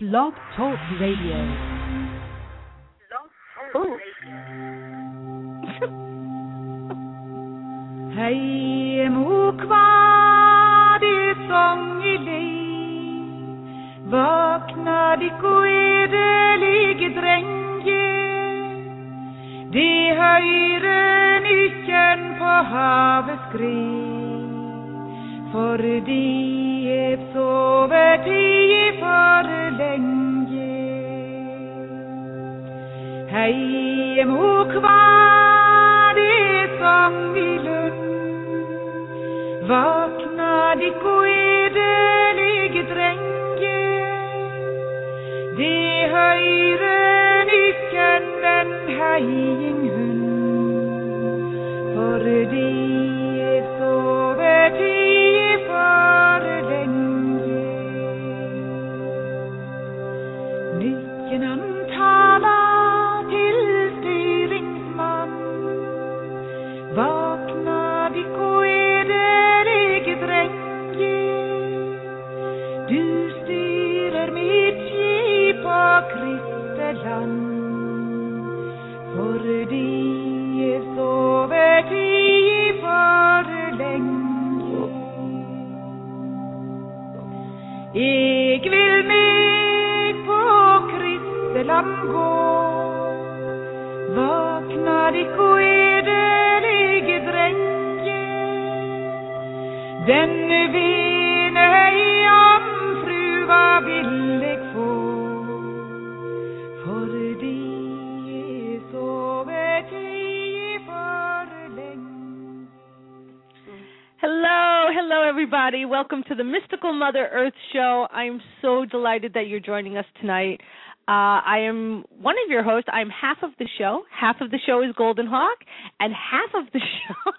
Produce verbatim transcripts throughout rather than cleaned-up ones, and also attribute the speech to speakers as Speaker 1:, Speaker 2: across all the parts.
Speaker 1: Blog Talk Radio.
Speaker 2: Ooh.
Speaker 3: Hei mokva det sång i dig. Vakna ditt edelige drenge. De høyre nykken på havets skrin. For de er sovet i for lenge. Hei mokva det sång i lund. Vakna ditt edelige drenge. De høyre nykken den heiing hund. For de er sovet i for lenge. Nykken han tala til styringsmann. Vakna ditt edelige drenge. Du styrer mitt skip på Kristeland. For de er sovet i for lenge. Jeg vil meg på Kristeland gå. Vakna ditt edelige drenge. Denne vene jomfrua vil jeg få. For de er sovet i for lenge.
Speaker 4: Hello, hello everybody. Welcome to the Mystical Mother Earth Show. I am so delighted that you're joining us tonight. Uh, I am one of your hosts. I'm half of the show. Half of the show is Golden Hawk, and half of the show,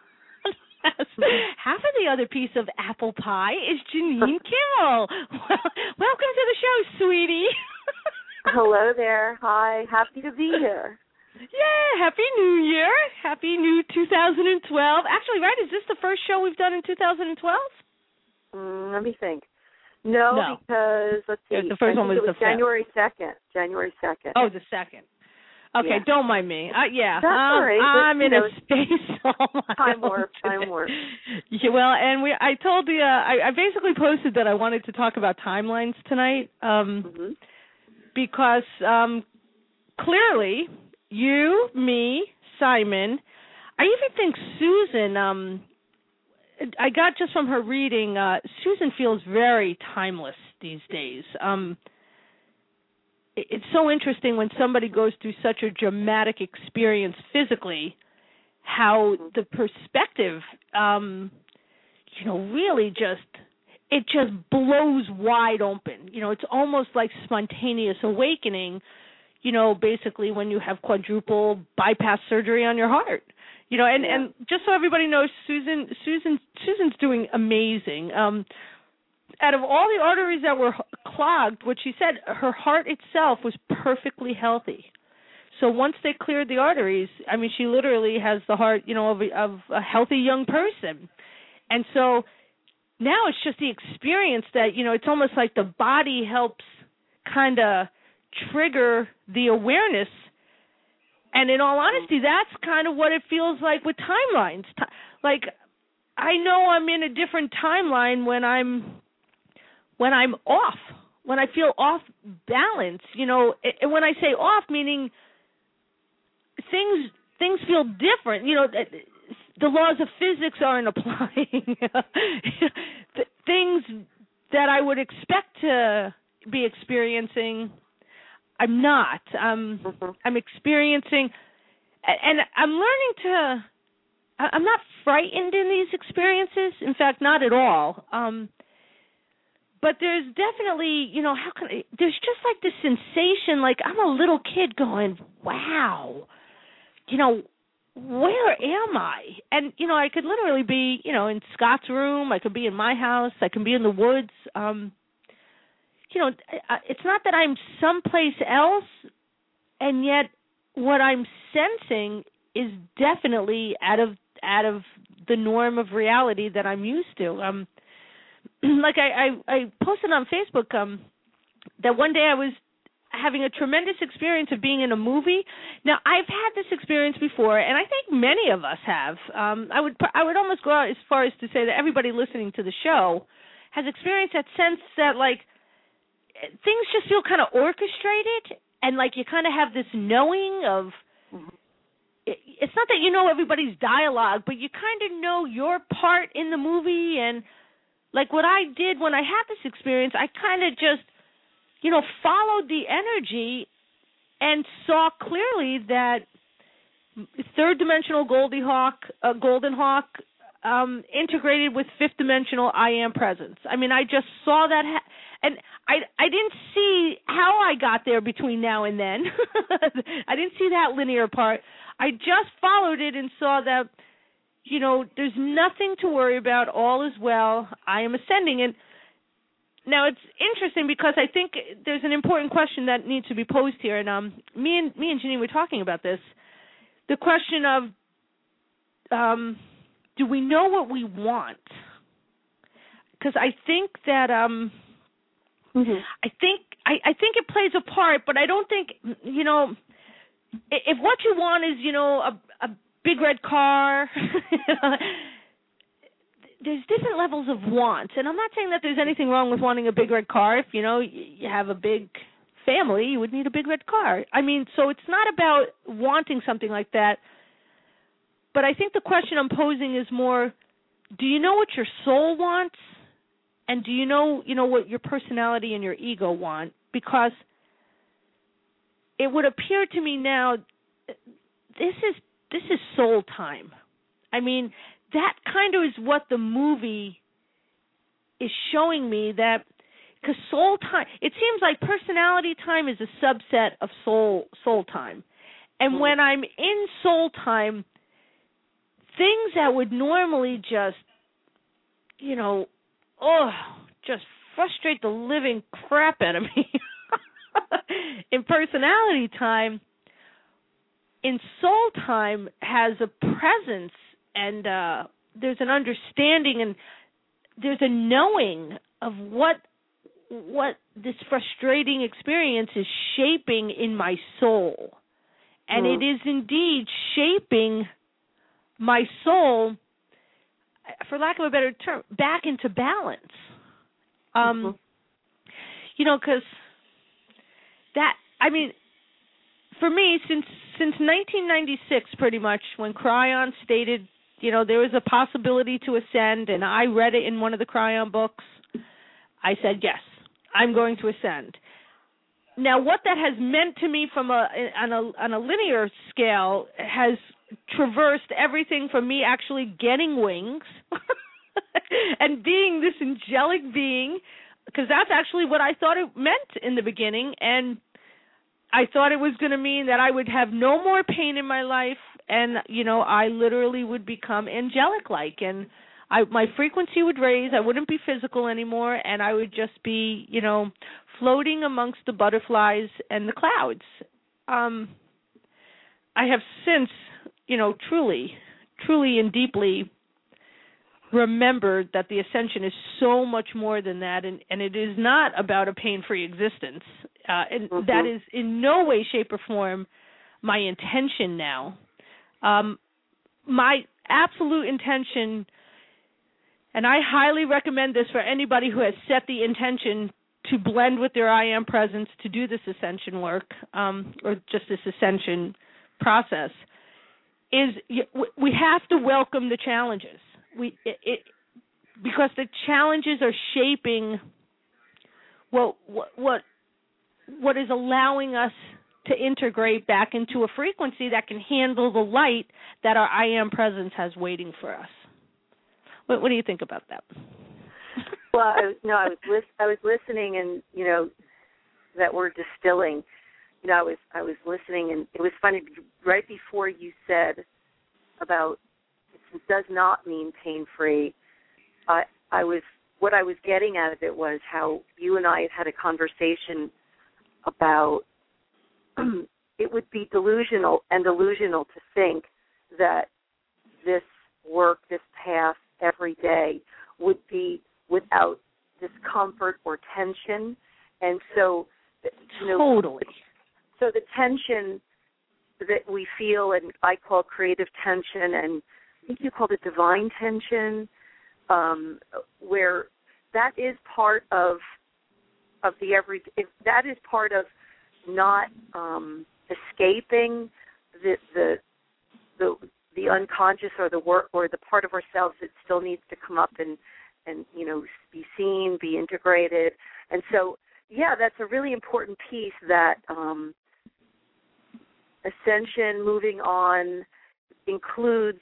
Speaker 4: half of the other piece of apple pie is Janine Kimmel. Well, welcome to the show, sweetie.
Speaker 2: Hello there. Hi. Happy to be here.
Speaker 4: Yeah, Happy New Year. Happy New two thousand twelve. Actually, right, is this the first show we've done in two thousand twelve?
Speaker 2: Mm, let me think. No,
Speaker 4: No.
Speaker 2: because, let's see.
Speaker 4: The first
Speaker 2: I
Speaker 4: one
Speaker 2: think
Speaker 4: was
Speaker 2: it was
Speaker 4: the
Speaker 2: January second. January second.
Speaker 4: Oh, the second. Okay,
Speaker 2: Yeah.
Speaker 4: don't mind me. Uh, yeah,
Speaker 2: That's
Speaker 4: um,
Speaker 2: all right.
Speaker 4: I'm
Speaker 2: But,
Speaker 4: in
Speaker 2: you
Speaker 4: a
Speaker 2: know,
Speaker 4: space all my
Speaker 2: Time
Speaker 4: own
Speaker 2: warp, time
Speaker 4: today.
Speaker 2: warp.
Speaker 4: Yeah, well, and we, I told the, uh, I, I basically posted that I wanted to talk about timelines tonight, um,
Speaker 2: Mm-hmm.
Speaker 4: because um, clearly you, me, Simon, I even think Susan. Um, I got just from her reading. Uh, Susan feels very timeless these days. Um, it's so interesting when somebody goes through such a dramatic experience physically, how the perspective, um, you know, really just, it just blows wide open. You know, it's almost like spontaneous awakening, you know, basically when you have quadruple bypass surgery on your heart. You know, and,
Speaker 2: Yeah.
Speaker 4: and just so everybody knows, Susan, Susan, Susan's doing amazing. Um, out of all the arteries that were clogged, what she said, her heart itself was perfectly healthy. So once they cleared the arteries, I mean, she literally has the heart, you know, of a, of a healthy young person. And so now it's just the experience that, you know, it's almost like the body helps kind of trigger the awareness. And in all honesty, that's kind of what it feels like with timelines. Like, I know I'm in a different timeline when I'm when I'm off, when I feel off balance, you know, and when I say off, meaning things things feel different, you know, the laws of physics aren't applying. Things that I would expect to be experiencing, I'm not. Um,
Speaker 2: Mm-hmm.
Speaker 4: I'm experiencing, and I'm learning to, I'm not frightened in these experiences. In fact, not at all. Um, but there's definitely, you know, how can I, there's just like this sensation, like I'm a little kid going, wow, you know, where am I? And, you know, I could literally be, you know, in Scott's room. I could be in my house. I can be in the woods. Um, you know, it's not that I'm someplace else, and yet what I'm sensing is definitely out of out of the norm of reality that I'm used to. Um, like I, I, I posted on Facebook um, that one day I was having a tremendous experience of being in a movie. Now, I've had this experience before, and I think many of us have. Um, I would I would almost go out as far as to say that everybody listening to the show has experienced that sense that, like, things just feel kind of orchestrated, and, like, you kind of have this knowing of, mm-hmm. it, it's not that you know everybody's dialogue, but you kind of know your part in the movie. And, like, what I did when I had this experience, I kind of just, you know, followed the energy and saw clearly that third-dimensional Goldie Hawk, uh, Golden Hawk um, integrated with fifth-dimensional I Am Presence. I mean, I just saw that, ha- and I I didn't see how I got there between now and then. I didn't see that linear part. I just followed it and saw that, you know, there's nothing to worry about. All is well. I am ascending. And now, it's interesting because I think there's an important question that needs to be posed here, and um, me and me and Janine were talking about this. The question of, um, do we know what we want? Because I think that, um, mm-hmm. I think I, I think it plays a part, but I don't think, you know, if what you want is, you know, a, a big red car. There's different levels of want, and I'm not saying that there's anything wrong with wanting a big red car. If, you know, you have a big family, you would need a big red car. I mean, so it's not about wanting something like that, but I think the question I'm posing is more, do you know what your soul wants, and do you know, you know, what your personality and your ego want? Because it would appear to me now, this is this is soul time. I mean, that kind of is what the movie is showing me, that because soul time, it seems like personality time is a subset of soul soul time. And when I'm in soul time, things that would normally just, you know, oh, just frustrate the living crap out of me in personality time, in soul time has a presence. And uh, there's an understanding and there's a knowing of what what this frustrating experience is shaping in my soul. And mm. it is indeed shaping my soul, for lack of a better term, back into balance. Um, mm-hmm. You know, because that, I mean, for me, since since nineteen ninety-six, pretty much, when Kryon stated, you know, there was a possibility to ascend, and I read it in one of the Kryon books, I said, yes, I'm going to ascend. Now, what that has meant to me from a on a on a linear scale has traversed everything from me actually getting wings and being this angelic being, because that's actually what I thought it meant in the beginning, and I thought it was going to mean that I would have no more pain in my life, and, you know, I literally would become angelic-like, and I, my frequency would raise, I wouldn't be physical anymore, and I would just be, you know, floating amongst the butterflies and the clouds. Um, I have since, you know, truly, truly and deeply remembered that the ascension is so much more than that, and, and it is not about a pain-free existence. Uh, and mm-hmm. that is in no way, shape, or form my intention now. Um, my absolute intention, and I highly recommend this for anybody who has set the intention to blend with their I Am presence to do this ascension work, um, or just this ascension process, is we have to welcome the challenges. We it, it because the challenges are shaping what what what what is allowing us to integrate back into a frequency that can handle the light that our I Am presence has waiting for us. What, what do you think about that?
Speaker 2: Well, I, no, I was lis- I was listening, and you know, that word distilling. You know, I was I was listening, and it was funny. Right before you said about it does not mean pain-free, I I was what I was getting out of it was how you and I had had a conversation about it would be delusional and delusional to think that this work, this path every day would be without discomfort or tension, and so you know,
Speaker 4: totally.
Speaker 2: So the tension that we feel, and I call creative tension, and I think you called it divine tension, um, where that is part of of the every. If that is part of not um, escaping the the the the unconscious or the work or the part of ourselves that still needs to come up and and you know be seen, be integrated, and so yeah, that's a really important piece that um, ascension, moving on, includes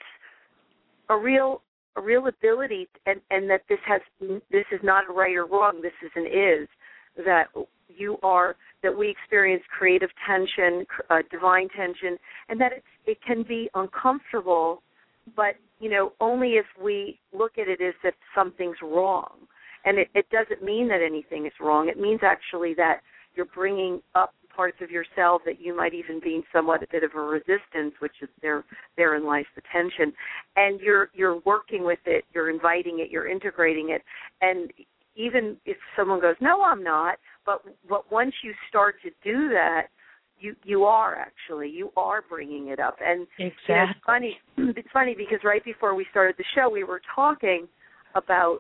Speaker 2: a real a real ability, and, and that this has this is not a right or wrong. This is an is that you are that we experience creative tension, uh, divine tension, and that it's, it can be uncomfortable, but you know only if we look at it as if something's wrong, and it, it doesn't mean that anything is wrong. It means actually that you're bringing up parts of yourself that you might even be somewhat a bit of a resistance, which is there therein lies the tension, and you're you're working with it, you're inviting it, you're integrating it, and even if someone goes, no, I'm not, but but once you start to do that, you you are actually you are bringing it up, and
Speaker 4: exactly.
Speaker 2: You know, it's funny. It's funny because right before we started the show, we were talking about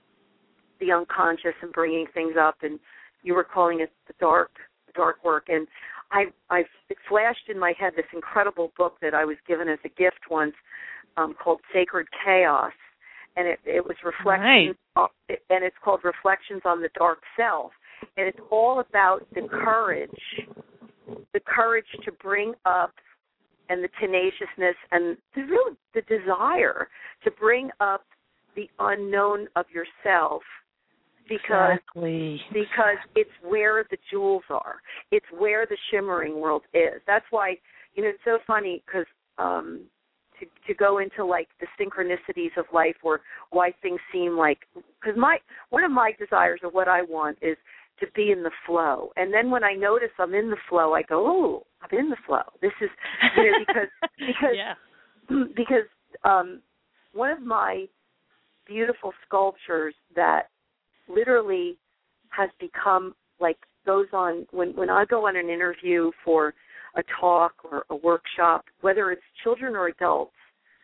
Speaker 2: the unconscious and bringing things up, and you were calling it the dark. dark work, and I I've it flashed in my head this incredible book that I was given as a gift once um, called Sacred Chaos, and it, it was reflections,
Speaker 4: right.
Speaker 2: and it's called Reflections on the Dark Self, and it's all about the courage, the courage to bring up, and the tenaciousness and the real the desire to bring up the unknown of yourself. Because
Speaker 4: exactly.
Speaker 2: because it's where the jewels are. It's where the shimmering world is. That's why, you know, it's so funny because um, to to go into like the synchronicities of life or why things seem like, because my one of my desires or what I want is to be in the flow. And then when I notice I'm in the flow, I go, oh, I'm in the flow. This is, you know, because because
Speaker 4: yeah.
Speaker 2: because um, one of my beautiful sculptures that literally has become like goes on when, when I go on an interview for a talk or a workshop, whether it's children or adults,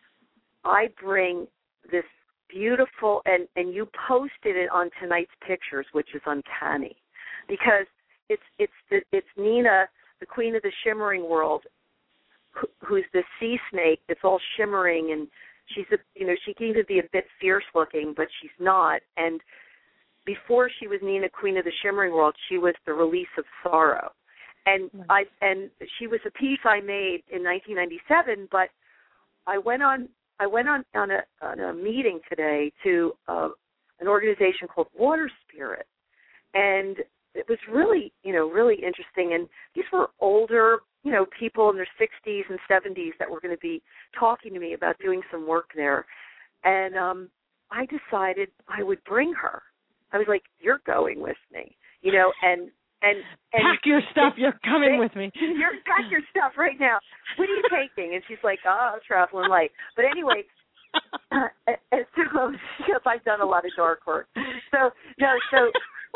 Speaker 2: I bring this beautiful, and, and you posted it on tonight's pictures, which is uncanny, because it's it's it's Nina, the queen of the shimmering world, who's the sea snake that's all shimmering, and she's a, you know, she can even be a bit fierce looking, but she's not. And before she was Nina, queen of the shimmering world, she was the release of sorrow. And I and she was a piece I made in nineteen ninety-seven, but I went on I went on on a, on a meeting today to uh, an organization called Water Spirit, and it was really you know really interesting. And these were older you know people in their sixties and seventies that were going to be talking to me about doing some work there, and um, I decided I would bring her. I was like, "You're going with me," you know, and and, and
Speaker 4: pack your stuff. You're coming
Speaker 2: they,
Speaker 4: with me.
Speaker 2: You're pack your stuff right now. What are you taking? And she's like, "Oh, I'm traveling light." But anyway, uh, and so because I've done a lot of dark work, so no, so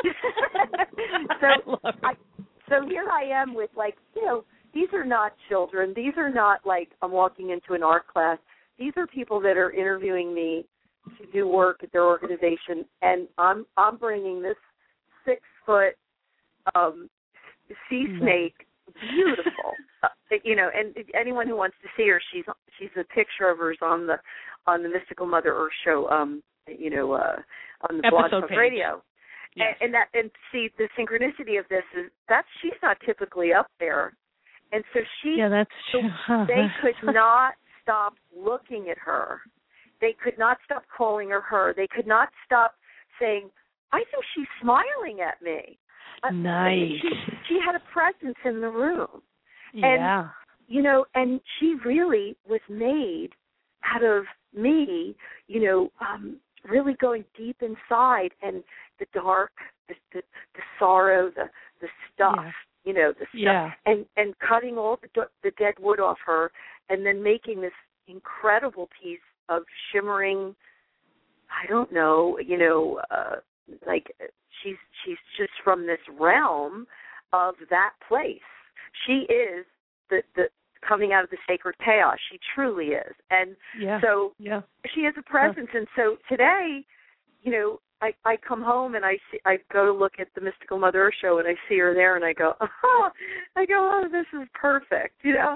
Speaker 2: so
Speaker 4: I
Speaker 2: I, so here I am with like, you know, these are not children. These are not like I'm walking into an art class. These are people that are interviewing me to do work at their organization, and I'm I'm bringing this six foot um, sea snake, beautiful, uh, you know. And anyone who wants to see her, she's she's a picture of hers on the on the Mystical Mother Earth show, um, you know, uh, on the Blog Talk Radio.
Speaker 4: Yes.
Speaker 2: And, and that and see the synchronicity of this is that she's not typically up there, and so she
Speaker 4: yeah that's true.
Speaker 2: So they could not stop looking at her. They could not stop calling her her. They could not stop saying, I think she's smiling at me.
Speaker 4: Nice.
Speaker 2: She, she had a presence in the room.
Speaker 4: Yeah.
Speaker 2: And, you know, and she really was made out of me, you know, um, really going deep inside, and the dark, the, the, the sorrow, the, the stuff, yeah. you know, the stuff,
Speaker 4: yeah.
Speaker 2: and, and cutting all the, the dead wood off her, and then making this incredible piece of shimmering, I don't know, you know, uh, like she's she's just from this realm of that place. She is the the coming out of the sacred chaos. She truly is. And
Speaker 4: yeah.
Speaker 2: so
Speaker 4: yeah.
Speaker 2: she has a presence. Yeah. And so today, you know, I, I come home and I see, I go to look at the Mystical Mother Earth show and I see her there and I go, oh, I go, oh, this is perfect, you know.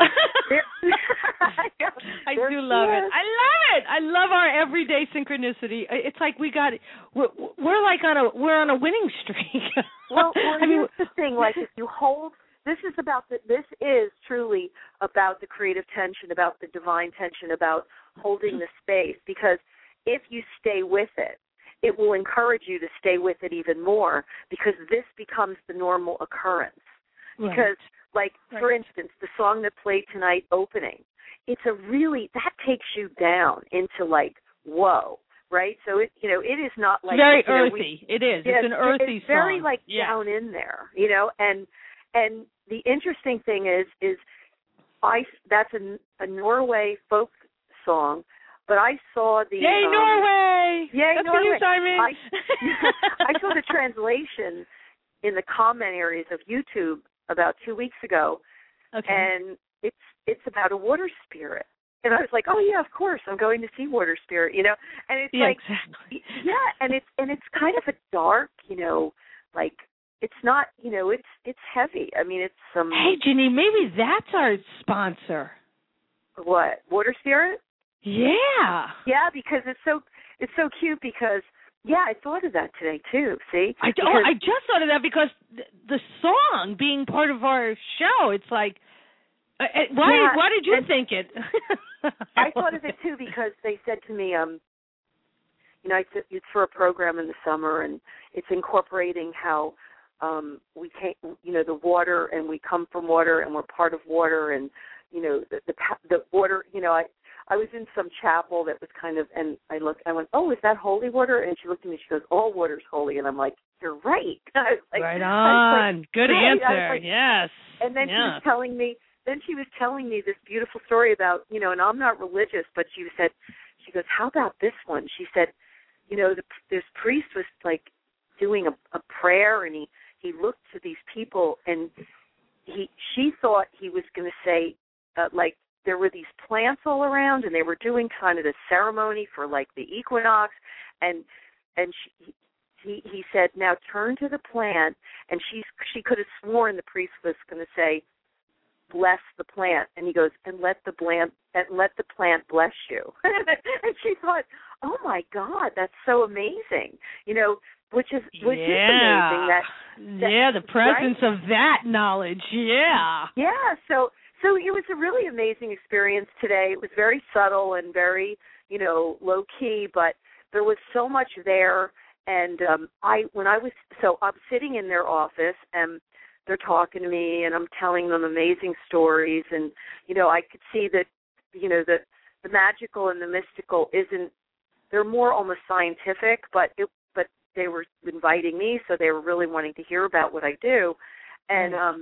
Speaker 4: I, go, I do love it. I love it. I love our everyday synchronicity. It's like we got, we're, we're like on a, we're on a winning streak.
Speaker 2: well, well, I mean, here's the thing, like if you hold, this is about the, this is truly about the creative tension, about the divine tension, about holding the space, because if you stay with it, it will encourage you to stay with it even more, because this becomes the normal occurrence. Right. Because, like, right. for instance, the song that played tonight, Opening, it's a really, that takes you down into, like, whoa, right? So, it, you know, it is not like...
Speaker 4: Very
Speaker 2: you know,
Speaker 4: earthy.
Speaker 2: We,
Speaker 4: it is.
Speaker 2: Yeah,
Speaker 4: it's an earthy
Speaker 2: it's very,
Speaker 4: song.
Speaker 2: like,
Speaker 4: yeah.
Speaker 2: down in there, you know? And and the interesting thing is, is I, that's a, a Norway folk song, but I saw the...
Speaker 4: Yay,
Speaker 2: um,
Speaker 4: Norway!
Speaker 2: Yay,
Speaker 4: That's
Speaker 2: Norway!
Speaker 4: For you, Simon.
Speaker 2: I, I saw the translation in the comment areas of YouTube about two weeks ago,
Speaker 4: okay.
Speaker 2: and it's it's about a water spirit. And I was like, oh, yeah, of course, I'm going to see water spirit, you know? And it's
Speaker 4: yeah,
Speaker 2: like...
Speaker 4: Exactly.
Speaker 2: Yeah, and it's, and it's kind of a dark, you know, like... It's not, you know, it's it's heavy. I mean, it's some...
Speaker 4: Hey, Ginny, maybe that's our sponsor.
Speaker 2: What? Water spirit?
Speaker 4: Yeah.
Speaker 2: Yeah, because it's so it's so cute because, yeah, I thought of that today, too, see?
Speaker 4: I,
Speaker 2: because,
Speaker 4: oh, I just thought of that because the song being part of our show, it's like, uh, why
Speaker 2: yeah,
Speaker 4: why did you think it?
Speaker 2: I thought of it, too, because they said to me, um, you know, it's, it's for a program in the summer, and it's incorporating how um, we came, you know, the water, and we come from water, and we're part of water, and, you know, the the, the water, you know, I... I was in some chapel that was kind of, and I looked, I went, oh, is that holy water? And she looked at me, she goes, all water's holy. And I'm like, you're right. I was like,
Speaker 4: right on. Like, Good right. answer.
Speaker 2: Like,
Speaker 4: yes.
Speaker 2: And then
Speaker 4: yeah.
Speaker 2: she was telling me, then she was telling me this beautiful story about, you know, and I'm not religious, but she said, she goes, how about this one? She said, you know, the, this priest was like doing a, a prayer, and he, he looked to these people, and he, she thought he was going to say, uh, like, there were these plants all around, and they were doing kind of the ceremony for like the equinox, and and she, he he said, now turn to the plant, and she she could have sworn the priest was going to say, bless the plant, and he goes, and let the plant and let the plant bless you, and she thought, oh my God, that's so amazing, you know, which is which
Speaker 4: yeah.
Speaker 2: is amazing that, that
Speaker 4: yeah the presence
Speaker 2: right?
Speaker 4: of that knowledge, yeah,
Speaker 2: yeah, so. So it was a really amazing experience today. It was very subtle and very, you know, low key, but there was so much there. And um, I, when I was, so I'm sitting in their office, and they're talking to me, and I'm telling them amazing stories. And you know, I could see that, you know, that the magical and the mystical isn't. They're more almost scientific, but it, but they were inviting me, so they were really wanting to hear about what I do. And um,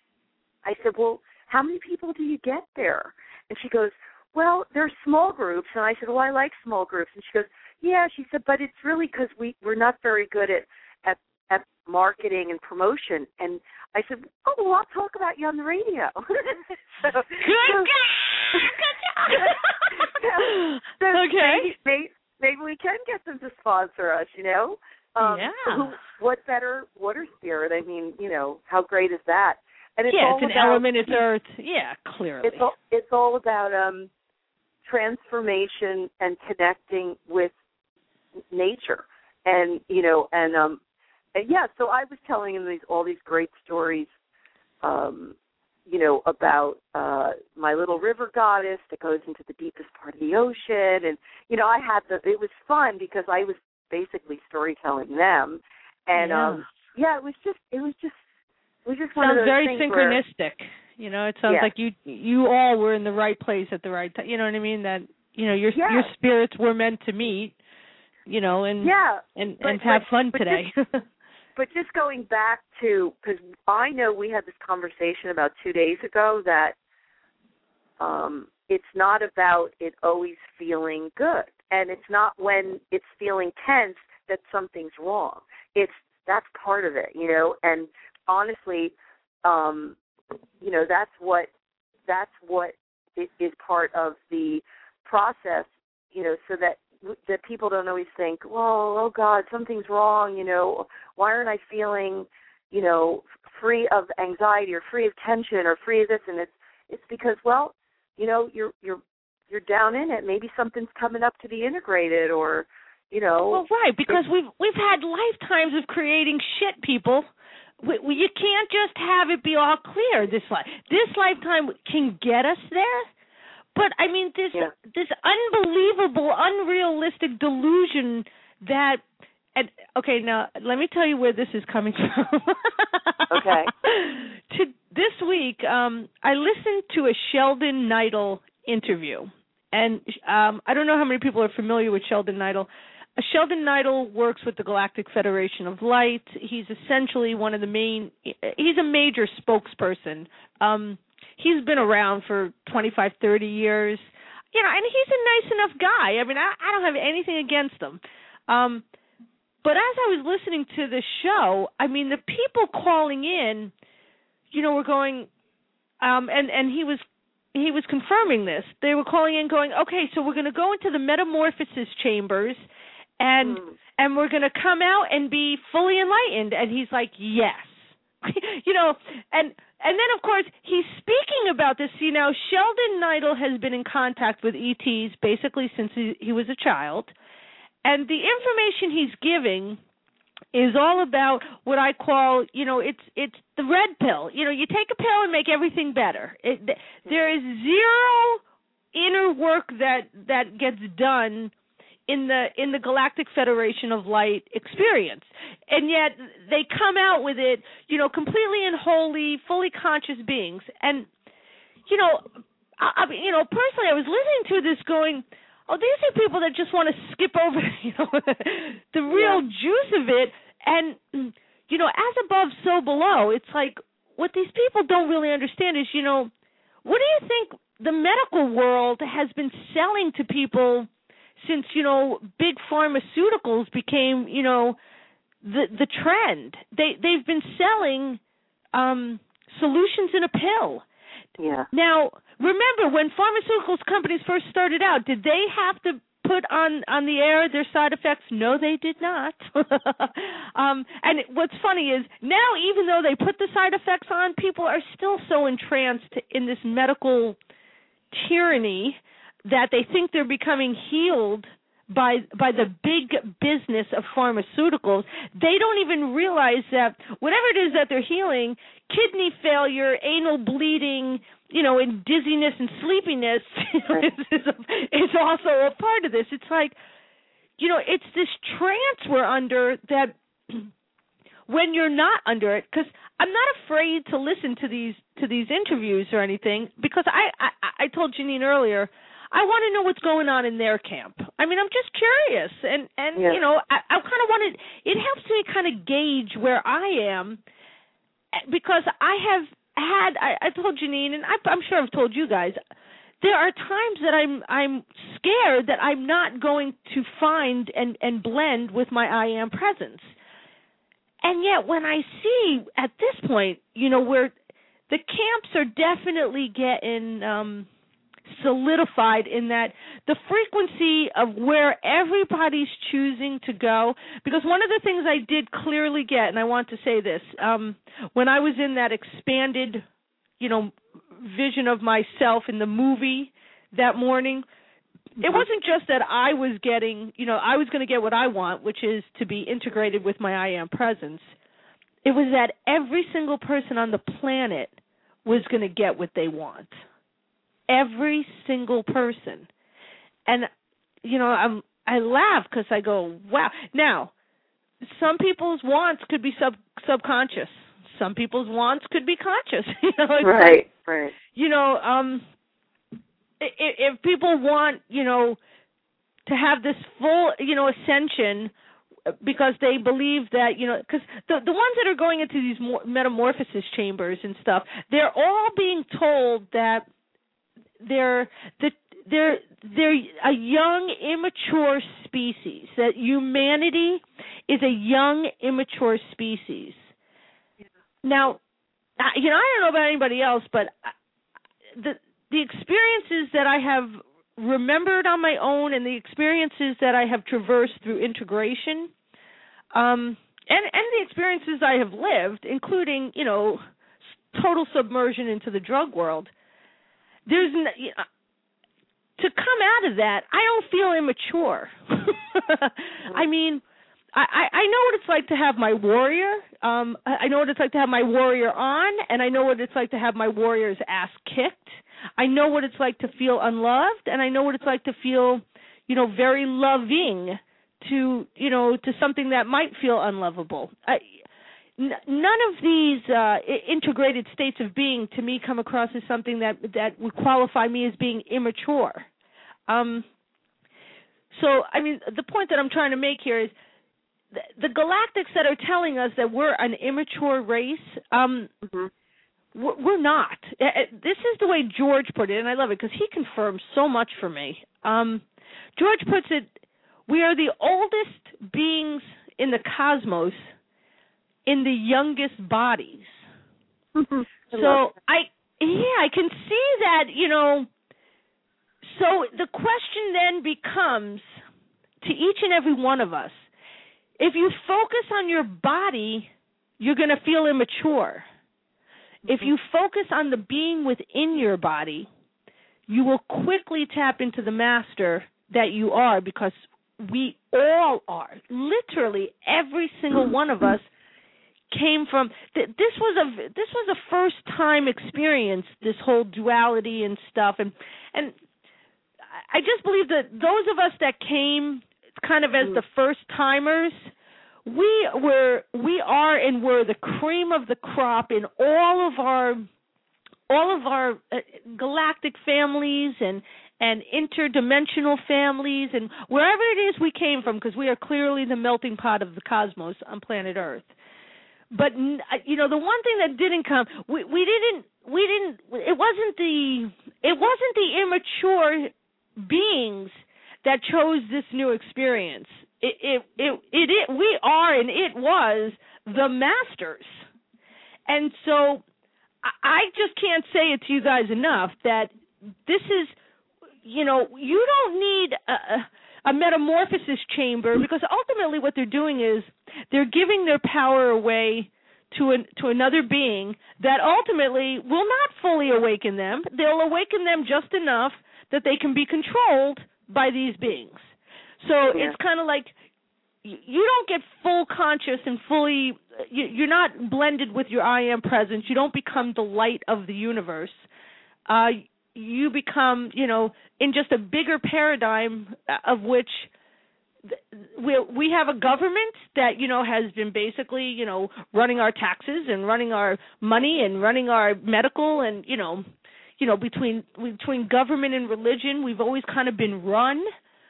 Speaker 2: I said, well, how many people do you get there? And she goes, well, they're small groups. And I said, well, I like small groups. And she goes, yeah, she said, but it's really because we, we're not very good at, at, at marketing and promotion. And I said, oh, well, I'll talk about you on the radio. so,
Speaker 4: good
Speaker 2: so,
Speaker 4: job. Good job.
Speaker 2: so
Speaker 4: okay.
Speaker 2: Maybe, maybe, maybe we can get them to sponsor us, you know? Um,
Speaker 4: yeah.
Speaker 2: Who, what better water spirit? I mean, you know, how great is that? And it's
Speaker 4: yeah,
Speaker 2: all
Speaker 4: it's an
Speaker 2: about,
Speaker 4: element, it's earth. Yeah, clearly.
Speaker 2: It's all, it's all about um, transformation and connecting with nature. And, you know, and, um, and yeah, so I was telling him these all these great stories, um, you know, about uh, my little river goddess that goes into the deepest part of the ocean. And, you know, I had the, it was fun because I was basically storytelling them. And,
Speaker 4: yeah,
Speaker 2: um, yeah it was just, it was just, We just
Speaker 4: sounds very
Speaker 2: where,
Speaker 4: synchronistic. You know, it sounds
Speaker 2: yeah.
Speaker 4: like you you all were in the right place at the right time. You know what I mean? That you know your
Speaker 2: yeah.
Speaker 4: your spirits were meant to meet. You know, and
Speaker 2: yeah,
Speaker 4: and,
Speaker 2: but,
Speaker 4: and have
Speaker 2: but,
Speaker 4: fun
Speaker 2: but
Speaker 4: today.
Speaker 2: Just, but just going back to, because I know we had this conversation about two days ago that um, it's not about it always feeling good, and it's not when it's feeling tense that something's wrong. It's that's part of it, you know. And honestly, um, you know, that's what that's what is part of the process, you know, so that that people don't always think, well, oh God, something's wrong, you know, why aren't I feeling, you know, free of anxiety or free of tension or free of this? And it's it's because, well, you know, you're you're you're down in it. Maybe something's coming up to be integrated, or, you know.
Speaker 4: Well, right, because we've we've had lifetimes of creating shit, people. We, we, you can't just have it be all clear this life. This lifetime can get us there, but I mean this
Speaker 2: yeah.
Speaker 4: this unbelievable, unrealistic delusion that. And, okay, now let me tell you where this is coming from.
Speaker 2: Okay.
Speaker 4: To this week, um, I listened to a Sheldon Neidl interview, and um, I don't know how many people are familiar with Sheldon Neidl. Sheldon Neidl works with the Galactic Federation of Light. He's essentially one of the main, he's a major spokesperson. Um, he's been around for twenty-five, thirty years, you know, and he's a nice enough guy. I mean, I, I don't have anything against him. Um, but as I was listening to the show, I mean, the people calling in, you know, were going, um, and, and he was he was confirming this. They were calling in going, okay, so we're going to go into the metamorphosis chambers, and mm. and we're going to come out and be fully enlightened. And he's like, yes. you know, and and then, of course, he's speaking about this. You know, Sheldon Neidl has been in contact with E Ts basically since he, he was a child. And the information he's giving is all about what I call, you know, it's it's the red pill. You know, you take a pill and make everything better. It, there is zero inner work that that gets done in the in the Galactic Federation of Light experience, and yet they come out with it, you know, completely and wholly, fully conscious beings. And you know, I, I mean, you know, personally, I was listening to this going, oh, these are people that just want to skip over, you know, the real yeah. juice of it. And, you know, as above, so below. It's like what these people don't really understand is, you know, what do you think the medical world has been selling to people since, you know, big pharmaceuticals became, you know, the the trend? They, they've been selling um, solutions in a pill.
Speaker 2: Yeah.
Speaker 4: Now, remember, when pharmaceuticals companies first started out, did they have to put on, on the air their side effects? No, they did not. um, and what's funny is now, even though they put the side effects on, people are still so entranced in this medical tyranny that they think they're becoming healed by by the big business of pharmaceuticals. They don't even realize that whatever it is that they're healing, kidney failure, anal bleeding, you know, and dizziness and sleepiness is, is, is also a part of this. It's like, you know, it's this trance we're under that when you're not under it, because I'm not afraid to listen to these to these interviews or anything, because I, I, I told Janine earlier, I want to know what's going on in their camp. I mean, I'm just curious, and, and yeah. you know, I, I kind of wanted, it helps me kind of gauge where I am, because I have had, I, I told Janine, and I, I'm sure I've told you guys, there are times that I'm I'm scared that I'm not going to find and, and blend with my I am presence. And yet when I see at this point, you know, where the camps are definitely getting um, solidified in that the frequency of where everybody's choosing to go, because one of the things I did clearly get, and I want to say this, um, when I was in that expanded, you know, vision of myself in the movie that morning, it wasn't just that I was getting, you know, I was going to get what I want, which is to be integrated with my I am presence. It was that every single person on the planet was going to get what they want. Every single person. And, you know, I'm, I laugh because I go, wow. Now, some people's wants could be sub subconscious. Some people's wants could be conscious. You know,
Speaker 2: right,
Speaker 4: like,
Speaker 2: right.
Speaker 4: You know, um, if, if people want, you know, to have this full, you know, ascension because they believe that, you know, because the the ones that are going into these metamorphosis chambers and stuff, they're all being told that they're the they're they're a young, immature species, that humanity is a young, immature species. Yeah. Now, you know, I don't know about anybody else, but the the experiences that I have remembered on my own and the experiences that I have traversed through integration, um, and, and the experiences I have lived, including, you know, total submersion into the drug world, there's n- you know, to come out of that, I don't feel immature. I mean, I, I know what it's like to have my warrior. Um, I know what it's like to have my warrior on, and I know what it's like to have my warrior's ass kicked. I know what it's like to feel unloved, and I know what it's like to feel, you know, very loving to, you know, to something that might feel unlovable. I, n- none of these uh, integrated states of being, to me, come across as something that that would qualify me as being immature. Um, so, I mean, the point that I'm trying to make here is the, the galactics that are telling us that we're an immature race, um, mm-hmm. We're not. This is the way George put it, and I love it because he confirms so much for me. Um, George puts it, we are the oldest beings in the cosmos in the youngest bodies. Mm-hmm. So, I, yeah, I can see that, you know. So the question then becomes, to each and every one of us, if you focus on your body, you're going to feel immature. If you focus on the being within your body, you will quickly tap into the master that you are, because we all are. Literally, every single one of us came from. Th- this was a this was a first time experience. This whole duality and stuff, and and I just believe that those of us that came kind of as the first timers, we were, we are, and were the cream of the crop in all of our, all of our uh, galactic families and and interdimensional families and wherever it is we came from, because we are clearly the melting pot of the cosmos on planet Earth. But you know, the one thing that didn't come, we we didn't we didn't. It wasn't the it wasn't the immature beings that chose this new experience. It, it, it, it, it, we are, and it was the masters. And so I just can't say it to you guys enough that this is, you know, you don't need a, a metamorphosis chamber, because ultimately what they're doing is they're giving their power away to an, to another being that ultimately will not fully awaken them. They'll awaken them just enough that they can be controlled by these beings. So yeah. It's kind of like you don't get full conscious and fully, you're not blended with your I am presence. You don't become the light of the universe. Uh, you become, you know, in just a bigger paradigm of which we we have a government that, you know, has been basically, you know, running our taxes and running our money and running our medical and, you know, you know, between between government and religion, we've always kind of been run.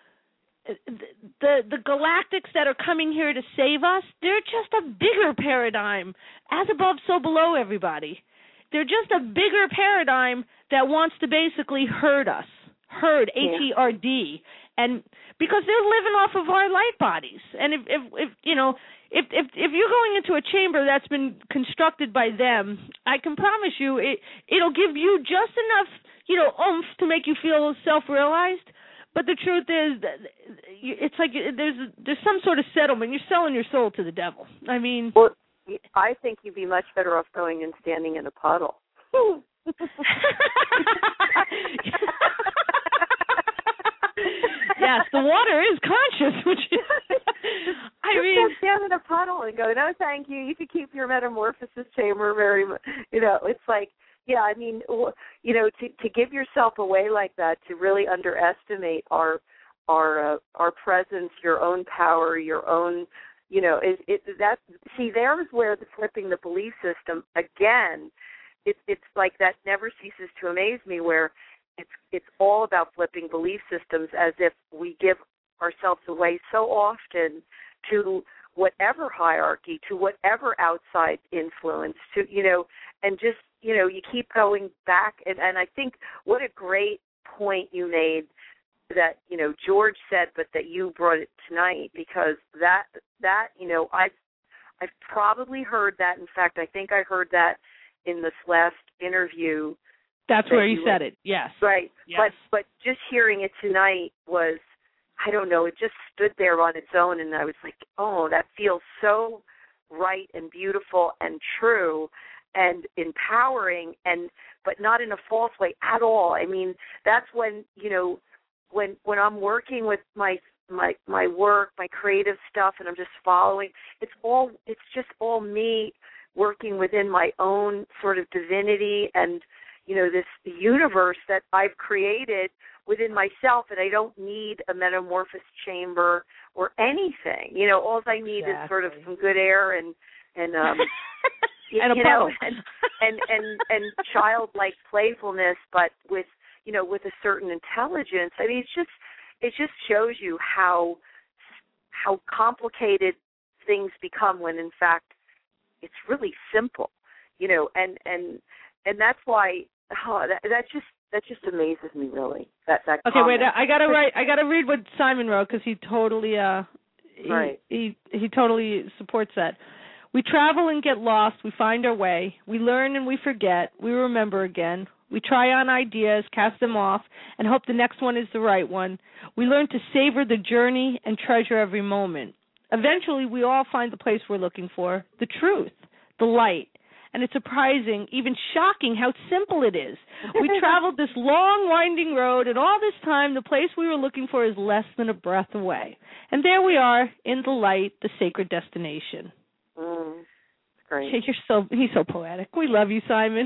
Speaker 4: The the galactics that are coming here to save us, they're just a bigger paradigm, as above, so below, everybody. They're just a bigger paradigm that wants to basically herd us, herd, H E R D, and because they're living off of our light bodies. And if, if, if you know, if, if if you're going into a chamber that's been constructed by them, I can promise you it it'll give you just enough, you know, oomph to make you feel self-realized. But the truth is, it's like there's there's some sort of settlement. You're selling your soul to the devil. I mean,
Speaker 2: well, I think you'd be much better off going and standing in a puddle.
Speaker 3: Yes, the water is conscious, which is,
Speaker 2: I
Speaker 3: Just
Speaker 2: mean, stand in a puddle and go, no, thank you. You can keep your metamorphosis chamber very, you know, it's like, yeah, I mean, you know, to, to give yourself away like that, to really underestimate our our uh, our presence, your own power, your own, you know, is it that see there's where the flipping the belief system again. It's it's like that never ceases to amaze me, where it's it's all about flipping belief systems, as if we give ourselves away so often to whatever hierarchy, to whatever outside influence, to, you know, and just, you know, you keep going back. And, and I think what a great point you made that, you know, George said, but that you brought it tonight, because that, that, you know, I've, I've probably heard that. In fact, I think I heard that in this last interview.
Speaker 4: That's
Speaker 2: that
Speaker 4: where you
Speaker 2: you
Speaker 4: said
Speaker 2: were,
Speaker 4: it, yes.
Speaker 2: Right.
Speaker 4: Yes.
Speaker 2: But, but just hearing it tonight was, I don't know, it just stood there on its own, and I was like, oh, that feels so right and beautiful and true and empowering, and but not in a false way at all. I mean, that's when, you know, when when I'm working with my my my work, my creative stuff, and I'm just following, it's all it's just all me working within my own sort of divinity and, you know, this universe that I've created within myself, and I don't need a metamorphosis chamber or anything. You know, all I need exactly. is sort of some good air and and um
Speaker 4: and
Speaker 2: you
Speaker 4: a
Speaker 2: know and, and and and childlike playfulness, but with, you know, with a certain intelligence. I mean, it's just it just shows you how how complicated things become when in fact it's really simple. You know, and and and that's why oh, that that just that just amazes me, really. That that
Speaker 4: okay,
Speaker 2: comment.
Speaker 4: wait. I gotta write. I gotta read what Simon wrote, because he totally, uh, he,
Speaker 2: right.
Speaker 4: he he totally supports that. We travel and get lost. We find our way. We learn and we forget. We remember again. We try on ideas, cast them off, and hope the next one is the right one. We learn to savor the journey and treasure every moment. Eventually, we all find the place we're looking for, the truth, the light. And it's surprising, even shocking, how simple it is. We traveled this long, winding road, and all this time, the place we were looking for is less than a breath away. And there we are, in the light, the sacred destination.
Speaker 2: Mm, great.
Speaker 4: You're so, he's so poetic. We love you, Simon.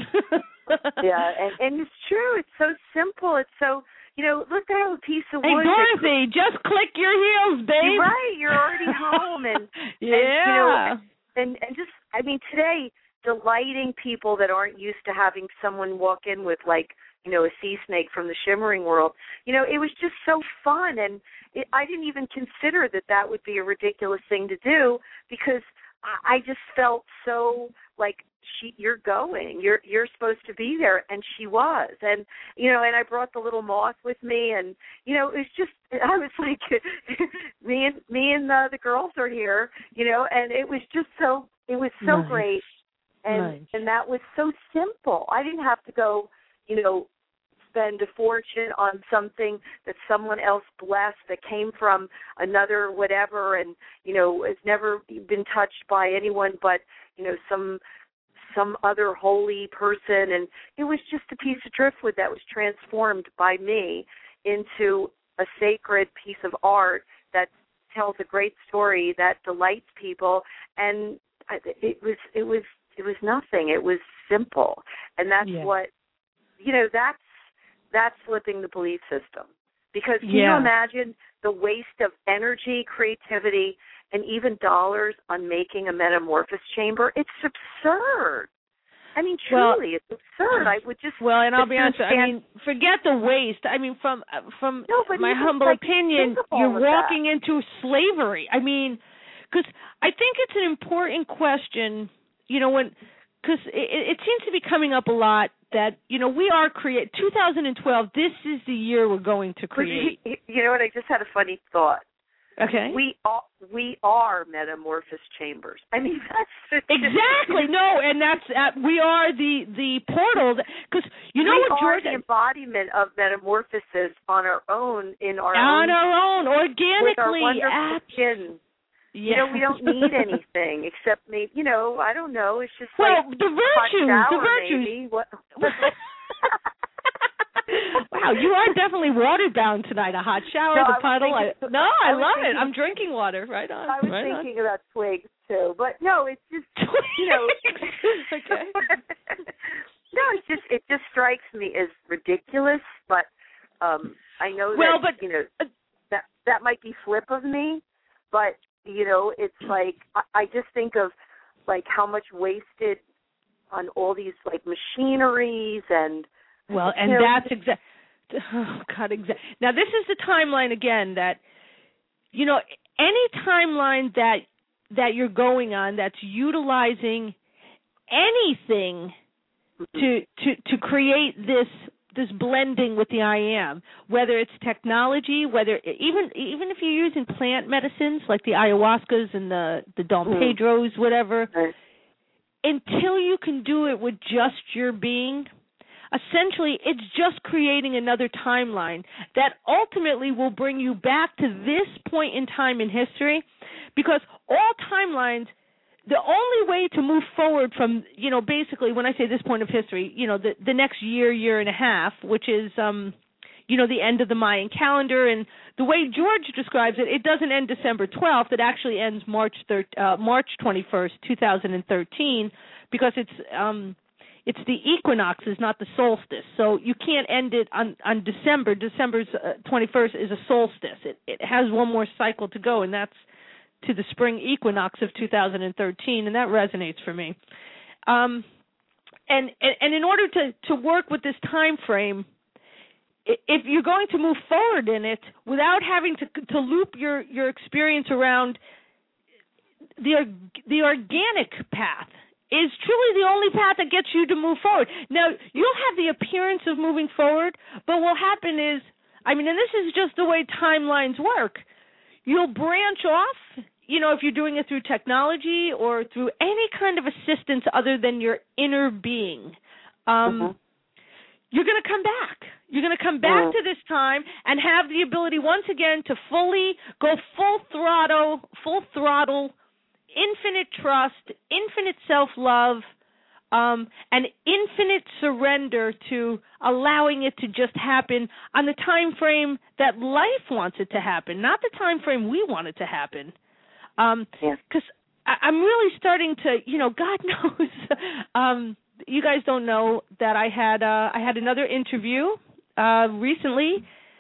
Speaker 2: Yeah, and, and it's true. It's so simple. It's so, you know, look at a piece of
Speaker 4: hey,
Speaker 2: wood.
Speaker 4: Hey, Dorothy, just click your heels, babe.
Speaker 2: You're right. You're already home. And,
Speaker 4: yeah.
Speaker 2: And, you know, and, and just, I mean, today, delighting people that aren't used to having someone walk in with, like, you know, a sea snake from the shimmering world. You know, it was just so fun, and it, I didn't even consider that that would be a ridiculous thing to do, because I, I just felt so like, she, you're going, you're you're supposed to be there, and she was, and you know, and I brought the little moth with me, and you know, it was just, I was like, me and me and the, the girls are here, you know, and it was just so, it was so
Speaker 4: nice.
Speaker 2: great. And
Speaker 4: nice.
Speaker 2: and that was so simple. I didn't have to go, you know, spend a fortune on something that someone else blessed, that came from another whatever, and, you know, has never been touched by anyone but, you know, some some other holy person. And it was just a piece of driftwood that was transformed by me into a sacred piece of art that tells a great story that delights people. And it was it was It was nothing. It was simple. And that's yeah. what, you know, that's that's flipping the belief system. Because can
Speaker 4: yeah.
Speaker 2: you imagine the waste of energy, creativity, and even dollars on making a metamorphosis chamber? It's absurd. I mean, truly, well, it's absurd. I would just...
Speaker 4: Well, and I'll be honest, I mean, forget the waste. I mean, from from
Speaker 2: no,
Speaker 4: my humble
Speaker 2: like,
Speaker 4: opinion, you're walking
Speaker 2: that.
Speaker 4: into slavery. I mean, because I think it's an important question. You know, when, because it, it seems to be coming up a lot that, you know, we are create. two thousand twelve, this is the year we're going to create.
Speaker 2: You know what? I just had a funny thought.
Speaker 4: Okay.
Speaker 2: We are, we are metamorphosis chambers. I mean, that's
Speaker 4: exactly no, and that's uh, we are the the portal, because you know
Speaker 2: we
Speaker 4: what, George,
Speaker 2: are the embodiment of metamorphosis on our own, in our
Speaker 4: on
Speaker 2: own,
Speaker 4: our own, organically,
Speaker 2: with our wonderful skin.
Speaker 4: Yes.
Speaker 2: You know, we don't need anything except maybe, you know, I don't know. It's just
Speaker 4: well,
Speaker 2: like
Speaker 4: the virtues,
Speaker 2: shower,
Speaker 4: the virtues.
Speaker 2: Maybe. What?
Speaker 4: Wow, you are definitely water bound tonight. A hot shower,
Speaker 2: no,
Speaker 4: the puddle.
Speaker 2: Thinking,
Speaker 4: I, no, I,
Speaker 2: I
Speaker 4: love
Speaker 2: thinking,
Speaker 4: it. I'm drinking water. Right on.
Speaker 2: I was
Speaker 4: right
Speaker 2: thinking
Speaker 4: on.
Speaker 2: about twigs too, but no, it's just you know.
Speaker 4: Okay.
Speaker 2: No, it's just it just strikes me as ridiculous, but um, I know that
Speaker 4: well, but,
Speaker 2: you know that that might be flip of me, but you know, it's like I, I just think of like how much wasted on all these like machineries and
Speaker 4: well, and
Speaker 2: know,
Speaker 4: that's exactly. Oh God, exactly. Now this is the timeline again that, you know, any timeline that that you're going on that's utilizing anything
Speaker 2: mm-hmm.
Speaker 4: to to to create this this blending with the I am, whether it's technology, whether even even if you're using plant medicines like the ayahuascas and the the Dom mm. Pedros, whatever,
Speaker 2: right.
Speaker 4: until you can do it with just your being, essentially it's just creating another timeline that ultimately will bring you back to this point in time in history, because all timelines, the only way to move forward from, you know, basically when I say this point of history, you know, the, the next year, year and a half, which is, um, you know, the end of the Mayan calendar, and the way George describes it, it doesn't end December twelfth. It actually ends March thir- uh, March twenty-first, two thousand thirteen, because it's um, it's the equinoxes, not the solstice. So you can't end it on, on December. December's uh, twenty-first is a solstice. It, it has one more cycle to go, and that's to the spring equinox of two thousand thirteen, and that resonates for me. Um, and, and and in order to, to work with this time frame, if you're going to move forward in it without having to to loop your, your experience around the the organic path, is truly the only path that gets you to move forward. Now, you'll have the appearance of moving forward, but what will happen is, I mean, and this is just the way timelines work, you'll branch off, you know, if you're doing it through technology or through any kind of assistance other than your inner being. Um, mm-hmm. You're going to come back. You're going to come back mm-hmm. to this time and have the ability once again to fully go full throttle, full throttle, infinite trust, infinite self-love, um, and infinite surrender to allowing it to just happen on the time frame that life wants it to happen, not the time frame we want it to happen. Um, yeah. 'Cause I, I'm really starting to, you know, God knows. um, you guys don't know that I had uh, I had another interview uh, recently.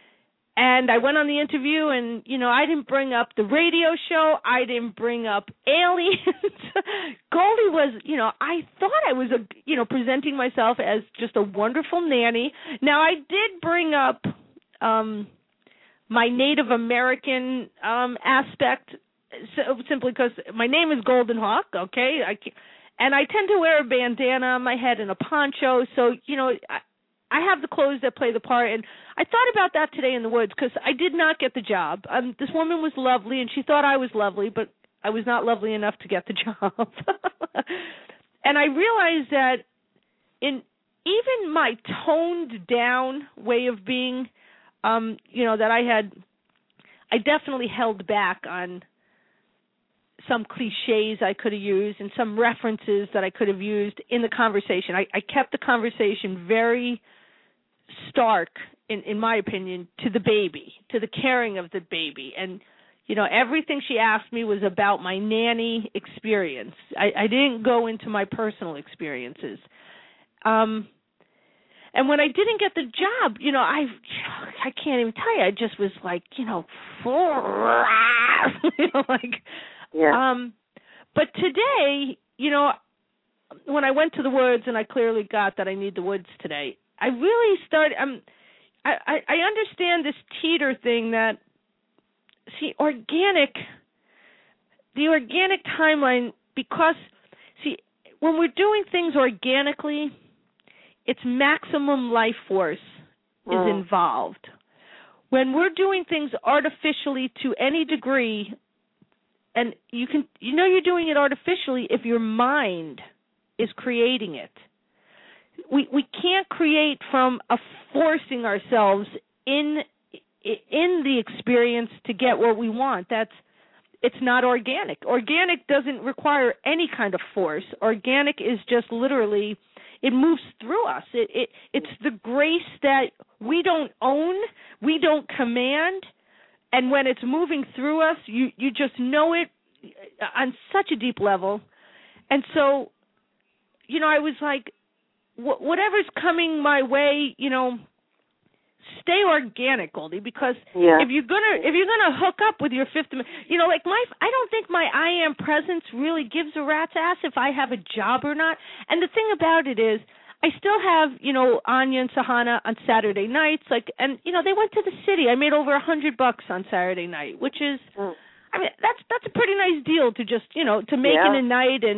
Speaker 4: And I went on the interview, and, you know, I didn't bring up the radio show. I didn't bring up aliens. Goldie was, you know, I thought I was, a, you know, presenting myself as just a wonderful nanny. Now, I did bring up um, my Native American um, aspect, so, simply because my name is Golden Hawk, okay? I, and I tend to wear a bandana on my head and a poncho, so, you know, I, I have the clothes that play the part, and I thought about that today in the woods because I did not get the job. Um, this woman was lovely, and she thought I was lovely, but I was not lovely enough to get the job. And I realized that in even my toned-down way of being, um, you know, that I had, I definitely held back on some cliches I could have used and some references that I could have used in the conversation. I, I kept the conversation very stark, in, in my opinion, to the baby, to the caring of the baby. And, you know, everything she asked me was about my nanny experience. I, I didn't go into my personal experiences. Um, and when I didn't get the job, you know, I I can't even tell you. I just was like, you know, you know, like... Yeah. Um, but today, you know, when I went to the woods and I clearly got that I need the woods today, I really started, um, I, I, I understand this teeter thing that, see, organic, the organic timeline, because, see, when we're doing things organically, it's maximum life force mm. is involved. When we're doing things artificially to any degree, and you can, you know, you're doing it artificially if your mind is creating it. We we can't create from a forcing ourselves in in the experience to get what we want. That's it's not organic. Organic doesn't require any kind of force. Organic is just literally, it moves through us. It it it's the grace that we don't own, we don't command. And when it's moving through us, you, you just know it on such a deep level. And so, you know, I was like, wh- whatever's coming my way, you know, stay organic, Goldie, because yeah. if you're gonna if you're gonna hook up with your fifth, you know, like my, I don't think my I am presence really gives a rat's ass if I have a job or not. And the thing about it is, I still have, you know, Anya and Sahana on Saturday nights, like, and, you know, they went to the city. I made over a hundred bucks on Saturday night, which is, mm. I mean, that's that's a pretty nice deal to just, you know, to make yeah. in a night, and,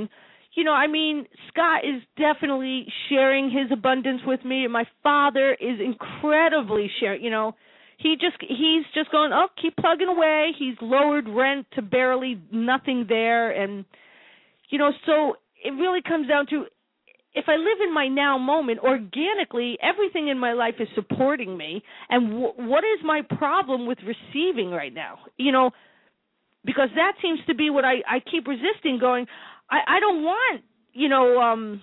Speaker 4: you know, I mean, Scott is definitely sharing his abundance with me. My father is incredibly sharing, you know. He just he's just going, oh, keep plugging away. He's lowered rent to barely nothing there. And, you know, so it really comes down to, if I live in my now moment, organically, everything in my life is supporting me. And w- what is my problem with receiving right now? You know, because that seems to be what I, I keep resisting, going, I, I don't want, you know, um,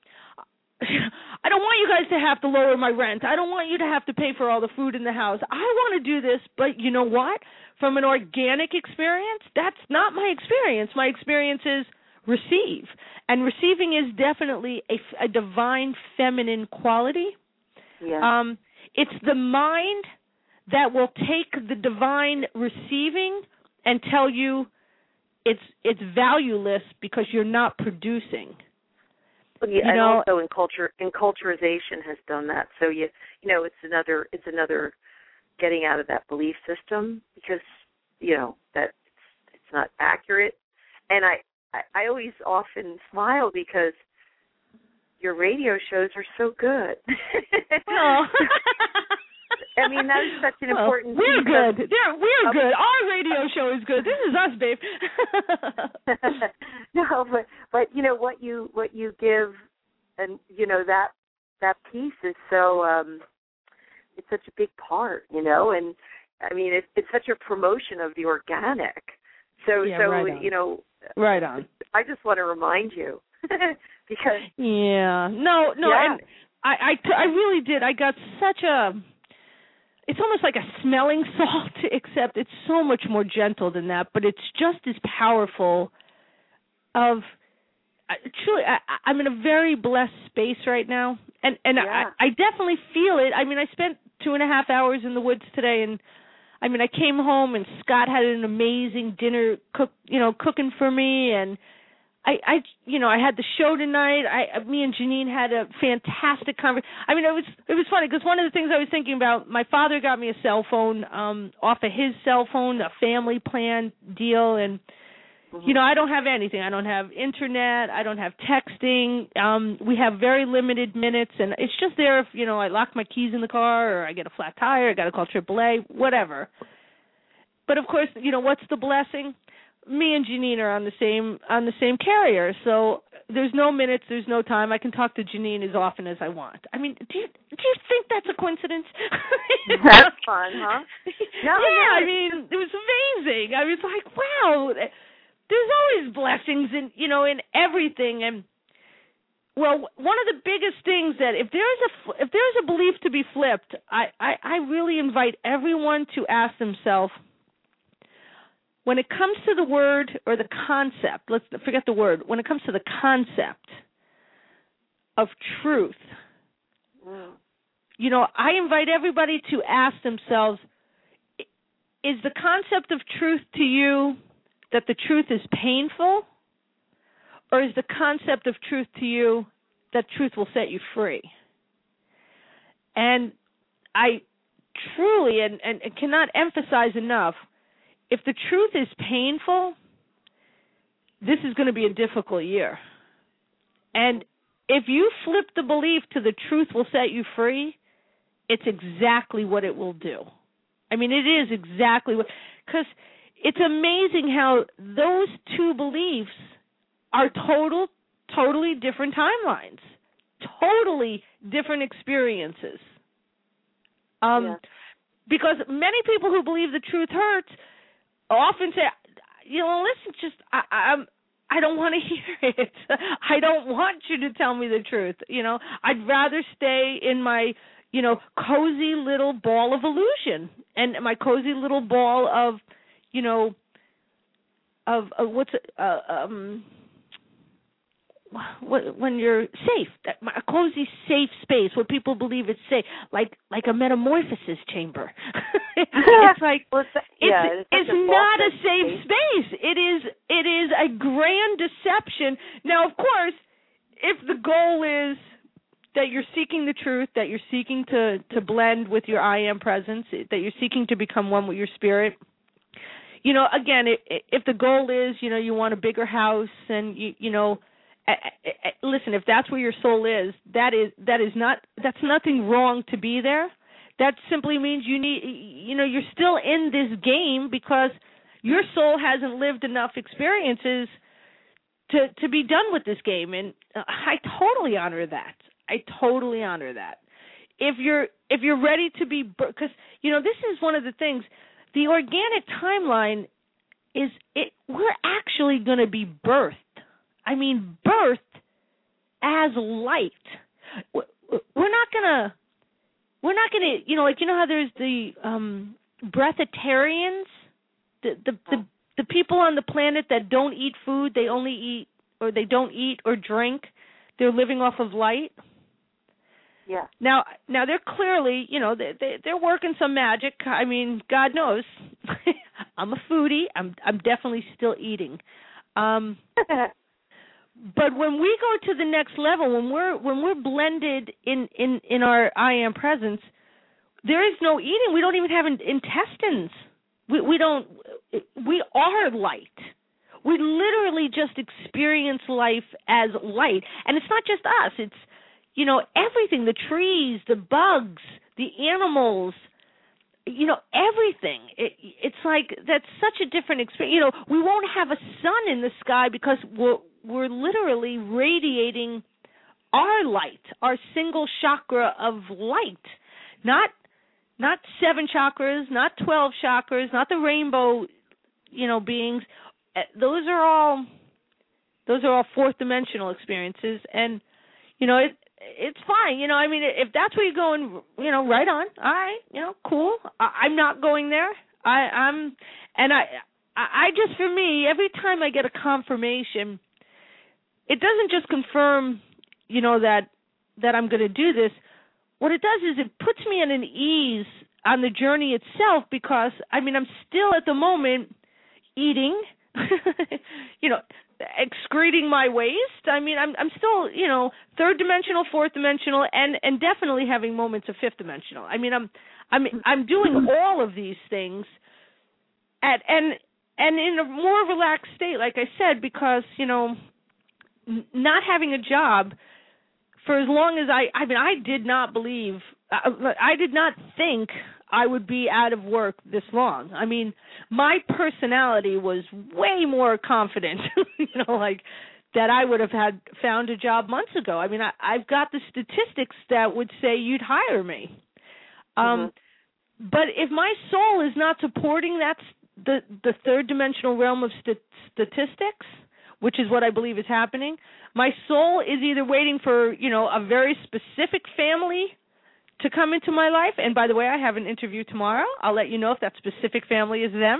Speaker 4: I don't want you guys to have to lower my rent. I don't want you to have to pay for all the food in the house. I want to do this, but you know what? From an organic experience, that's not my experience. My experience is receive. And receiving is definitely a, a divine feminine quality.
Speaker 2: Yeah.
Speaker 4: Um, it's the mind that will take the divine receiving and tell you it's it's valueless because you're not producing.
Speaker 2: Yeah,
Speaker 4: you
Speaker 2: and
Speaker 4: know,
Speaker 2: also in culture, enculturization has done that. So you, you know, it's another, it's another getting out of that belief system, because you know that it's, it's not accurate. And I, I, I always often smile because your radio shows are so good.
Speaker 4: Oh.
Speaker 2: I mean, that is such an
Speaker 4: well,
Speaker 2: important.
Speaker 4: We're good.
Speaker 2: Of,
Speaker 4: They're, we're
Speaker 2: of,
Speaker 4: good. Our radio show is good. This is us, babe.
Speaker 2: No, but but you know what you what you give, and you know that that piece is so um, it's such a big part, you know, and I mean it's it's such a promotion of the organic. So
Speaker 4: yeah,
Speaker 2: so
Speaker 4: right on.
Speaker 2: you know,
Speaker 4: right on.
Speaker 2: I just want to remind you because
Speaker 4: yeah, no, no,
Speaker 2: yeah.
Speaker 4: and I, I I really did. I got such a. It's almost like a smelling salt, except it's so much more gentle than that, but it's just as powerful of, uh, truly, I, I'm in a very blessed space right now, and, and
Speaker 2: yeah.
Speaker 4: I, I definitely feel it. I mean, I spent two and a half hours in the woods today, and, I mean, I came home, and Scott had an amazing dinner cook, you know, cooking for me, and I, I, you know, I had the show tonight. I, me and Janine had a fantastic conversation. I mean, it was, it was funny because one of the things I was thinking about, my father got me a cell phone um, off of his cell phone, a family plan deal, and mm-hmm. you know, I don't have anything. I don't have internet. I don't have texting. Um, we have very limited minutes, and it's just there if you know I lock my keys in the car, or I get a flat tire. I got to call triple A, whatever. But of course, you know, what's the blessing? Me and Janine are on the same on the same carrier, so there's no minutes, there's no time. I can talk to Janine as often as I want. I mean, do you do you think that's a coincidence?
Speaker 2: That's fun, huh? No,
Speaker 4: yeah,
Speaker 2: no.
Speaker 4: I mean, it was amazing. I was like, wow, there's always blessings in you know in everything. And well, one of the biggest things that if there's a if there's a belief to be flipped, I I, I really invite everyone to ask themselves, when it comes to the word or the concept, let's forget the word, when it comes to the concept of truth, mm. you know, I invite everybody to ask themselves, is the concept of truth to you that the truth is painful, or is the concept of truth to you that truth will set you free? And I truly and, and, and cannot emphasize enough, if the truth is painful, this is going to be a difficult year. And if you flip the belief to the truth will set you free, it's exactly what it will do. I mean, it is exactly what, because it's amazing how those two beliefs are total, totally different timelines, totally different experiences. Um, yeah. Because many people who believe the truth hurts often say, you know, listen, just I, I'm, I don't want to hear it. I don't want you to tell me the truth. You know, I'd rather stay in my, you know, cozy little ball of illusion and my cozy little ball of, you know, of, of what's uh, um. when you're safe, a cozy, safe space where people believe it's safe, like like a metamorphosis chamber. It's like
Speaker 2: well, it's, yeah,
Speaker 4: it's, it's, it's not a safe space. space. It is it is a grand deception. Now, of course, if the goal is that you're seeking the truth, that you're seeking to, to blend with your I am presence, that you're seeking to become one with your spirit, you know, again, if the goal is, you know, you want a bigger house and you you know. I, I, I, listen, if that's where your soul is, that is that is not that's nothing wrong to be there. That simply means you need, you know, you're still in this game because your soul hasn't lived enough experiences to to be done with this game, and I totally honor that. I totally honor that. If you're if you're ready to be, because you know this is one of the things. The organic timeline is it. We're actually going to be birthed. I mean, birthed as light. We're not gonna. We're not gonna. You know, like you know how there's the um, breatharians, the the, the the people on the planet that don't eat food. They only eat, or they don't eat or drink. They're living off of light.
Speaker 2: Yeah.
Speaker 4: Now, now they're clearly, you know, they, they they're working some magic. I mean, God knows, I'm a foodie. I'm I'm definitely still eating. Um, but when we go to the next level, when we're when we're blended in, in, in our I am presence, there is no eating. We don't even have in, intestines. We we don't. We are light. We literally just experience life as light, and it's not just us. It's You know, everything, the trees, the bugs, the animals, you know, everything. It, it's like that's such a different experience. You know, we won't have a sun in the sky because we're, we're literally radiating our light, our single chakra of light, not not seven chakras, not twelve chakras, not the rainbow, you know, beings. Those are all those are all fourth dimensional experiences, and you know, it it's fine. You know, I mean, if that's where you're going, you know, right on. All right, you know, cool. I, I'm not going there. I, I'm, and I, I just for me, every time I get a confirmation, it doesn't just confirm, you know, that that I'm going to do this. What it does is it puts me at an ease on the journey itself because, I mean, I'm still at the moment eating, you know, excreting my waste. I mean, I'm I'm still, you know, third dimensional, fourth dimensional, and, and definitely having moments of fifth dimensional. I mean, I'm I'm I'm doing all of these things at and and in a more relaxed state, like I said, because, you know, n- not having a job for as long as I, I mean, I did not believe, I, I did not think I would be out of work this long. I mean, my personality was way more confident, you know, like that I would have had found a job months ago. I mean, I, I've got the statistics that would say you'd hire me. Um, mm-hmm. But if my soul is not supporting that, the the third dimensional realm of st- statistics, which is what I believe is happening, my soul is either waiting for, you know, a very specific family to come into my life. And by the way, I have an interview tomorrow. I'll let you know if that specific family is them.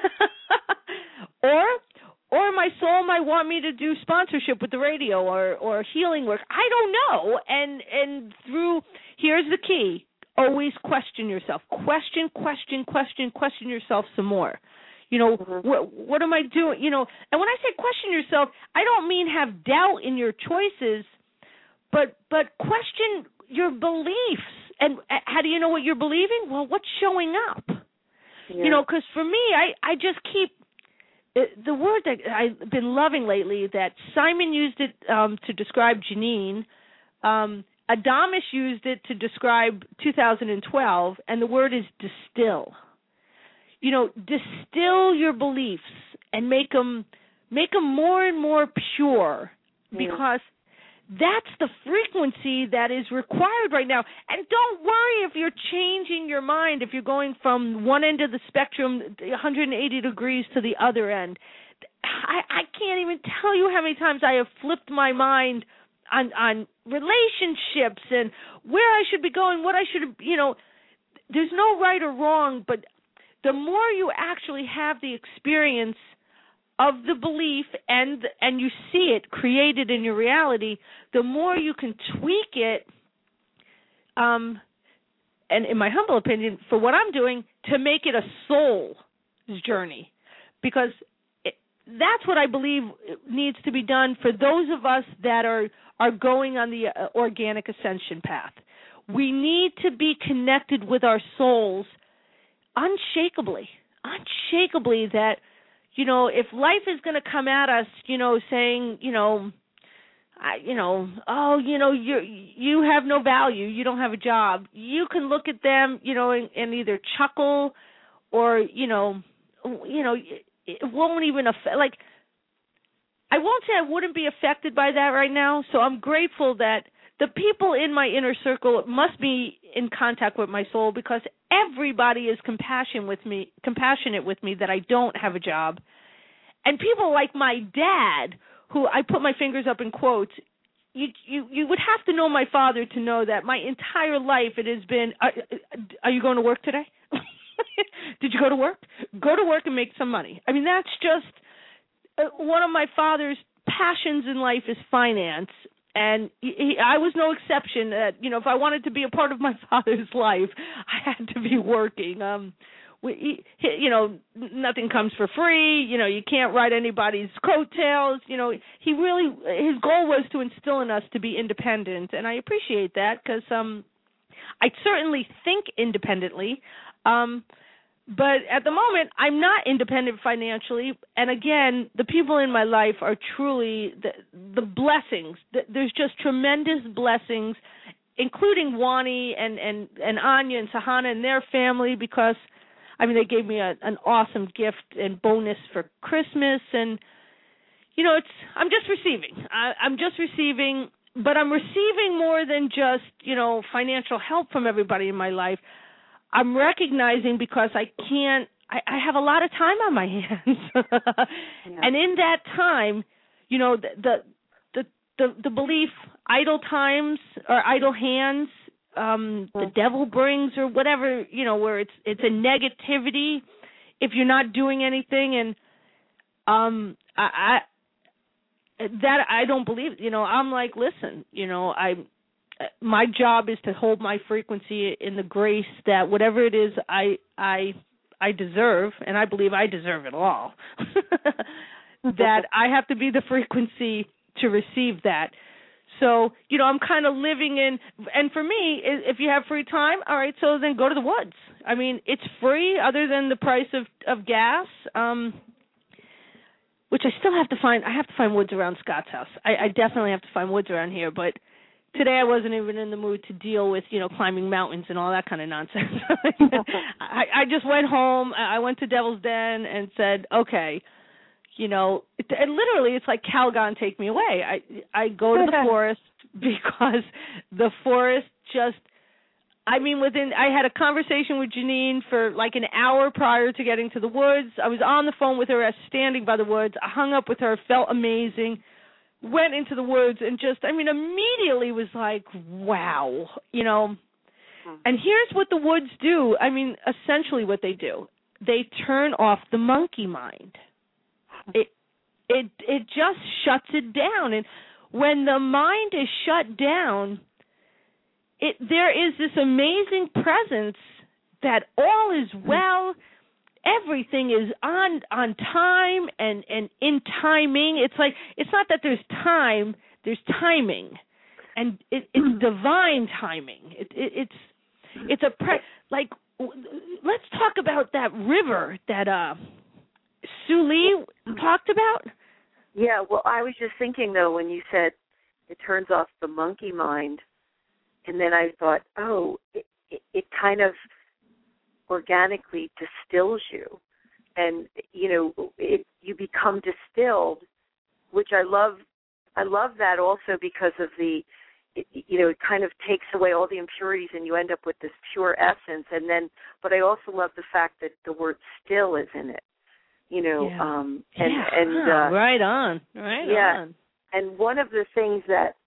Speaker 4: or or my soul might want me to do sponsorship with the radio or, or healing work. I don't know. And and through, here's the key. Always question yourself. Question, question, question, question yourself some more. You know, mm-hmm. what, what am I doing? You know, and when I say question yourself, I don't mean have doubt in your choices, but but question your beliefs. And how do you know what you're believing? Well, what's showing up? Yeah. You know, because for me, I, I just keep the word that I've been loving lately, that Simon used it um, to describe Janine, um, Adamus used it to describe two thousand twelve, and the word is distill. You know, distill your beliefs and make them, make them more and more pure, because that's the frequency that is required right now. And don't worry if you're changing your mind, if you're going from one end of the spectrum, one hundred eighty degrees, to the other end. I, I can't even tell you how many times I have flipped my mind on, on relationships and where I should be going, what I should, you know, there's no right or wrong, but the more you actually have the experience of the belief and and you see it created in your reality, the more you can tweak it, um, and in my humble opinion, for what I'm doing, to make it a soul's journey. Because it, that's what I believe needs to be done for those of us that are, are going on the uh, organic ascension path. We need to be connected with our souls unshakably, unshakably, that, you know, if life is going to come at us, you know, saying, you know, I, you know, oh, you know, you you have no value. You don't have a job. You can look at them, you know, and, and either chuckle, or you know, you know, it won't even affect. Like, I won't say I wouldn't be affected by that right now. So I'm grateful that the people in my inner circle must be in contact with my soul, because everybody is compassionate with me, compassionate with me that I don't have a job. And people like my dad, who I put my fingers up in quotes, you you you would have to know my father to know that my entire life it has been, are, are you going to work today? Did you go to work? Go to work and make some money. I mean, that's just uh, one of my father's passions in life is finance. And he, he, I was no exception. That, you know, if I wanted to be a part of my father's life, I had to be working. Um, we, he, you know, nothing comes for free. You know, you can't ride anybody's coattails. You know, he really, his goal was to instill in us to be independent, and I appreciate that, because um, I certainly think independently. Um, but at the moment, I'm not independent financially. And again, the people in my life are truly the, the blessings. There's just tremendous blessings, including Wani and, and, and Anya and Sahana and their family, because I mean, they gave me a, an awesome gift and bonus for Christmas, and you know, it's I'm just receiving. I, I'm just receiving, but I'm receiving more than just you know financial help from everybody in my life. I'm recognizing, because I can't. I, I have a lot of time on my hands, yeah. And in that time, you know, the the the the, the belief idle times or idle hands. Um, the devil brings, or whatever, you know, where it's it's a negativity if you're not doing anything, and um, I, I that I don't believe. You know, I'm like, listen, you know, I my job is to hold my frequency in the grace that whatever it is I I I deserve, and I believe I deserve it all. That I have to be the frequency to receive that. So, you know, I'm kind of living in, and for me, if you have free time, all right, so then go to the woods. I mean, it's free other than the price of, of gas, um, which I still have to find. I have to find woods around Scott's house. I, I definitely have to find woods around here, but today I wasn't even in the mood to deal with, you know, climbing mountains and all that kind of nonsense. I, I just went home. I went to Devil's Den and said, okay, you know, it, and literally it's like Calgon, take me away. I I go to the forest because the forest just, I mean, within, I had a conversation with Janine for like an hour prior to getting to the woods. I was on the phone with her as standing by the woods. I hung up with her, felt amazing, went into the woods, and just, I mean, immediately was like, wow, you know. And here's what the woods do. I mean, essentially what they do. They turn off the monkey mind. It it it just shuts it down, and when the mind is shut down, it there is this amazing presence that all is well, everything is on on time and, and in timing. It's like it's not that there's time, there's timing, and it, it's divine timing. It, it, it's it's a pre- like let's talk about that river that uh. Sue Lee talked about?
Speaker 2: Yeah, well, I was just thinking, though, when you said it turns off the monkey mind, and then I thought, oh, it, it, it kind of organically distills you. And, you know, it, you become distilled, which I love. I love that also because of the, it, you know, it kind of takes away all the impurities and you end up with this pure essence. And then, but I also love the fact that the word still is in it. You know,
Speaker 4: yeah.
Speaker 2: um, and,
Speaker 4: yeah.
Speaker 2: and uh,
Speaker 4: right on, right
Speaker 2: yeah.
Speaker 4: on.
Speaker 2: And one of the things that,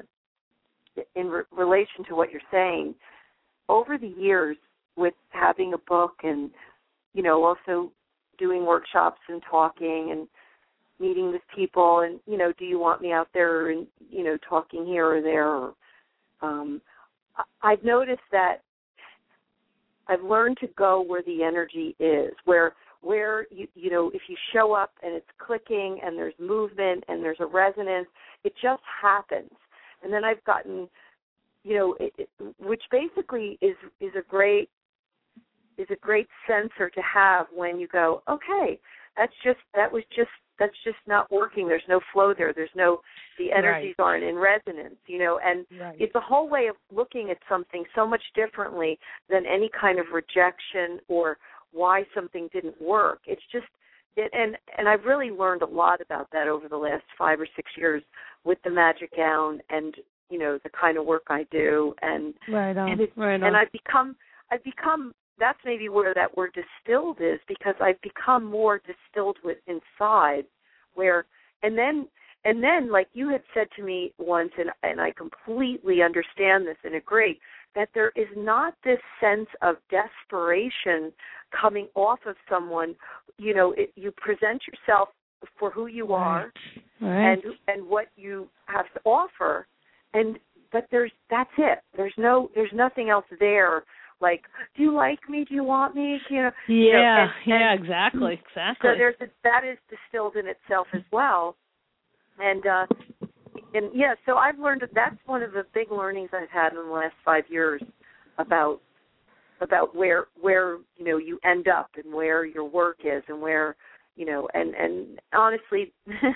Speaker 2: in re- relation to what you're saying, over the years with having a book and, you know, also doing workshops and talking and meeting with people and, you know, do you want me out there and, you know, talking here or there? Or, um, I've noticed that I've learned to go where the energy is, where where, you you know, if you show up and it's clicking and there's movement and there's a resonance, it just happens. And then I've gotten, you know, it, it, which basically is is a great is a great sensor to have when you go, okay, that's just that was just that's just not working. There's no flow there. There's no The energies
Speaker 4: right.
Speaker 2: aren't in resonance, you know, and
Speaker 4: right.
Speaker 2: it's a whole way of looking at something so much differently than any kind of rejection or why something didn't work. It's just, it, and and I've really learned a lot about that over the last five or six years with the Magic Gown and, you know, the kind of work I do, and
Speaker 4: right on,
Speaker 2: and, it,
Speaker 4: right on.
Speaker 2: and I've become, I've become. That's maybe where that word distilled is, because I've become more distilled with inside, where, and then, and then, like you had said to me once, and, and I completely understand this and agree, that there is not this sense of desperation coming off of someone. You know, it, you present yourself for who you are,
Speaker 4: right.
Speaker 2: and and what you have to offer, and but there's that's it. There's no, there's nothing else there. Like, do you like me? Do you want me? You know.
Speaker 4: Yeah,
Speaker 2: you know, and,
Speaker 4: yeah,
Speaker 2: and
Speaker 4: exactly, exactly.
Speaker 2: So there's a, that is distilled in itself as well, and uh, and yeah. So I've learned that that's one of the big learnings I've had in the last five years about about where where you know you end up and where your work is and where you know and and honestly.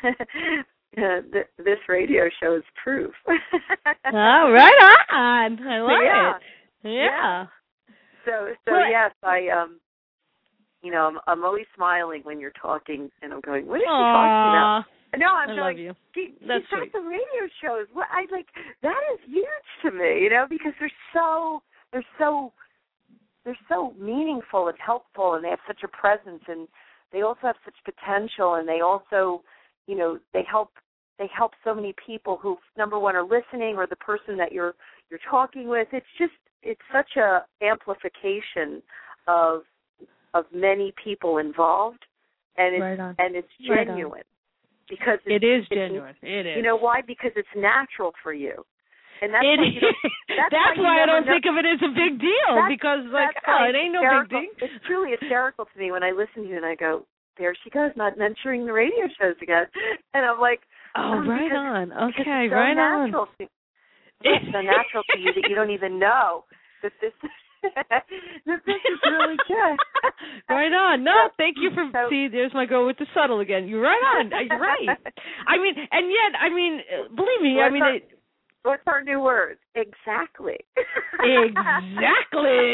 Speaker 2: Uh, th- this radio show is proof.
Speaker 4: Oh, right on! I love
Speaker 2: yeah.
Speaker 4: it. Yeah.
Speaker 2: yeah. So, so
Speaker 4: well,
Speaker 2: yes, I um, you know, I'm, I'm always smiling when you're talking, and I'm going, "What is she
Speaker 4: Aww.
Speaker 2: talking about?" No, I'm
Speaker 4: I
Speaker 2: going,
Speaker 4: love you.
Speaker 2: She,
Speaker 4: That's
Speaker 2: she's
Speaker 4: sweet.
Speaker 2: got the radio shows. What I like that is huge to me, you know, because they're so they're so they're so meaningful and helpful, and they have such a presence, and they also have such potential, and they also, you know, they help they help so many people who, number one, are listening, or the person that you're you're talking with. It's just it's such a amplification of of many people involved, and it's
Speaker 4: right on.
Speaker 2: and it's genuine
Speaker 4: right
Speaker 2: because it's,
Speaker 4: it is
Speaker 2: it's,
Speaker 4: genuine. It is.
Speaker 2: You know why? Because it's natural for you, and that's
Speaker 4: it
Speaker 2: why, you know, that's,
Speaker 4: that's
Speaker 2: why,
Speaker 4: why
Speaker 2: you
Speaker 4: I don't
Speaker 2: know,
Speaker 4: think of it as a big deal, because like oh, it ain't no big deal.
Speaker 2: It's truly hysterical to me when I listen to you and I go, there she goes, not mentoring the radio shows again, and I'm like,
Speaker 4: oh,
Speaker 2: um,
Speaker 4: right
Speaker 2: because,
Speaker 4: on. Okay,
Speaker 2: it's so
Speaker 4: right
Speaker 2: natural
Speaker 4: on.
Speaker 2: To, it's so natural to you that you don't even know that this that this is really good.
Speaker 4: Right on. No, thank you for
Speaker 2: so,
Speaker 4: see. There's my girl with the subtle again. You're right on. You're right. I mean, and yet, I mean, believe me.
Speaker 2: What's
Speaker 4: I mean,
Speaker 2: our,
Speaker 4: it,
Speaker 2: what's our new word? Exactly.
Speaker 4: Exactly.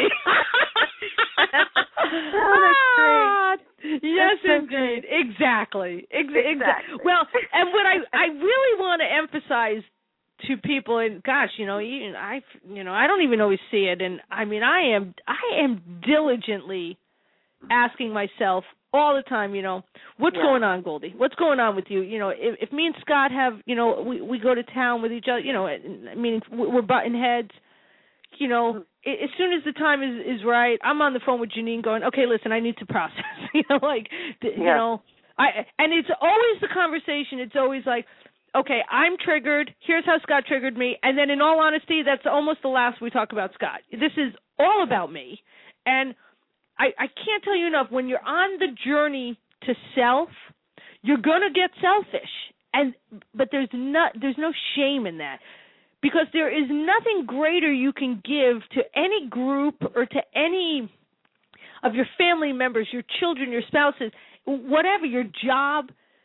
Speaker 2: Oh, that's great.
Speaker 4: Yes,
Speaker 2: that's so
Speaker 4: indeed.
Speaker 2: great.
Speaker 4: Exactly. Ex-
Speaker 2: Exactly.
Speaker 4: Exactly. Well, and what I I really want to emphasize to people, and gosh, you know, even I, you know, I don't even always see it, and I mean, I am, I am diligently asking myself all the time, you know, what's
Speaker 2: yeah.
Speaker 4: going on, Goldie? What's going on with you? You know, if, if me and Scott have, you know, we we go to town with each other, you know, meaning we're butting heads. You know, as soon as the time is is right, I'm on the phone with Janine going, okay, listen, I need to process. you know, like, you
Speaker 2: yeah.
Speaker 4: know, I and it's always the conversation. It's always like, okay, I'm triggered. Here's how Scott triggered me. And then in all honesty, that's almost the last we talk about Scott. This is all about me. And I, I can't tell you enough, when you're on the journey to self, you're going to get selfish. And but there's not there's no shame in that. Because there is nothing greater you can give to any group or to any of your family members, your children, your spouses, whatever, your job,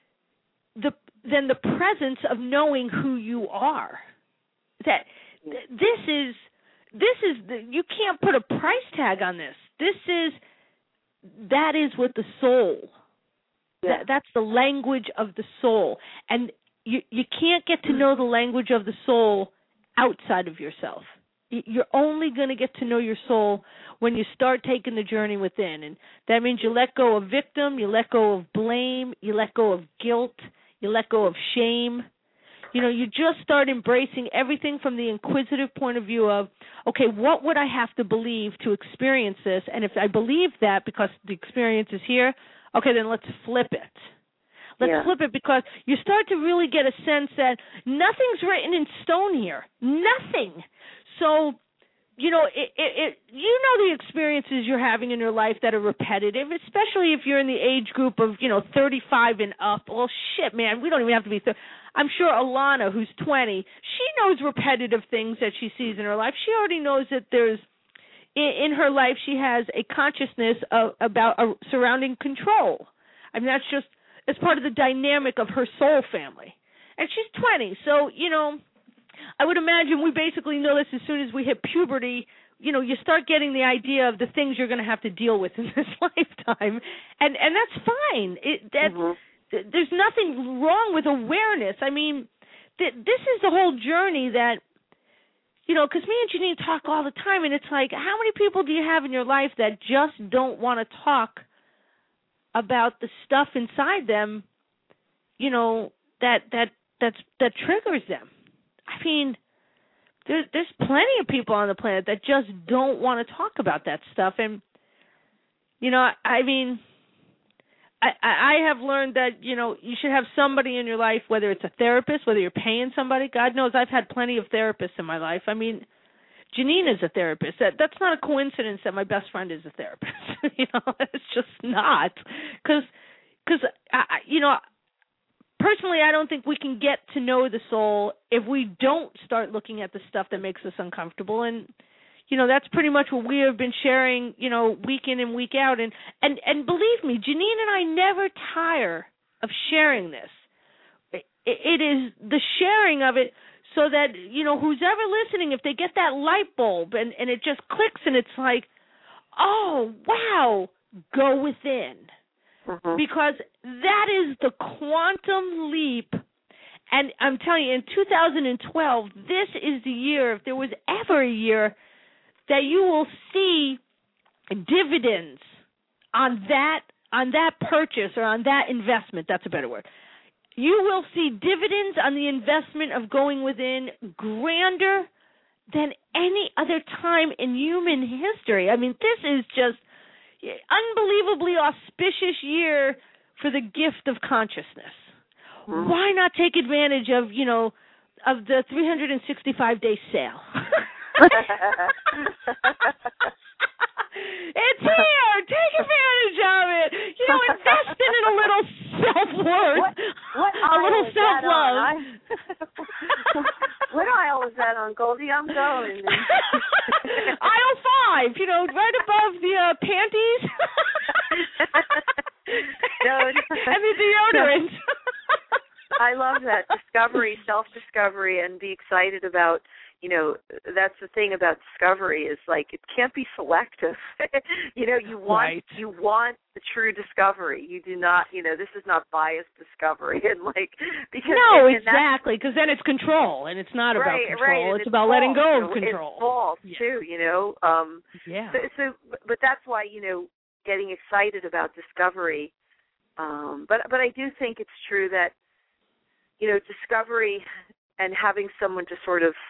Speaker 4: the than the presence of knowing who you are. That this is this is the, you can't put a price tag on this. This is that is what the soul.
Speaker 2: Yeah.
Speaker 4: That, that's the language of the soul, and you you can't get to know the language of the soul outside of yourself. You're only going to get to know your soul when you start taking the journey within, and that means you let go of victim, you let go of blame, you let go of guilt, you let go of shame. You know, you just start embracing everything from the inquisitive point of view of, okay, what would I have to believe to experience this? And if I believe that because the experience is here, okay, then let's flip it. Let's
Speaker 2: yeah.
Speaker 4: flip it, because you start to really get a sense that nothing's written in stone here. Nothing. So, you know, it, it, it, you know the experiences you're having in your life that are repetitive, especially if you're in the age group of, you know, thirty-five and up. Well, shit, man, we don't even have to be thirty. I'm sure Alana, who's twenty, she knows repetitive things that she sees in her life. She already knows that there's, in, in her life, she has a consciousness of, about uh, surrounding control. I mean, that's just, it's part of the dynamic of her soul family. and she's twenty. So, you know, I would imagine we basically know this as soon as we hit puberty. You know, you start getting the idea of the things you're going to have to deal with in this lifetime, and and that's fine. It, that's,
Speaker 2: mm-hmm.
Speaker 4: th- there's nothing wrong with awareness. I mean, th- this is the whole journey that, you know, because me and Janine talk all the time, and it's like, how many people do you have in your life that just don't want to talk about the stuff inside them, you know, that that that's that triggers them? I mean, There's, there's plenty of people on the planet that just don't want to talk about that stuff. And, you know, I mean, I, I have learned that, you know, you should have somebody in your life, whether it's a therapist, whether you're paying somebody. God knows I've had plenty of therapists in my life. I mean, Janine is a therapist. That That's not a coincidence that my best friend is a therapist. You know, it's just not. Because, cause, you know, personally, I don't think we can get to know the soul if we don't start looking at the stuff that makes us uncomfortable. And, you know, that's pretty much what we have been sharing, you know, week in and week out. And, and, and believe me, Janine and I never tire of sharing this. It, it is the sharing of it so that, you know, who's ever listening, if they get that light bulb and, and it just clicks and it's like, oh, wow, go within. Mm-hmm. Because that is the quantum leap. And I'm telling you, in two thousand twelve, this is the year, if there was ever a year, that you will see dividends on that on that purchase or on that investment. That's a better word. You will see dividends on the investment of going within grander than any other time in human history. I mean, this is just unbelievably auspicious year for the gift of consciousness. Mm-hmm. Why not take advantage of, you know, of the three hundred sixty-five day sale? It's here. Take advantage of it. You know, invest in it a little self-worth,
Speaker 2: what, what
Speaker 4: a little self-love.
Speaker 2: I, what aisle is that on, Goldie? I'm going.
Speaker 4: Aisle five, you know, right above the uh, panties
Speaker 2: no,
Speaker 4: and the deodorant.
Speaker 2: I love that. Discovery, self-discovery, and be excited about, you know, that's the thing about discovery is like it can't be selective. You know, you want
Speaker 4: right.
Speaker 2: you want the true discovery. You do not, you know, this is not biased discovery and like because
Speaker 4: no,
Speaker 2: and, and
Speaker 4: exactly, because then it's control and it's not
Speaker 2: right,
Speaker 4: about control.
Speaker 2: Right,
Speaker 4: it's,
Speaker 2: it's
Speaker 4: about
Speaker 2: false.
Speaker 4: letting go of
Speaker 2: It's
Speaker 4: control.
Speaker 2: It's false
Speaker 4: yeah.
Speaker 2: too, you know. Um,
Speaker 4: yeah.
Speaker 2: So, so, but that's why you know getting excited about discovery. Um, but but I do think it's true that you know discovery and having someone to sort of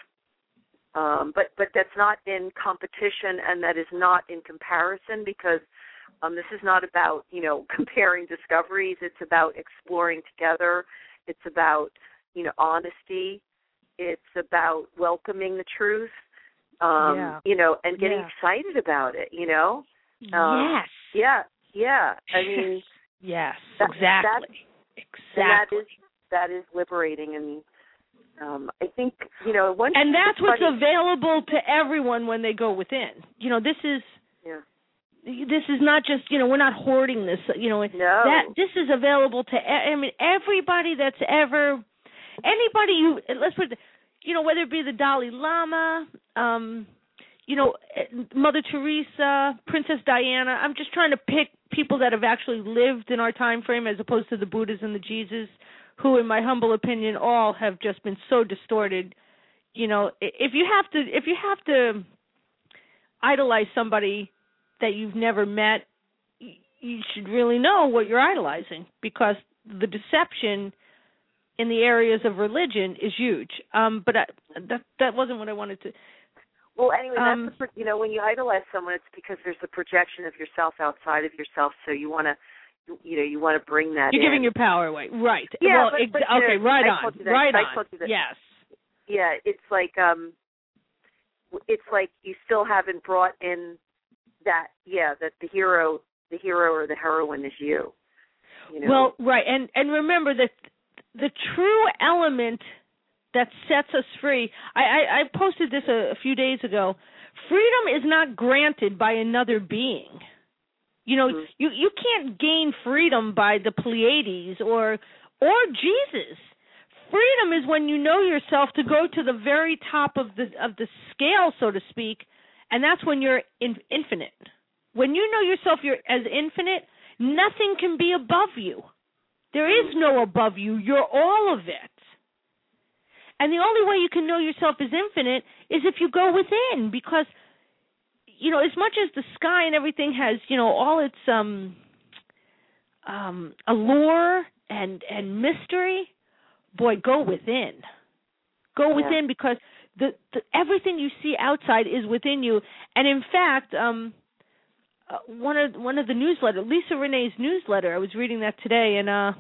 Speaker 2: Um, but but that's not in competition and that is not in comparison because um, this is not about, you know, comparing discoveries. It's about exploring together. It's about, you know, honesty. It's about welcoming the truth, um,
Speaker 4: yeah.
Speaker 2: you know, and getting
Speaker 4: yeah.
Speaker 2: excited about it, you know. Um,
Speaker 4: yes.
Speaker 2: Yeah, yeah. I mean.
Speaker 4: yes,
Speaker 2: that,
Speaker 4: exactly.
Speaker 2: That,
Speaker 4: exactly.
Speaker 2: That is, that is liberating and Um, I think, you know, one
Speaker 4: and that's what's
Speaker 2: funny.
Speaker 4: available to everyone when they go within. You know, this is
Speaker 2: yeah.
Speaker 4: this is not just, you know, we're not hoarding this. You know,
Speaker 2: no.
Speaker 4: that this is available to. I mean, everybody that's ever, anybody you let's put, you know, whether it be the Dalai Lama, um, you know, Mother Teresa, Princess Diana. I'm just trying to pick people that have actually lived in our time frame as opposed to the Buddhas and the Jesus, who, in my humble opinion, all have just been so distorted. You know, if you have to, if you have to idolize somebody that you've never met, you should really know what you're idolizing because the deception in the areas of religion is huge. Um, but I, that that wasn't what I wanted to.
Speaker 2: Well, anyway,
Speaker 4: um,
Speaker 2: that's the, you know, when you idolize someone, it's because there's a projection of yourself outside of yourself, so you want to. You know, you want to bring that.
Speaker 4: You're
Speaker 2: in.
Speaker 4: giving your power away, right?
Speaker 2: Yeah,
Speaker 4: well,
Speaker 2: but,
Speaker 4: ex-
Speaker 2: but,
Speaker 4: okay,
Speaker 2: know,
Speaker 4: right
Speaker 2: I
Speaker 4: on,
Speaker 2: told you that.
Speaker 4: right
Speaker 2: I
Speaker 4: on.
Speaker 2: told you that.
Speaker 4: Yes.
Speaker 2: Yeah, it's like um, it's like you still haven't brought in that. Yeah, that the hero, the hero or the heroine is you. You know?
Speaker 4: Well, right, and and remember that the true element that sets us free. I I, I posted this a, a few days ago. Freedom is not granted by another being. You know, mm-hmm. you, you can't gain freedom by the Pleiades or or Jesus. freedom is when you know yourself to go to the very top of the of the scale, so to speak, and that's when you're in, infinite. When you know yourself you're as infinite, nothing can be above you. There is no above you. You're all of it. And the only way you can know yourself as infinite is if you go within, because, you know, as much as the sky and everything has, you know, all its um, um, allure and and mystery, boy, go within. Go within, yeah. because the, the everything you see outside is within you. And in fact, um, uh, one of one of the newsletter, Lisa Renee's newsletter, I was reading that today, and uh,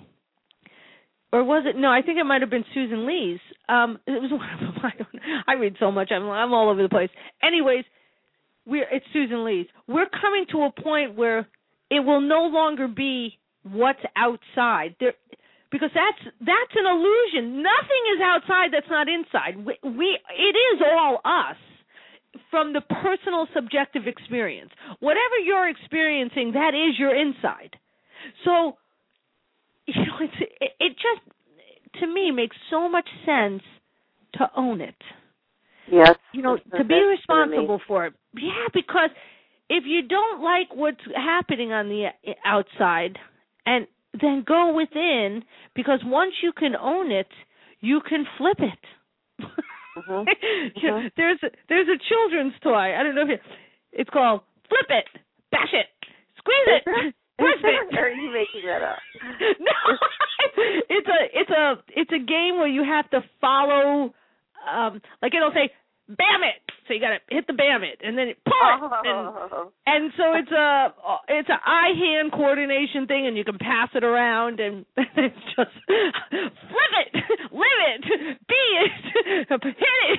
Speaker 4: or was it? No, I think it might have been Susan Lee's. Um, it was one of them. I, don't, I read so much. I'm I'm all over the place. Anyways, we're it's Susan Lee's. We're coming to a point where it will no longer be what's outside there, because that's that's an illusion. Nothing is outside that's not inside. We, we it is all us from the personal subjective experience. Whatever you're experiencing, that is your inside. So, you know, it's, it, it just, to me, makes so much sense to own it.
Speaker 2: Yes.
Speaker 4: You know, to be responsible for it. Yeah, because if you don't like what's happening on the outside, and then go within, because once you can own it, you can flip it. Mm-hmm. you know, there's a, there's a children's toy. I don't know if it, it's called Flip It, Bash It, Squeeze It, Twist It.
Speaker 2: Or are you making that up?
Speaker 4: No, it's a it's a it's a game where you have to follow. Um, like it'll say, "Bam it," so you got to hit the bam it, and then it pull it,
Speaker 2: oh.
Speaker 4: and, and so it's a it's a eye hand coordination thing, and you can pass it around, and it's just flip it, live it, be it, hit it.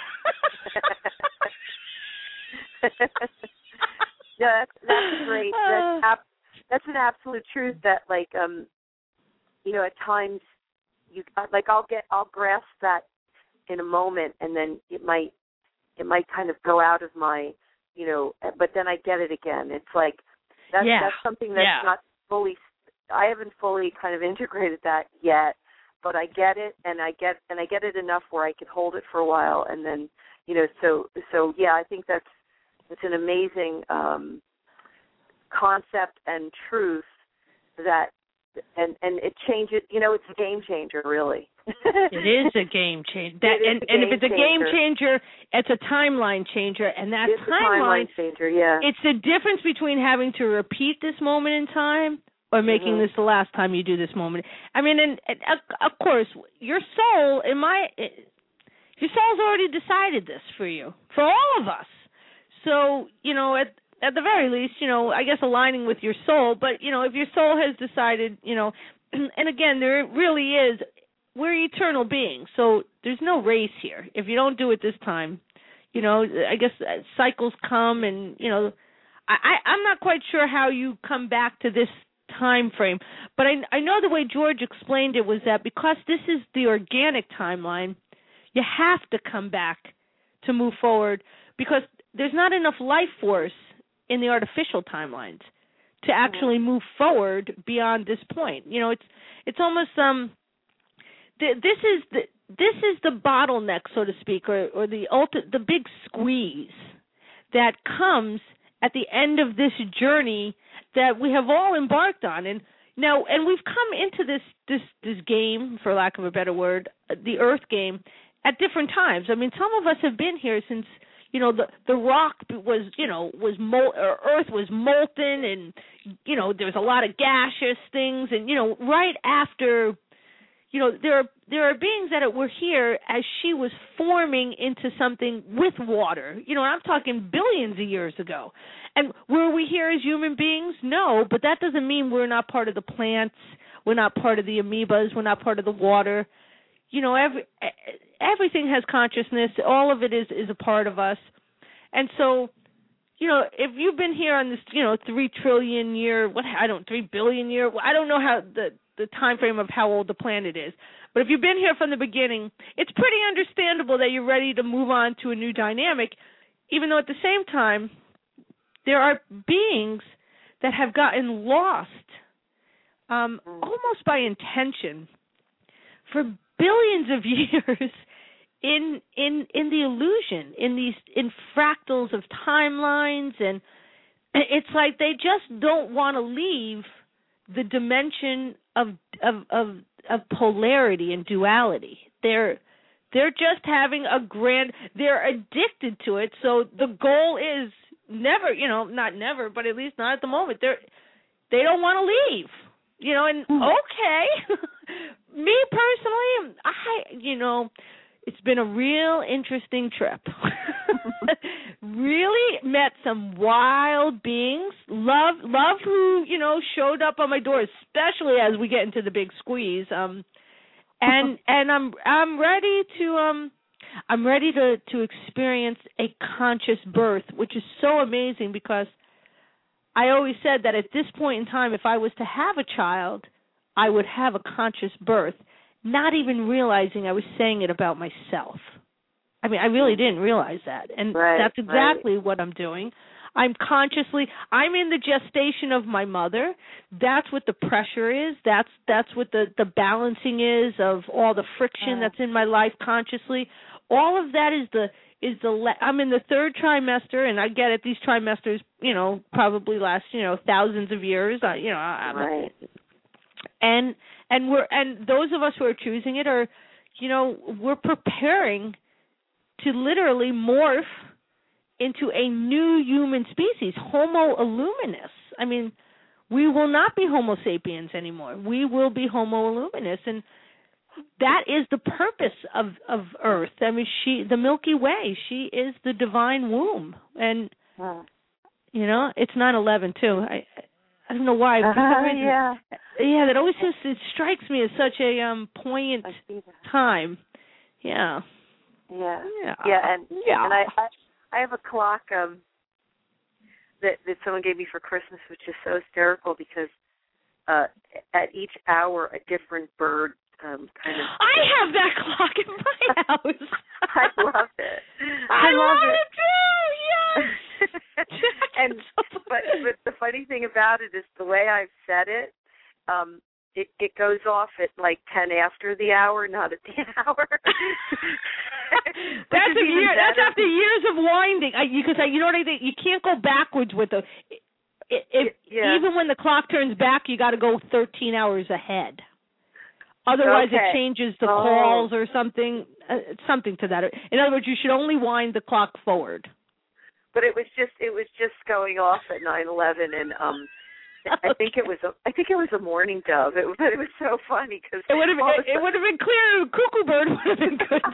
Speaker 2: Yeah, that's, that's great. That's, ab- that's an absolute truth. That like um, you know, at times you like I'll get I'll grasp that in a moment, and then it might it might kind of go out of my, you know, but then I get it again. It's like that's
Speaker 4: yeah.
Speaker 2: that's something that's
Speaker 4: yeah.
Speaker 2: not fully. I haven't fully kind of integrated that yet, but I get it, and I get and I get it enough where I can hold it for a while, and then, you know, so so yeah, I think that's it's an amazing um, concept and truth that. And and it changes, you know, it's a game changer, really.
Speaker 4: It is a game changer. That, and, and if it's a game changer, it's a timeline changer. And that
Speaker 2: it's
Speaker 4: timeline,
Speaker 2: a timeline changer, yeah.
Speaker 4: It's the difference between having to repeat this moment in time or making mm-hmm. this the last time you do this moment. I mean, and, and of course, your soul, in my, your soul's already decided this for you, for all of us. So, you know, at At the very least, you know, I guess aligning with your soul, but, you know, if your soul has decided, you know, and again, there really is, we're eternal beings, so there's no race here. If you don't do it this time, you know, I guess cycles come and, you know, I, I, I'm not quite sure how you come back to this time frame, but I, I know the way George explained it was that because this is the organic timeline, you have to come back to move forward because there's not enough life force in the artificial timelines to actually move forward beyond this point. You know, it's it's almost um th- this is the this is the bottleneck, so to speak, or, or the ulti- the big squeeze that comes at the end of this journey that we have all embarked on. And now, and we've come into this this this game, for lack of a better word, the Earth game, at different times. I mean, some of us have been here since. You know, the the rock was, you know, was mol- or Earth was molten, and, you know, there was a lot of gaseous things, and, you know, right after, you know, there are, there are beings that were here as she was forming into something with water. You know, I'm talking billions of years ago. And were we here as human beings? No, but that doesn't mean we're not part of the plants, we're not part of the amoebas, we're not part of the water. You know, every everything has consciousness. All of it is, is a part of us. And so, you know, if you've been here on this, you know, three trillion year, what I don't, three billion year, I don't know how the the time frame of how old the planet is. But if you've been here from the beginning, it's pretty understandable that you're ready to move on to a new dynamic, even though at the same time, there are beings that have gotten lost um, almost by intention for billions of years in in in the illusion, in these in fractals of timelines, and it's like they just don't want to leave the dimension of of of of polarity and duality. They're they're just having a grand, they're addicted to it, so the goal is never, you know, not never, but at least not at the moment. They're they don't want to leave. You know, and okay. Me personally, I you know, it's been a real interesting trip. Really met some wild beings. Love, love who, you know, showed up on my door, especially as we get into the big squeeze. Um, and and I'm I'm ready to um I'm ready to to experience a conscious birth, which is so amazing because I always said that at this point in time, if I was to have a child, I would have a conscious birth, not even realizing I was saying it about myself. I mean, I really didn't realize that, and
Speaker 2: right,
Speaker 4: that's exactly
Speaker 2: right.
Speaker 4: what I'm doing. I'm consciously, I'm in the gestation of my mother. That's what the pressure is. That's that's what the, the balancing is of all the friction that's in my life consciously. All of that is the is the. I'm in the third trimester, and I get it. These trimesters, you know, probably last, you know, thousands of years. Uh, you know, I'm,
Speaker 2: right.
Speaker 4: and and we're and those of us who are choosing it are, you know, we're preparing to literally morph into a new human species, Homo illuminus. I mean, we will not be Homo sapiens anymore. We will be Homo illuminus, and that is the purpose of, of Earth. I mean, she, the Milky Way, she is the divine womb, and
Speaker 2: huh.
Speaker 4: you know, it's nine eleven too. I I don't know why. For some reason,
Speaker 2: yeah,
Speaker 4: yeah, that always just it strikes me as such a um poignant time. Yeah.
Speaker 2: Yeah,
Speaker 4: yeah,
Speaker 2: yeah, and
Speaker 4: yeah.
Speaker 2: and I, I I have a clock um that that someone gave me for Christmas, which is so hysterical because uh at each hour a different bird um kind of.
Speaker 4: I have that clock in my house.
Speaker 2: I love it.
Speaker 4: I, I love, love it. it too. Yes.
Speaker 2: and but but the funny thing about it is the way I've set it. Um, It, it goes off at like ten after the hour, not at the hour.
Speaker 4: that's a year. That's after years of winding. I, because I, you know what I think? You can't go backwards with the. It, it, yeah. Even when the clock turns back, you got to go thirteen hours ahead. Otherwise,
Speaker 2: okay.
Speaker 4: it changes the
Speaker 2: oh.
Speaker 4: calls or something. Uh, something to that. In other words, you should only wind the clock forward.
Speaker 2: But it was just it was just going off at nine eleven, and um. I think it was a. I think it was a mourning dove. It, but it was so funny because
Speaker 4: it would have. It, it would have been clear. Cuckoo bird would have been good.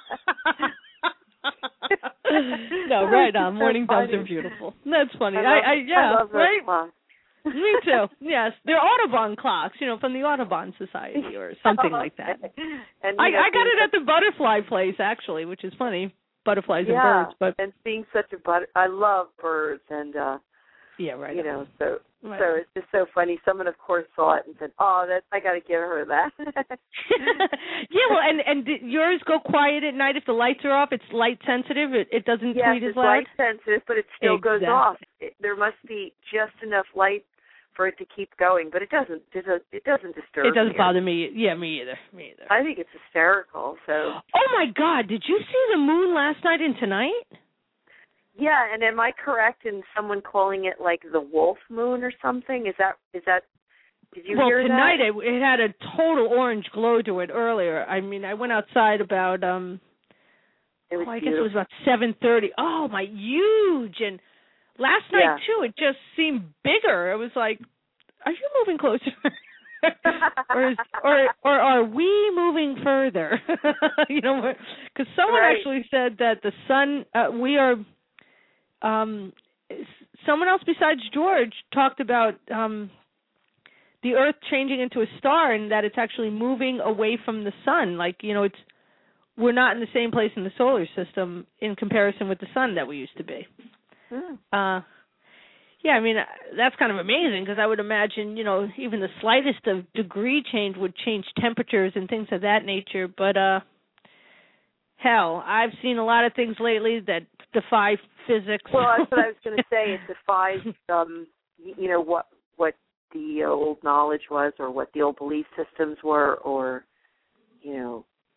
Speaker 4: No, right on. Mourning so doves are beautiful. That's funny. I, love, I, I yeah,
Speaker 2: I love
Speaker 4: right.
Speaker 2: Clocks.
Speaker 4: Me too. Yes, they're Audubon clocks. You know, from the Audubon Society or something like that.
Speaker 2: And
Speaker 4: I, I got it at the butterfly place actually, which is funny. Butterflies
Speaker 2: yeah,
Speaker 4: and birds, but
Speaker 2: and seeing such a but. I love birds and. uh
Speaker 4: Yeah, right.
Speaker 2: You know, so
Speaker 4: right.
Speaker 2: so it's just so funny. Someone, of course, saw it and said, "Oh, that I got to give her that."
Speaker 4: Yeah, well, and and did yours go quiet at night if the lights are off? It's light sensitive. It, it doesn't
Speaker 2: yes,
Speaker 4: tweet as
Speaker 2: it's
Speaker 4: loud.
Speaker 2: light sensitive, but it still
Speaker 4: exactly.
Speaker 2: goes off. It, there must be just enough light for it to keep going, but it doesn't. It doesn't, it doesn't disturb.
Speaker 4: It doesn't
Speaker 2: me.
Speaker 4: bother me. Yeah, me either. Me either.
Speaker 2: I think it's hysterical. So.
Speaker 4: Oh my God! Did you see the moon last night and tonight?
Speaker 2: Yeah, and am I correct in someone calling it like the wolf moon or something? Is that is that? Did you
Speaker 4: well,
Speaker 2: hear
Speaker 4: tonight
Speaker 2: that?
Speaker 4: it, it had a total orange glow to it earlier. I mean, I went outside about um.
Speaker 2: It was
Speaker 4: oh, I
Speaker 2: beautiful.
Speaker 4: guess it was about seven thirty. Oh my, huge! And last night
Speaker 2: yeah.
Speaker 4: too, it just seemed bigger. It was like, are you moving closer? or, is, or or are we moving further? You know, because someone
Speaker 2: right.
Speaker 4: actually said that the sun, uh, we are. Um, someone else besides George talked about um, the Earth changing into a star, and that it's actually moving away from the sun. Like, you know, it's we're not in the same place in the solar system in comparison with the sun that we used to be.
Speaker 2: Hmm.
Speaker 4: Uh, yeah, I mean, that's kind of amazing because I would imagine, you know, even the slightest of degree change would change temperatures and things of that nature. But, uh, hell, I've seen a lot of things lately that defy physics.
Speaker 2: Well, that's what I was going to say. It defies, um, you know, what what the old knowledge was or what the old belief systems were or, you know,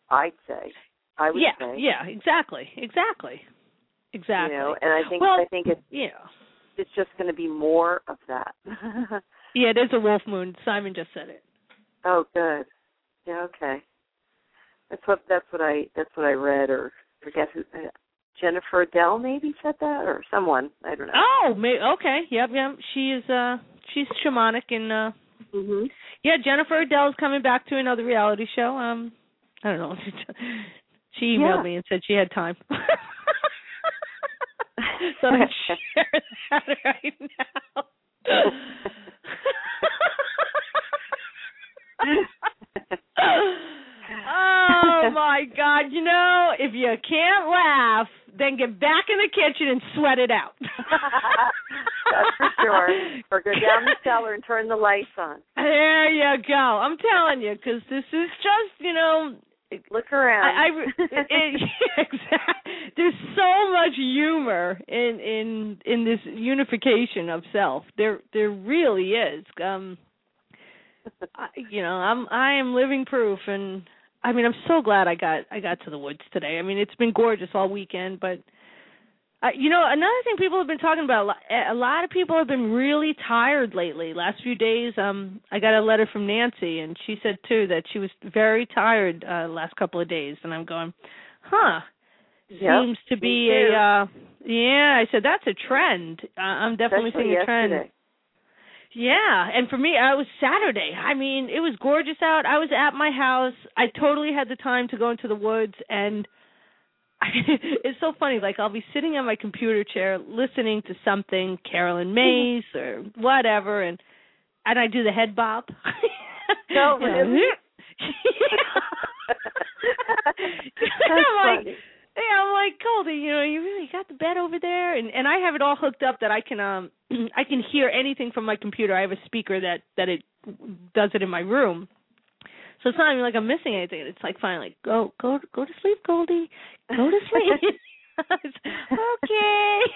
Speaker 2: I'd say. I would
Speaker 4: yeah,
Speaker 2: say.
Speaker 4: Yeah, exactly. Exactly. Exactly.
Speaker 2: You know, and I think
Speaker 4: well,
Speaker 2: I think it's
Speaker 4: yeah.
Speaker 2: it's just going to be more of that.
Speaker 4: Yeah, there's a wolf moon. Simon just said it.
Speaker 2: Oh, good. Yeah, okay. That's what that's what I that's what I read, or I forget who. Uh, Jennifer Dell maybe said that, or someone. I don't know.
Speaker 4: Oh, may, okay. Yep, yep. She is. Uh, she's shamanic, and uh,
Speaker 2: mm-hmm.
Speaker 4: yeah, Jennifer Dell is coming back to another reality show. Um, I don't know. She emailed
Speaker 2: yeah.
Speaker 4: me and said she had time. So I'd share that right now. Oh my God! You know, if you can't laugh, then get back in the kitchen and sweat it out.
Speaker 2: That's for sure. Or go down the cellar and turn the lights on.
Speaker 4: There you go. I'm telling you, because this is just, you know.
Speaker 2: Look around.
Speaker 4: I, I it, it, exactly. There's so much humor in in in this unification of self. There there really is. Um, I, you know, I'm I am living proof, and I mean, I'm so glad I got I got to the woods today. I mean, it's been gorgeous all weekend, but uh, you know, another thing people have been talking about. A lot of people have been really tired lately. Last few days, um, I got a letter from Nancy, and she said too that she was very tired uh, last couple of days. And I'm going, huh?
Speaker 2: Yep,
Speaker 4: seems to be a uh, yeah. I said that's a trend. Uh, I'm definitely
Speaker 2: Especially
Speaker 4: seeing a trend.
Speaker 2: yesterday.
Speaker 4: Yeah, and for me, uh, it was Saturday. I mean, it was gorgeous out. I was at my house. I totally had the time to go into the woods, and I, it's so funny. Like, I'll be sitting on my computer chair listening to something, Carolyn Mays or whatever, and and I do the head bob.
Speaker 2: No, really?
Speaker 4: I'm like, yeah, I'm like, Goldie, you know, you really got the bed over there, and and I have it all hooked up that I can um I can hear anything from my computer. I have a speaker that that it does it in my room, so it's not even like I'm missing anything. It's like finally, go go go to sleep, Goldie, go to sleep. Okay.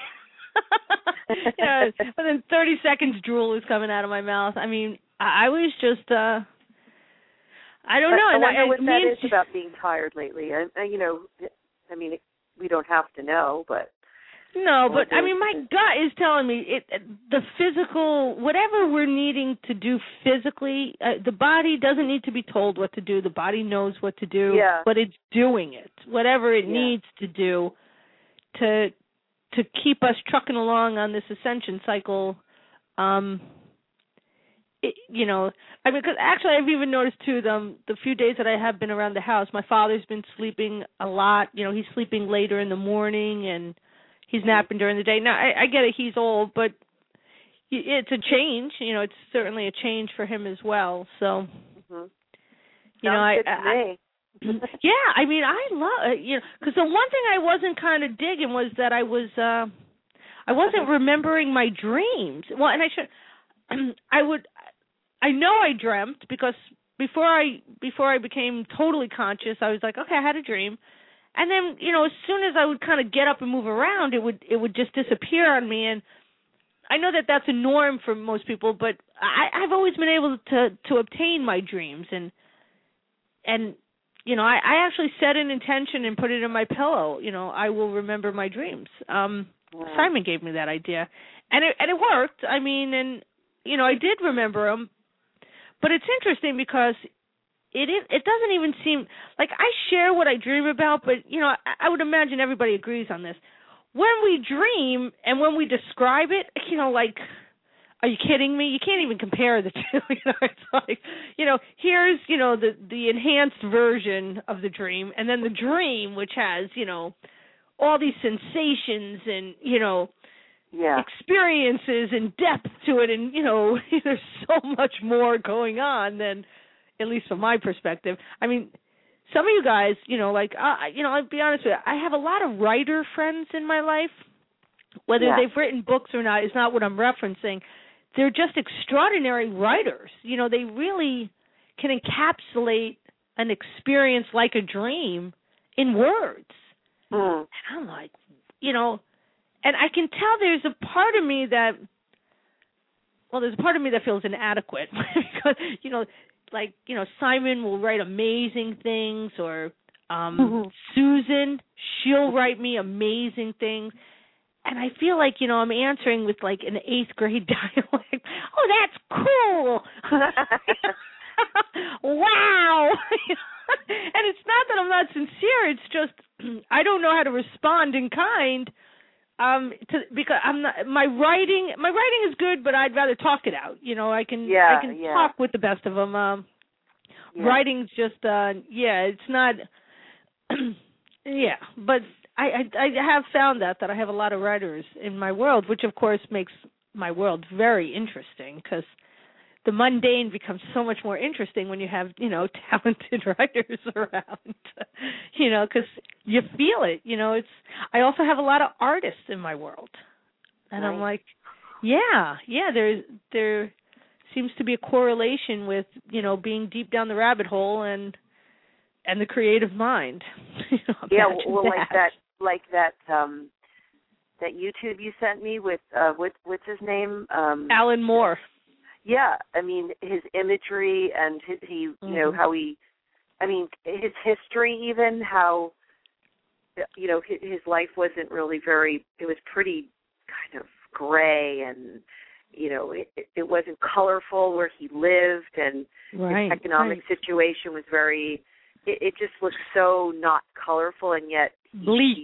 Speaker 4: You know, within thirty seconds, drool is coming out of my mouth. I mean, I, I was just uh I don't
Speaker 2: but
Speaker 4: know.
Speaker 2: I
Speaker 4: and
Speaker 2: wonder
Speaker 4: I,
Speaker 2: what
Speaker 4: I
Speaker 2: that
Speaker 4: mean,
Speaker 2: is about being tired lately. I, I, you know, I mean, it, we don't have to know, but
Speaker 4: no, but I mean, my gut is telling me it. The physical, whatever we're needing to do physically, uh, the body doesn't need to be told what to do. The body knows what to do,
Speaker 2: yeah.
Speaker 4: but it's doing it, whatever it
Speaker 2: yeah.
Speaker 4: needs to do to to keep us trucking along on this ascension cycle. Um, It, you know, I mean, because actually I've even noticed too, the, the few days that I have been around the house, my father's been sleeping a lot. You know, he's sleeping later in the morning and he's napping during the day. Now, I, I get it, he's old, but it's a change. You know, it's certainly a change for him as well. So,
Speaker 2: mm-hmm.
Speaker 4: you know, I,
Speaker 2: good to
Speaker 4: I,
Speaker 2: me.
Speaker 4: yeah, I mean, I love, you know, because the one thing I wasn't kind of digging was that I was, uh, I wasn't remembering my dreams. Well, and I should, I would, I know I dreamt because before I before I became totally conscious, I was like, okay, I had a dream, and then you know, as soon as I would kind of get up and move around, it would it would just disappear on me. And I know that that's a norm for most people, but I, I've always been able to to obtain my dreams, and and you know, I, I actually set an intention and put it in my pillow. You know, I will remember my dreams. Um, wow. Simon gave me that idea, and it and it worked. I mean, and you know, I did remember them. But it's interesting because it it doesn't even seem like I share what I dream about, but, you know, I, I would imagine everybody agrees on this. When we dream and when we describe it, you know, like, are you kidding me? You can't even compare the two. You know, it's like, you know, here's, you know, the, the enhanced version of the dream, and then the dream, which has, you know, all these sensations and, you know,
Speaker 2: Yeah.
Speaker 4: experiences and depth to it, and you know, there's so much more going on than, at least from my perspective. I mean, some of you guys, you know, like, uh, you know, I'll be honest with you, I have a lot of writer friends in my life. Whether yeah. they've written books or not is not what I'm referencing. They're just extraordinary writers. You know, they really can encapsulate an experience like a dream in words.
Speaker 2: Mm.
Speaker 4: And I'm like, you know. And I can tell there's a part of me that, well, there's a part of me that feels inadequate because, you know, like, you know, Simon will write amazing things, or Um,
Speaker 2: Mm-hmm.
Speaker 4: Susan, she'll write me amazing things. And I feel like, you know, I'm answering with like an eighth grade dialect. Oh, that's cool. Wow. And it's not that I'm not sincere. It's just I don't know how to respond in kind. Um, to, because I'm not my writing. My writing is good, but I'd rather talk it out. You know, I can
Speaker 2: yeah,
Speaker 4: I can
Speaker 2: yeah.
Speaker 4: talk with the best of them. Um,
Speaker 2: yeah.
Speaker 4: Writing's just uh, yeah, it's not. Yeah, but I, I I have found that that I have a lot of writers in my world, which of course makes my world very interesting because the mundane becomes so much more interesting when you have, you know, talented writers around, you know, because you feel it, you know. It's. I also have a lot of artists in my world, and
Speaker 2: Nice.
Speaker 4: I'm like, yeah, yeah. There's there seems to be a correlation with, you know, being deep down the rabbit hole and and the creative mind. You know,
Speaker 2: yeah,
Speaker 4: imagine
Speaker 2: well,
Speaker 4: that.
Speaker 2: like that, like that, um, that YouTube you sent me with, uh, what, what's his name? Um,
Speaker 4: Alan Moore.
Speaker 2: Yeah, I mean his imagery and his, he, you
Speaker 4: Mm-hmm.
Speaker 2: know, how he, I mean his history, even how, you know, his, his life wasn't really very. It was pretty kind of gray, and you know, it, it wasn't colorful where he lived, and
Speaker 4: Right,
Speaker 2: his economic
Speaker 4: right.
Speaker 2: situation was very. It, it just looked so not colorful, and yet he,
Speaker 4: Bleak.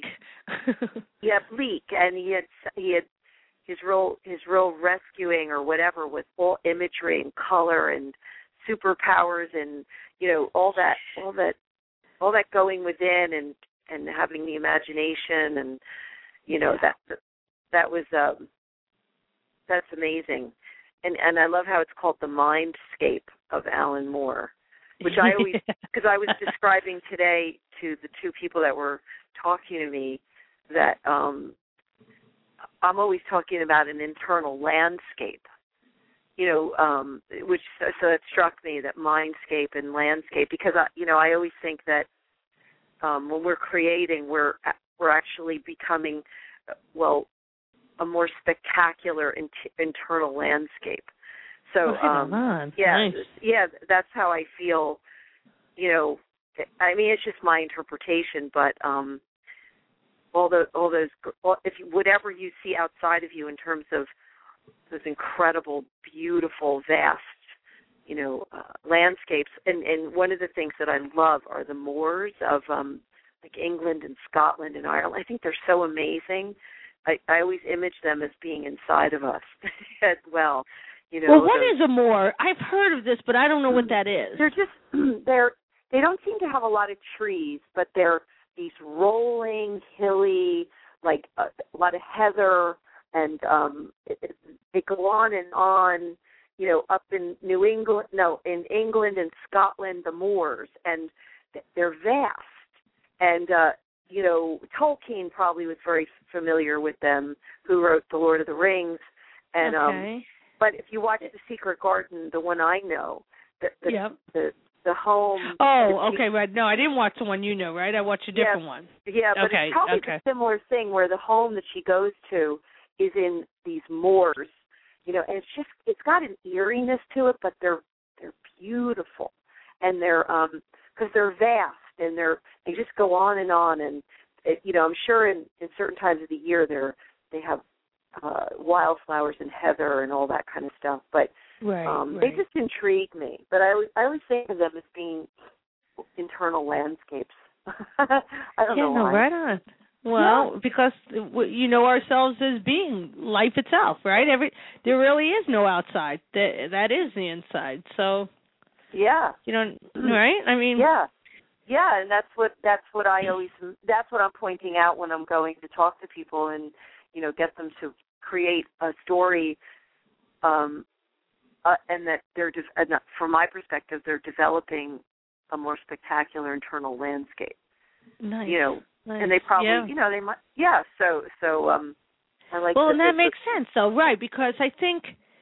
Speaker 2: He, yeah, bleak, and he had he had. His real, his real rescuing or whatever with all imagery and color and superpowers and you know all that, all that, all that going within and and having the imagination and you know
Speaker 4: Yeah.
Speaker 2: that that was um, that's amazing, and and I love how it's called the Mindscape of Alan Moore, which I always because I was describing today to the two people that were talking to me that. um I'm always talking about an internal landscape, you know, um, which so it struck me that mindscape and landscape because I, you know, I always think that um, when we're creating, we're we're actually becoming, well, a more spectacular in, internal landscape. So um,
Speaker 4: on.
Speaker 2: yeah,
Speaker 4: Nice.
Speaker 2: yeah, that's how I feel. You know, I mean, it's just my interpretation, but. Um, All those, all those, if you, whatever you see outside of you in terms of those incredible, beautiful, vast, you know, uh, landscapes. And, and one of the things that I love are the moors of um, like England and Scotland and Ireland. I think they're so amazing. I, I always image them as being inside of us as well. You know.
Speaker 4: Well, what
Speaker 2: those,
Speaker 4: is a moor? I've heard of this, but I don't know what that is.
Speaker 2: They're just they're they don't seem to have a lot of trees, but they're these rolling, hilly, like a, a lot of heather, and um, it, it, they go on and on, you know, up in New England, no, in England and Scotland, the moors, and they're vast. And, uh, you know, Tolkien probably was very familiar with them, who wrote The Lord of the Rings. And
Speaker 4: okay.
Speaker 2: um, but if you watch The Secret Garden, the one I know, the the,
Speaker 4: yep.
Speaker 2: the the home.
Speaker 4: Oh, okay, right. No, I didn't watch the one you know, right? I watched a different
Speaker 2: yeah,
Speaker 4: one.
Speaker 2: Yeah, but
Speaker 4: okay,
Speaker 2: it's probably
Speaker 4: okay.
Speaker 2: a similar thing where the home that she goes to is in these moors, you know, and it's just it's got an eeriness to it, but they're they're beautiful, and they're um because they're vast and they're they just go on and on, and it, you know I'm sure in, in certain times of the year they're they have uh, wildflowers and heather and all that kind of stuff, but.
Speaker 4: Right,
Speaker 2: um,
Speaker 4: right.
Speaker 2: They just intrigue me, but I always, I always think of them as being internal landscapes. I don't
Speaker 4: yeah,
Speaker 2: know
Speaker 4: no,
Speaker 2: why.
Speaker 4: right on. Well,
Speaker 2: yeah.
Speaker 4: because you know ourselves as being life itself, right? Every there really is no outside. That that is the inside. So
Speaker 2: yeah,
Speaker 4: you know, right? I mean,
Speaker 2: yeah, yeah, and that's what that's what I always that's what I'm pointing out when I'm going to talk to people and you know get them to create a story. Um, Uh, and that they're, de- and from my perspective, they're developing a more spectacular internal landscape.
Speaker 4: nice.
Speaker 2: You know,
Speaker 4: nice.
Speaker 2: and they probably,
Speaker 4: yeah.
Speaker 2: you know, they might, yeah. So, so um, I like.
Speaker 4: Well,
Speaker 2: the,
Speaker 4: and that
Speaker 2: the,
Speaker 4: makes
Speaker 2: the,
Speaker 4: sense, though, right? Because I think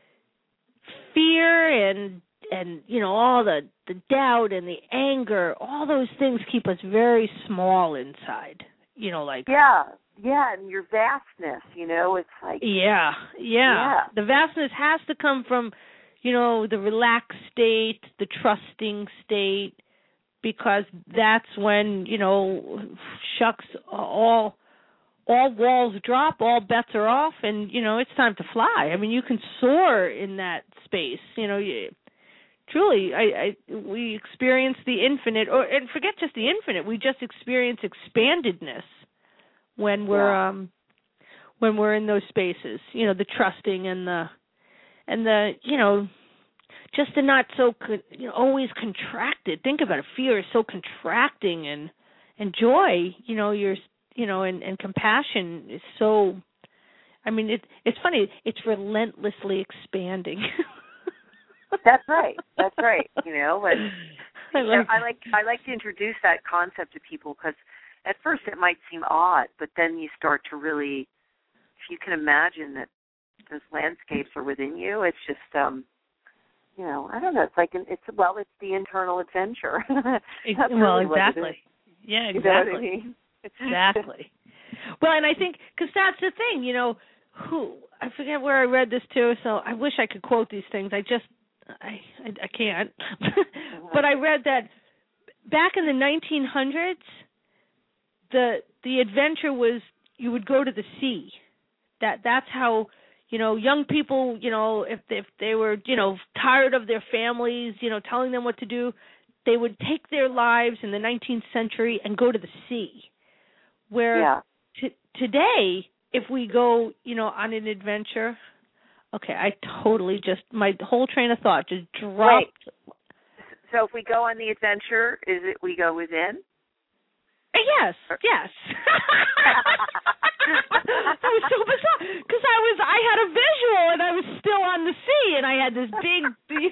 Speaker 4: fear and and you know all the the doubt and the anger, all those things keep us very small inside. You know, like
Speaker 2: yeah, yeah, and your vastness. You know, it's like
Speaker 4: yeah, yeah,
Speaker 2: yeah.
Speaker 4: The vastness has to come from. You know, the relaxed state, the trusting state, because that's when, you know, shucks, all all walls drop, all bets are off, and, you know, it's time to fly. I mean, you can soar in that space. You know, you, truly, I, I we experience the infinite, or and forget just the infinite. We just experience expandedness when we're yeah. um when we're in those spaces. You know, the trusting and the and the you know. Just the not so, you know, always contracted. Think about it. Fear is so contracting, and and joy, you know, you're, you know, and, and compassion is so. I mean, it it's funny. It's relentlessly expanding.
Speaker 2: That's right. That's right. You know, but I like, I like I like to introduce that concept to people because at first it might seem odd, but then you start to really, if you can imagine that those landscapes are within you, it's just. um You know, I don't know. It's like an, it's well, it's the internal adventure. That's
Speaker 4: well,
Speaker 2: really
Speaker 4: exactly. Yeah, exactly. You know what I mean? Exactly. Well, and I think because that's the thing, you know, who I forget where I read this too. So I wish I could quote these things. I just I I, I can't. But I read that back in the nineteen hundreds, the the adventure was you would go to the sea. That that's how. You know, young people, you know, if if they were, you know, tired of their families, you know, telling them what to do, they would take their lives in the nineteenth century and go to the sea. Where
Speaker 2: yeah.
Speaker 4: t- today, if we go, you know, on an adventure, okay, I totally just, my whole train of thought just dropped.
Speaker 2: Wait. So if we go on the adventure, is it we go within?
Speaker 4: Yes, yes. That was so bizarre because I was I had a visual and I was still on the sea and I had this big, big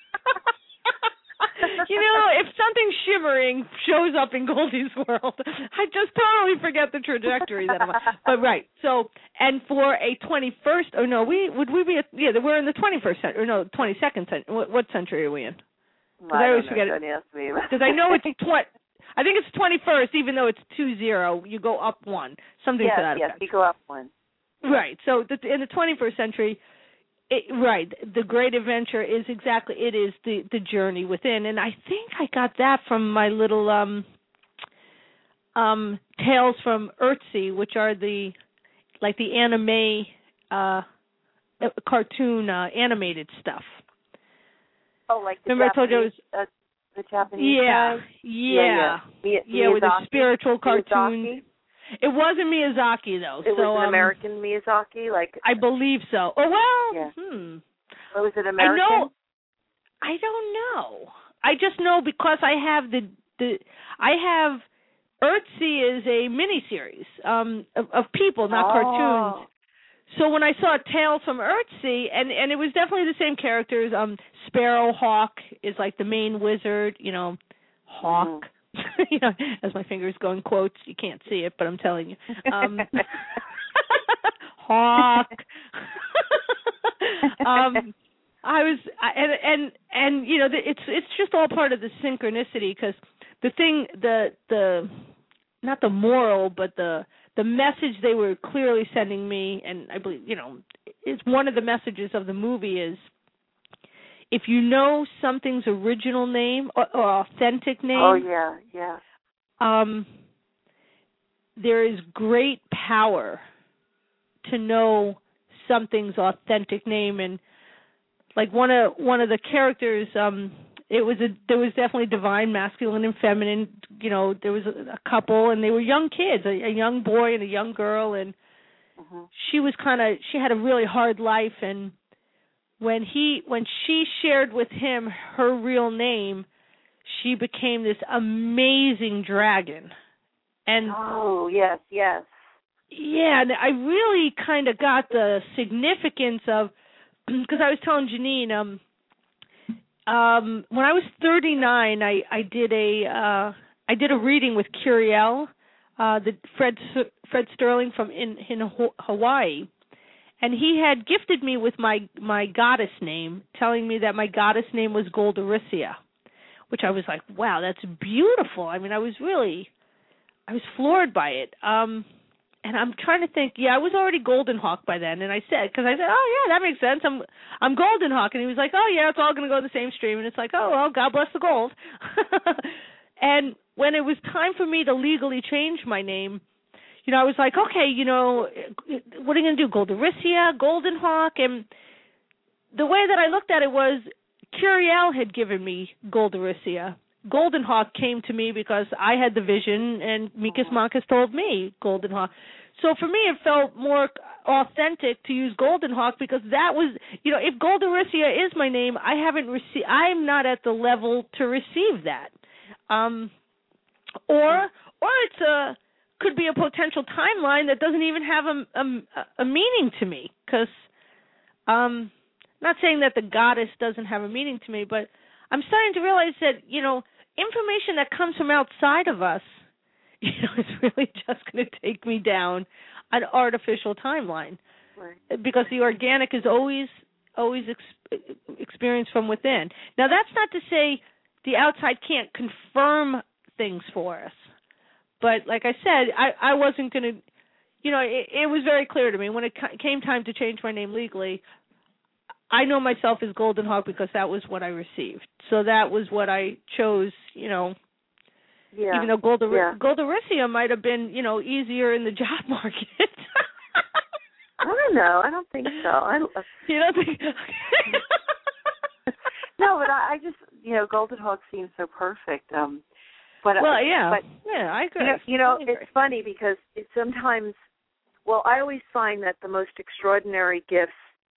Speaker 4: you know, if something shimmering shows up in Goldie's world, I just totally forget the trajectory that I'm on. But right, so and for a twenty-first, oh no, we would we be a, yeah, we're in the twenty-first century, or no, twenty-second century. What, what century are we in?
Speaker 2: Because I, I always forget it.
Speaker 4: Because I know it's twenty. I think it's twenty-first, even though it's two zero. You go up one, something
Speaker 2: yes,
Speaker 4: to that
Speaker 2: yes,
Speaker 4: effect.
Speaker 2: Yes, you go up one.
Speaker 4: Right. So the, in the twenty-first century, it, right, the great adventure is exactly, it is the, the journey within. And I think I got that from my little um, um, Tales from Earthsea, which are the, like the anime, uh, cartoon, uh, animated stuff.
Speaker 2: Oh, like the
Speaker 4: Remember
Speaker 2: Japanese,
Speaker 4: I told you it was,
Speaker 2: uh, the Japanese
Speaker 4: yeah,
Speaker 2: guys?
Speaker 4: yeah, yeah,
Speaker 2: yeah,
Speaker 4: yeah, with the spiritual cartoons.
Speaker 2: Miyazaki?
Speaker 4: It wasn't Miyazaki though.
Speaker 2: It
Speaker 4: so,
Speaker 2: was an
Speaker 4: um,
Speaker 2: American Miyazaki, like
Speaker 4: I believe so. Oh well,
Speaker 2: yeah.
Speaker 4: hmm.
Speaker 2: Or was it American?
Speaker 4: I know. I don't know. I just know because I have the the I have Earthsea is a miniseries um, of, of people, not
Speaker 2: oh.
Speaker 4: cartoons. So when I saw Tales from Earthsea, and and it was definitely the same characters. Um, Sparrowhawk is like the main wizard, you know, Hawk. Mm. You know, as my fingers go in quotes, you can't see it, but I'm telling you. Um, Hawk. um, I was, and and and you know, it's it's just all part of the synchronicity because the thing, the the not the moral, but the the message they were clearly sending me, and I believe, you know, is one of the messages of the movie is, if you know something's original name or, or authentic name,
Speaker 2: oh yeah, yeah,
Speaker 4: um, there is great power to know something's authentic name. And like one of one of the characters, um, it was a there was definitely divine, masculine and feminine. You know, there was a, a couple, and they were young kids, a, a young boy and a young girl, and mm-hmm. she was kind of she had a really hard life, and when he when she shared with him her real name, she became this amazing dragon. And
Speaker 2: oh yes, yes,
Speaker 4: yeah, and I really kind of got the significance of, because I was telling Janine, um, um, when I was thirty-nine, I I did a uh, I did a reading with Curiel, uh, the Fred Fred Sterling from in in Hawaii. And he had gifted me with my, my goddess name, telling me that my goddess name was Goldericia, which I was like, wow, that's beautiful. I mean, I was really, I was floored by it. Um, and I'm trying to think, yeah, I was already Golden Hawk by then. And I said, because I said, oh, yeah, that makes sense. I'm I'm Golden Hawk. And he was like, oh, yeah, it's all going to go in the same stream. And it's like, oh, well, God bless the gold. And when it was time for me to legally change my name, you know, I was like, okay, you know, what are you going to do, Goldericia, Golden Hawk? And the way that I looked at it was Curiel had given me Goldericia. Golden Hawk came to me because I had the vision, and Mikas Marcus told me Golden Hawk. So for me, it felt more authentic to use Golden Hawk because that was, you know, if Goldericia is my name, I haven't received, I'm not at the level to receive that. Um, or, or it's a, could be a potential timeline that doesn't even have a, a, a meaning to me because, um, not saying that the goddess doesn't have a meaning to me, but I'm starting to realize that, you know, information that comes from outside of us, you know, is really just going to take me down an artificial timeline. Right. Because the organic is always, always ex- experienced from within. Now, that's not to say the outside can't confirm things for us. But like I said, I, I wasn't going to, you know, it, it was very clear to me when it came time to change my name legally, I know myself as Golden Hawk because that was what I received. So that was what I chose, you know, yeah. even though Golder- yeah. Goldericia might have been, you know, easier in the job market.
Speaker 2: I don't know. I don't think so. I don't,
Speaker 4: you don't think?
Speaker 2: No, but I, I just, you know, Golden Hawk seems so perfect. Um, but
Speaker 4: well, yeah,
Speaker 2: but,
Speaker 4: yeah, I agree.
Speaker 2: You know, you know it's funny because it sometimes, well, I always find that the most extraordinary gifts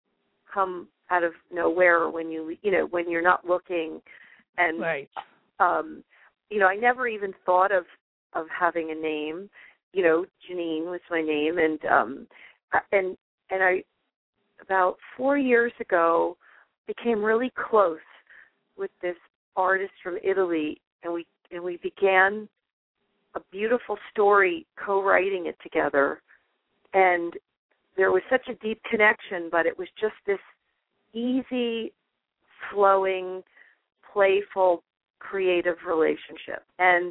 Speaker 2: come out of nowhere when you, you know, when you're not looking, and
Speaker 4: right.
Speaker 2: um, you know, I never even thought of of having a name. You know, Janine was my name, and um, and and I about four years ago became really close with this artist from Italy, and we and we began a beautiful story, co-writing it together, and there was such a deep connection, but it was just this easy, flowing, playful, creative relationship. And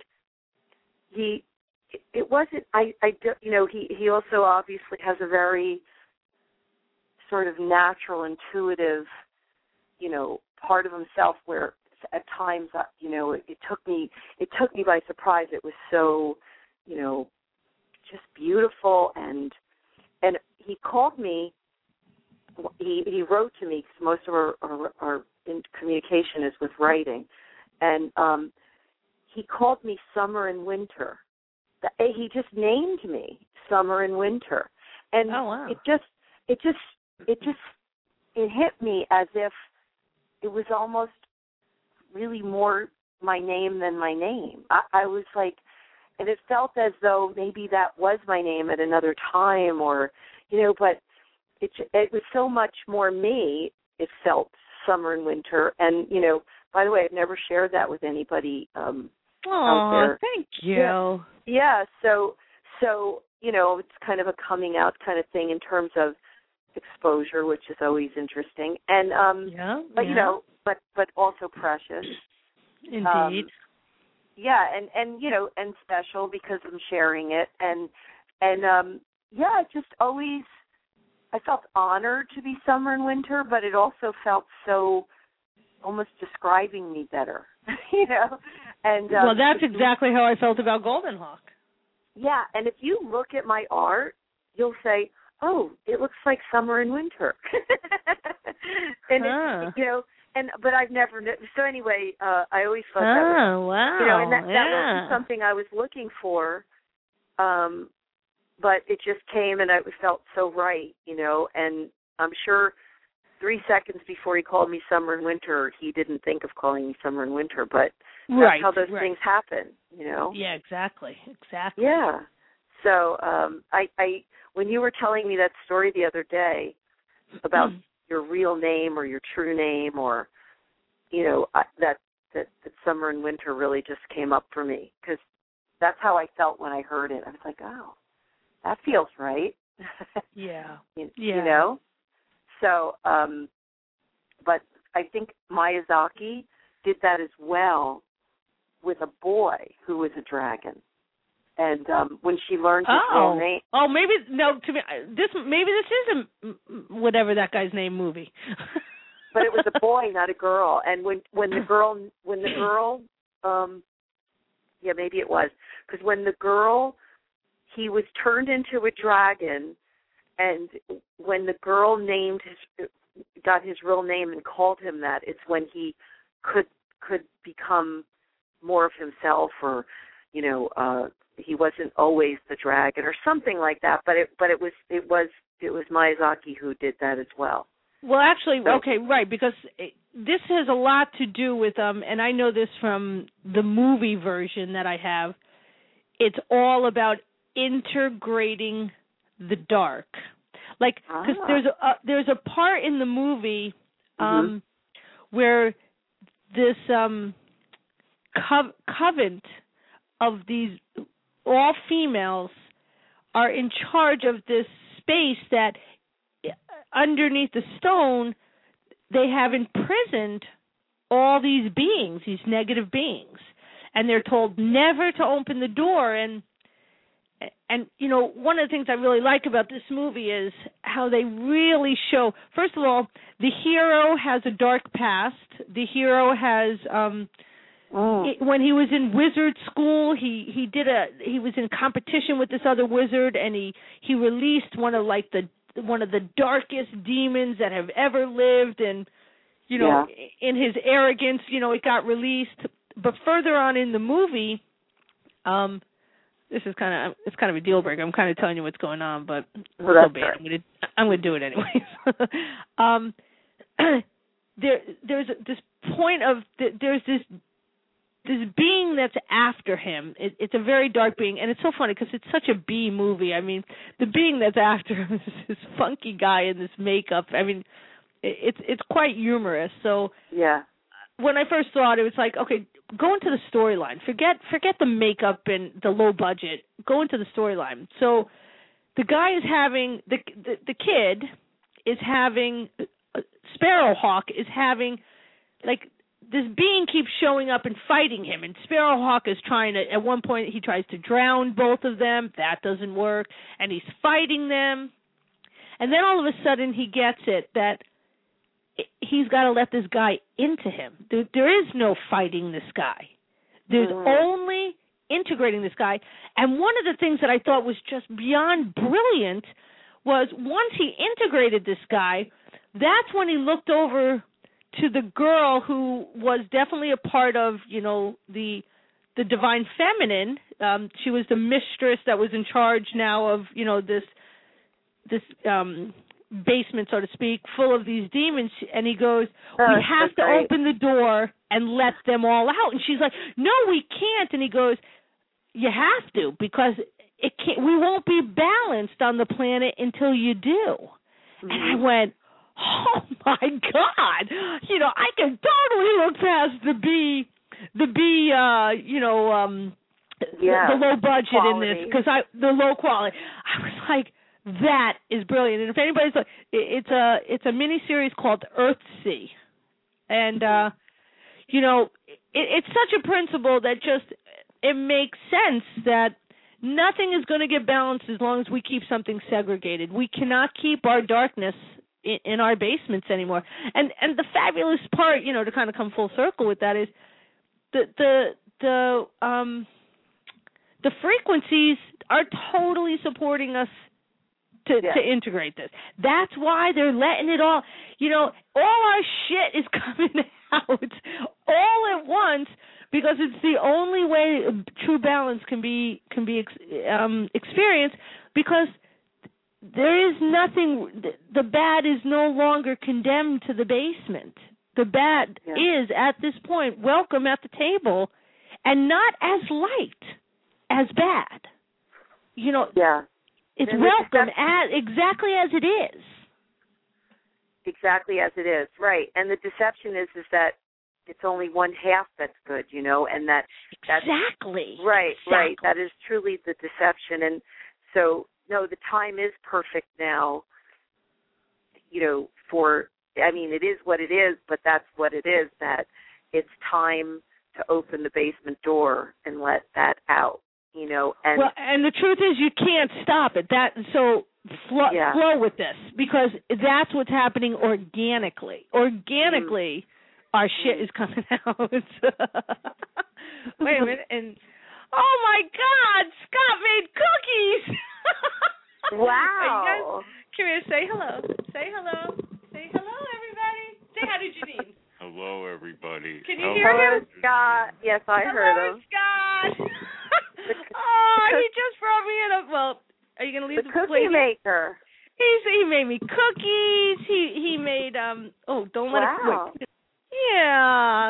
Speaker 2: he, it wasn't, I, I, you know, he, he also obviously has a very sort of natural, intuitive, you know, part of himself where at times, you know, it, it took me, it took me by surprise. It was so, you know, just beautiful. And, and he called me, he, he wrote to me because most of our, our, our in communication is with writing. And um, he called me Summer and Winter. He just named me Summer and Winter. And
Speaker 4: oh, wow.
Speaker 2: it just, it just, it just, it hit me as if it was almost really more my name than my name. I, I was like, and it felt as though maybe that was my name at another time, or, you know, but it, it was so much more me, it felt Summer and Winter. And, you know, by the way, I've never shared that with anybody um, out there.
Speaker 4: Thank you.
Speaker 2: Yeah. yeah, so, so, you know, it's kind of a coming out kind of thing in terms of exposure, which is always interesting. And, um,
Speaker 4: yeah,
Speaker 2: but,
Speaker 4: yeah.
Speaker 2: you know, but, but also precious.
Speaker 4: Indeed.
Speaker 2: Um, yeah, and, and, you know, and special because I'm sharing it. And, and um, yeah, just always, I felt honored to be Summer and Winter, but it also felt so almost describing me better, you know. And um,
Speaker 4: well, that's exactly how I felt about Golden Hawk.
Speaker 2: Yeah, and if you look at my art, you'll say, "Oh, it looks like Summer and Winter," and
Speaker 4: huh.
Speaker 2: it, you know. And but I've never. So anyway, uh, I always thought
Speaker 4: oh,
Speaker 2: that was,
Speaker 4: wow,
Speaker 2: you know, and that,
Speaker 4: yeah.
Speaker 2: that wasn't something I was looking for. Um, but it just came, and it felt so right, you know. And I'm sure three seconds before he called me Summer and Winter, he didn't think of calling me Summer and Winter, but that's
Speaker 4: right,
Speaker 2: how those
Speaker 4: right.
Speaker 2: things happen, you know.
Speaker 4: Yeah, exactly, exactly.
Speaker 2: Yeah. So um, I, I, when you were telling me that story the other day about your real name or your true name, or you know, I, that, that that Summer and Winter really just came up for me, because that's how I felt when I heard it. I was like, oh, that feels right.
Speaker 4: Yeah.
Speaker 2: you,
Speaker 4: yeah.
Speaker 2: You know? So, um, but I think Miyazaki did that as well with a boy who was a dragon. And um, when she learned his
Speaker 4: oh.
Speaker 2: real name.
Speaker 4: Oh, maybe, no, to me, this, maybe this is a, whatever that guy's name, movie.
Speaker 2: But it was a boy, not a girl. And when, when the girl, when the girl, um, Yeah, maybe it was. Because when the girl, he was turned into a dragon, and when the girl named his, got his real name and called him that, it's when he could could become more of himself, or, you know, uh, he wasn't always the dragon or something like that. But it but it was it was it was Miyazaki who did that as well.
Speaker 4: Well, actually, okay, right, because it, this has a lot to do with, um, and I know this from the movie version that I have, it's all about integrating the dark. Like, because ah. there's, a, there's a part in the movie um, mm-hmm. where this um, co- covenant of these all females are in charge of this space that underneath the stone, they have imprisoned all these beings, these negative beings, and they're told never to open the door. And and you know, one of the things I really like about this movie is how they really show. First of all, the hero has a dark past. The hero has um, oh. it, when he was in wizard school, he he did a he was in competition with this other wizard, and he he released one of like the one of the darkest demons that have ever lived, and, you know, yeah. in his arrogance, you know, it got released. But further on in the movie, um, this is kind of, it's kind of a deal breaker. I'm kind of telling you what's going on, but
Speaker 2: well, that's
Speaker 4: so I'm going to, I'm going to do it anyways. um, there, there's this point of, there's this, this being that's after him. It, it's a very dark being, and it's so funny because it's such a B movie. I mean, the being that's after him is this funky guy in this makeup. I mean, it, it's it's quite humorous. So
Speaker 2: yeah,
Speaker 4: when I first saw it, it was like, okay, go into the storyline. Forget forget the makeup and the low budget. Go into the storyline. So the guy is having the the, the kid is having uh, Sparrowhawk is having like. This being keeps showing up and fighting him, and Sparrowhawk is trying to, at one point he tries to drown both of them. That doesn't work, and he's fighting them. And then all of a sudden he gets it that he's got to let this guy into him. There, there is no fighting this guy. There's mm. only integrating this guy. And one of the things that I thought was just beyond brilliant was once he integrated this guy, that's when he looked over to the girl who was definitely a part of, you know, the the divine feminine. Um, she was the mistress that was in charge now of, you know, this this um, basement, so to speak, full of these demons. And he goes, oh, we have to great. open the door and let them all out. And she's like, no, we can't. And he goes, you have to, because it can't. We won't be balanced on the planet until you do. Mm-hmm. And I went, oh my God! You know, I can totally look past the B, the B, uh, you know, um,
Speaker 2: yeah,
Speaker 4: the, the low budget
Speaker 2: quality.
Speaker 4: in this, because I the low quality. I was like, that is brilliant. And if anybody's like, it's a it's a miniseries called Earthsea, and uh, you know, it, it's such a principle that just it makes sense that nothing is going to get balanced as long as we keep something segregated. We cannot keep our darkness in our basements anymore. And and the fabulous part, you know, to kind of come full circle with that is the the the um the frequencies are totally supporting us to yeah. to integrate this. That's why they're letting it all, you know, all our shit is coming out all at once, because it's the only way true balance can be can be um experienced, because there is nothing, the bad is no longer condemned to the basement. The bad yeah. is, at this point, welcome at the table, and not as light as bad. You know,
Speaker 2: yeah.
Speaker 4: it's and welcome as, exactly as it is.
Speaker 2: Exactly as it is, right. And the deception is is that it's only one half that's good, you know, and that that's,
Speaker 4: exactly.
Speaker 2: Right,
Speaker 4: exactly.
Speaker 2: right. That is truly the deception. And so, no, the time is perfect now, you know, for, I mean, it is what it is, but that's what it is, that it's time to open the basement door and let that out, you know. And
Speaker 4: well, and the truth is you can't stop it. That so flow,
Speaker 2: yeah.
Speaker 4: flow with this, because that's what's happening organically. Organically, mm. our shit is coming out. Wait a minute, and Oh my God, Scott made cookies.
Speaker 2: Wow.
Speaker 4: Come here, say hello. Say hello. Say hello, everybody. Say hi to Janine.
Speaker 1: Hello, everybody.
Speaker 4: Can you
Speaker 1: Hello.
Speaker 4: hear
Speaker 2: Hello,
Speaker 4: him?
Speaker 2: Scott. Yes, I
Speaker 4: hello,
Speaker 2: heard him.
Speaker 4: Scott. Oh, he just brought me in a, well, are you going to leave
Speaker 2: The
Speaker 4: the,
Speaker 2: cookie
Speaker 4: plate?
Speaker 2: maker.
Speaker 4: He's, he made me cookies. He he made, um, oh, don't let
Speaker 2: Wow.
Speaker 4: it, wait. Yeah.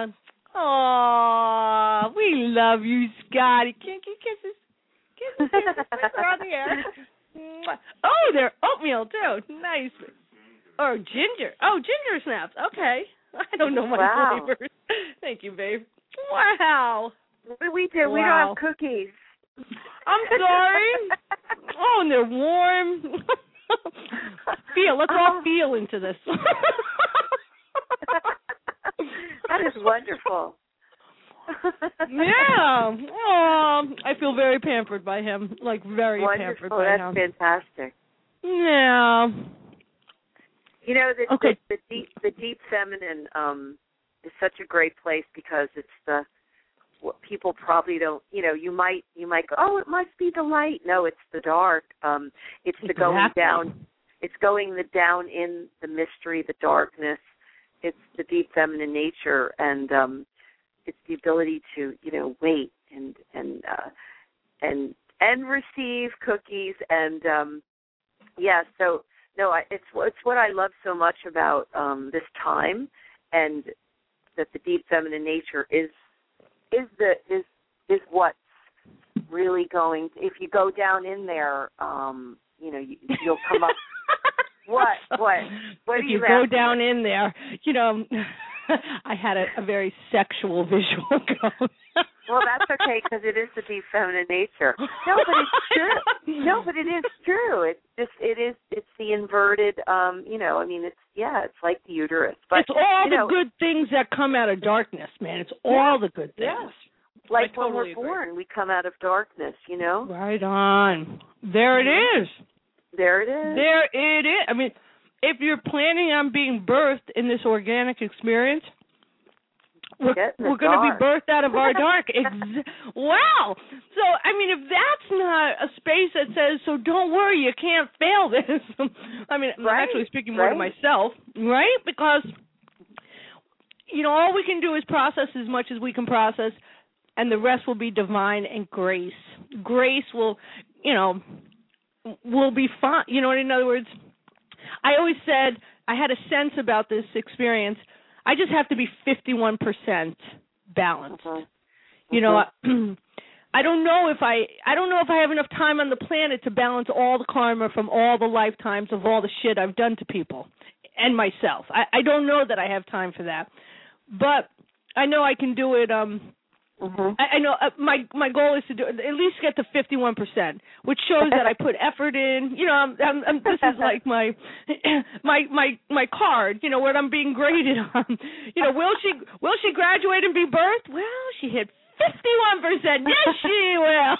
Speaker 4: Aw, we love you, Scotty. Can't you kisses? Kisses, kisses. We're on the air. Oh, they're oatmeal, too. Nice. Or ginger. Oh, ginger snaps. Okay. I don't know my
Speaker 2: Wow.
Speaker 4: flavors. Thank you, babe. Wow.
Speaker 2: We do.
Speaker 4: Wow.
Speaker 2: We don't have cookies.
Speaker 4: I'm sorry. Oh, and they're warm. Feel. Let's all feel into this.
Speaker 2: That is wonderful.
Speaker 4: Yeah. Oh, I feel very pampered by him. Like, very
Speaker 2: Wonderful.
Speaker 4: pampered by
Speaker 2: That's
Speaker 4: him.
Speaker 2: fantastic.
Speaker 4: Yeah.
Speaker 2: You know, the,
Speaker 4: Okay.
Speaker 2: the, the deep, the deep feminine um, is such a great place because it's the what people probably don't. You know, you might you might go, oh, it must be the light. No, it's the dark. Um, it's the going
Speaker 4: Exactly.
Speaker 2: down. It's going the down in the mystery, the darkness. It's the deep feminine nature, and um, it's the ability to, you know, wait and and uh, and and receive cookies and um, yeah. So no, I, it's it's what I love so much about um, this time, and that the deep feminine nature is is the is is what's really going. If you go down in there, um, you know, you, you'll come up. What? What? What
Speaker 4: if
Speaker 2: do you
Speaker 4: you go
Speaker 2: laughing
Speaker 4: down
Speaker 2: at?
Speaker 4: in there, you know, I had a, a very sexual visual going.
Speaker 2: Well, that's okay because it is the deep feminine nature. No, but it's true. No, but it is true. It's just it is it's the inverted. Um, you know, I mean, it's yeah, it's like the uterus. But
Speaker 4: it's all
Speaker 2: you
Speaker 4: the
Speaker 2: know,
Speaker 4: good things that come out of darkness, man. It's all
Speaker 2: Yeah,
Speaker 4: the good things.
Speaker 2: yeah. Like
Speaker 4: I
Speaker 2: when
Speaker 4: totally
Speaker 2: we're
Speaker 4: agree.
Speaker 2: born, we come out of darkness. You know.
Speaker 4: Right on. There it is.
Speaker 2: There it is.
Speaker 4: There it is. I mean, if you're planning on being birthed in this organic experience, we're, we're going to be birthed out of our dark. Ex- wow. So, I mean, if that's not a space that says, so don't worry, you can't fail this. I mean,
Speaker 2: right.
Speaker 4: I'm actually speaking more
Speaker 2: right.
Speaker 4: to myself, right? Because, you know, all we can do is process as much as we can process, and the rest will be divine and grace. Grace will, you know, will be fine. You know, in other words, I always said I had a sense about this experience. I just have to be fifty-one percent balanced.
Speaker 2: Uh-huh.
Speaker 4: You know, I don't know if I I don't know if I have enough time on the planet to balance all the karma from all the lifetimes of all the shit I've done to people and myself. I, I don't know that I have time for that. But I know I can do it um
Speaker 2: Mm-hmm.
Speaker 4: I, I know uh, my my goal is to do at least get to fifty-one percent, which shows that I put effort in. You know, I'm, I'm, I'm, this is like my my my my card. You know, what I'm being graded on. You know, will she will she graduate and be birthed? Well, she hit fifty-one percent. Yes, she will.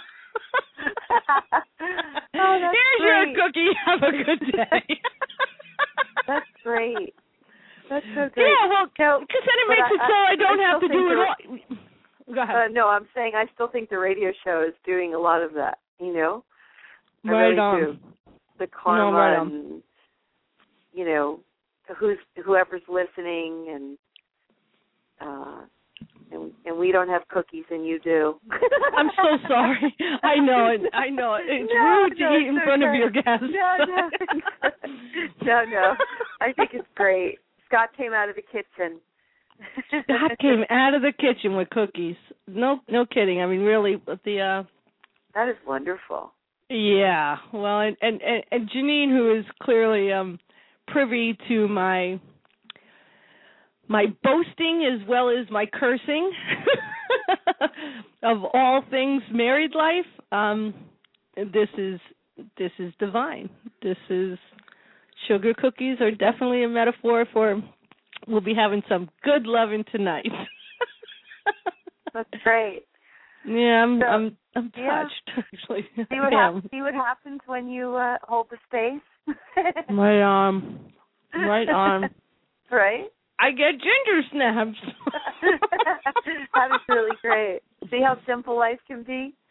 Speaker 2: Oh, that's
Speaker 4: Here's
Speaker 2: great.
Speaker 4: your cookie. Have a good day.
Speaker 2: That's great. That's so great.
Speaker 4: Yeah, well,
Speaker 2: no,
Speaker 4: because then it makes I, it so I, I don't I have to do it all. Go ahead.
Speaker 2: Uh, no, I'm saying I still think the radio show is doing a lot of that, you know? I
Speaker 4: right
Speaker 2: really
Speaker 4: on.
Speaker 2: do. The karma
Speaker 4: no, right
Speaker 2: and, on. you know, who's whoever's listening and, uh, and and we don't have cookies and you do.
Speaker 4: I'm so sorry. I know it. I know it. It's
Speaker 2: no,
Speaker 4: rude
Speaker 2: no,
Speaker 4: to eat in front
Speaker 2: okay.
Speaker 4: of your guests.
Speaker 2: No, no. no, no. I think it's great. Scott came out of the kitchen.
Speaker 4: Scott came out of the kitchen with cookies. No, no kidding. I mean, really, but the. uh
Speaker 2: That is wonderful.
Speaker 4: Yeah. Well, and and and Janine, who is clearly um privy to my my boasting as well as my cursing of all things married life. Um, this is this is divine. This is sugar cookies are definitely a metaphor for. We'll be having some good loving tonight.
Speaker 2: That's great.
Speaker 4: Yeah, I'm
Speaker 2: so,
Speaker 4: I'm I'm
Speaker 2: yeah.
Speaker 4: touched actually.
Speaker 2: See what,
Speaker 4: I
Speaker 2: hap- see what happens when you uh, hold the space.
Speaker 4: My arm, right arm.
Speaker 2: Right.
Speaker 4: I get ginger snaps.
Speaker 2: That is really great. See how simple life can be.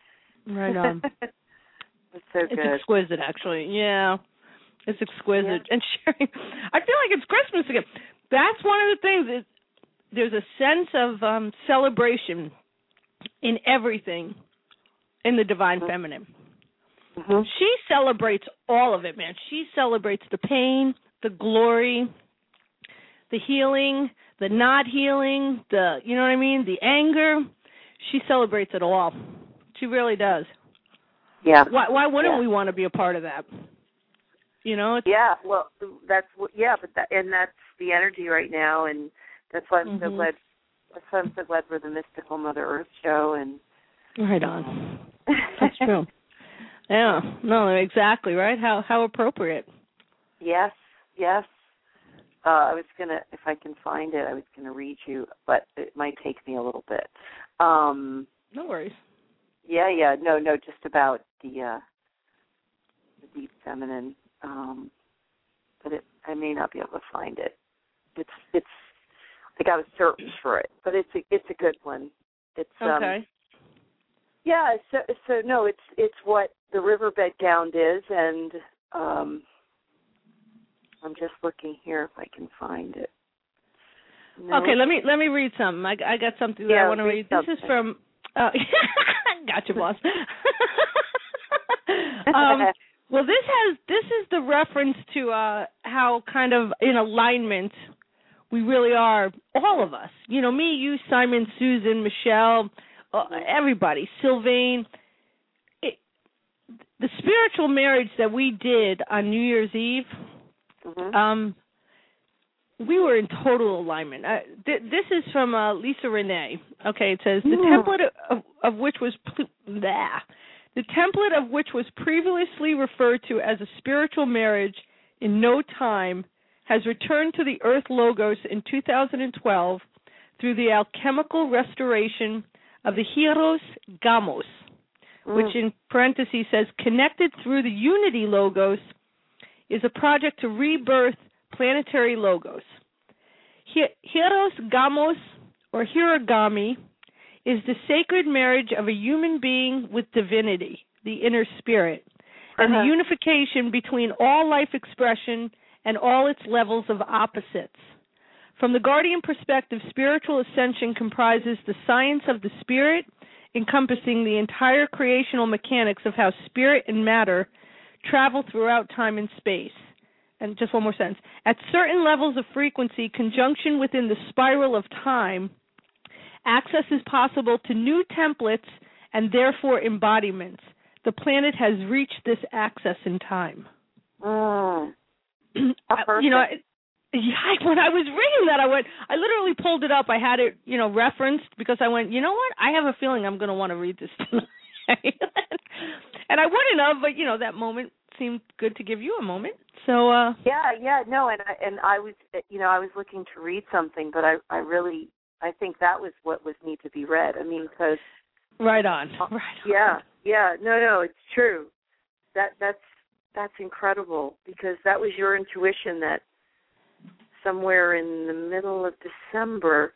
Speaker 4: Right on.
Speaker 2: It's so good.
Speaker 4: It's exquisite, actually. Yeah, it's exquisite.
Speaker 2: Yeah.
Speaker 4: And sharing, I feel like it's Christmas again. That's one of the things. Is there's a sense of um, celebration in everything in the Divine
Speaker 2: mm-hmm.
Speaker 4: Feminine.
Speaker 2: Mm-hmm.
Speaker 4: She celebrates all of it, man. She celebrates the pain, the glory, the healing, the not healing, the, you know what I mean, the anger. She celebrates it all. She really does.
Speaker 2: Yeah.
Speaker 4: Why, why wouldn't
Speaker 2: yeah.
Speaker 4: we want to be a part of that? You know? It's,
Speaker 2: yeah, well, that's, yeah, but that, and that's the energy right now, and that's why I'm
Speaker 4: mm-hmm.
Speaker 2: so glad, that's why I'm so glad we're the Mystical Mother Earth show, and...
Speaker 4: Right on. That's true. Yeah, no, exactly, right? How how appropriate.
Speaker 2: Yes, yes. Uh, I was going to, if I can find it, I was going to read you, but it might take me a little bit. Um,
Speaker 4: no worries.
Speaker 2: Yeah, yeah, no, no, just about the, uh, the deep feminine. Um, but it, I may not be able to find it. It's, it's, I got to search for it, but it's a, it's a good one. It's
Speaker 4: okay.
Speaker 2: Um, yeah, so so no, it's it's what the riverbed gown is, and um, I'm just looking here if I can find it. No.
Speaker 4: Okay, let me let me read something. I, I got something that
Speaker 2: yeah,
Speaker 4: I want to read.
Speaker 2: read.
Speaker 4: This is from. Uh, gotcha, boss. um, well, this has this is the reference to uh, how kind of in alignment we really are, all of us. You know, me, you, Simon, Susan, Michelle. Uh, everybody, Sylvain, it, the spiritual marriage that we did on New Year's Eve,
Speaker 2: mm-hmm.
Speaker 4: um, we were in total alignment. Uh, th- this is from uh, Lisa Renee. Okay, it says, the
Speaker 2: yeah.
Speaker 4: template of, of which was pl- blah, the template of which was previously referred to as a spiritual marriage in no time has returned to the Earth Logos in two thousand twelve through the alchemical restoration of the Hieros Gamos, mm. which in parentheses says, connected through the Unity Logos, is a project to rebirth planetary logos. Hieros Gamos, or Hiragami, is the sacred marriage of a human being with divinity, the inner spirit, and
Speaker 2: uh-huh.
Speaker 4: the unification between all life expression and all its levels of opposites. From the Guardian perspective, spiritual ascension comprises the science of the spirit, encompassing the entire creational mechanics of how spirit and matter travel throughout time and space. And just one more sentence. At certain levels of frequency, conjunction within the spiral of time, access is possible to new templates and therefore embodiments. The planet has reached this access in time.
Speaker 2: Mm.
Speaker 4: You know, yeah, when I was reading that, I went, I literally pulled it up. I had it, you know, referenced because I went, you know what? I have a feeling I'm going to want to read this tonight. And I wouldn't have, but, you know, that moment seemed good to give you a moment. So, uh.
Speaker 2: Yeah, yeah, no, and I, and I was, you know, I was looking to read something, but I, I really, I think that was what was need to be read. I mean, because.
Speaker 4: Right on, right on.
Speaker 2: Yeah, yeah, no, no, it's true. That That's, that's incredible because that was your intuition that somewhere in the middle of December,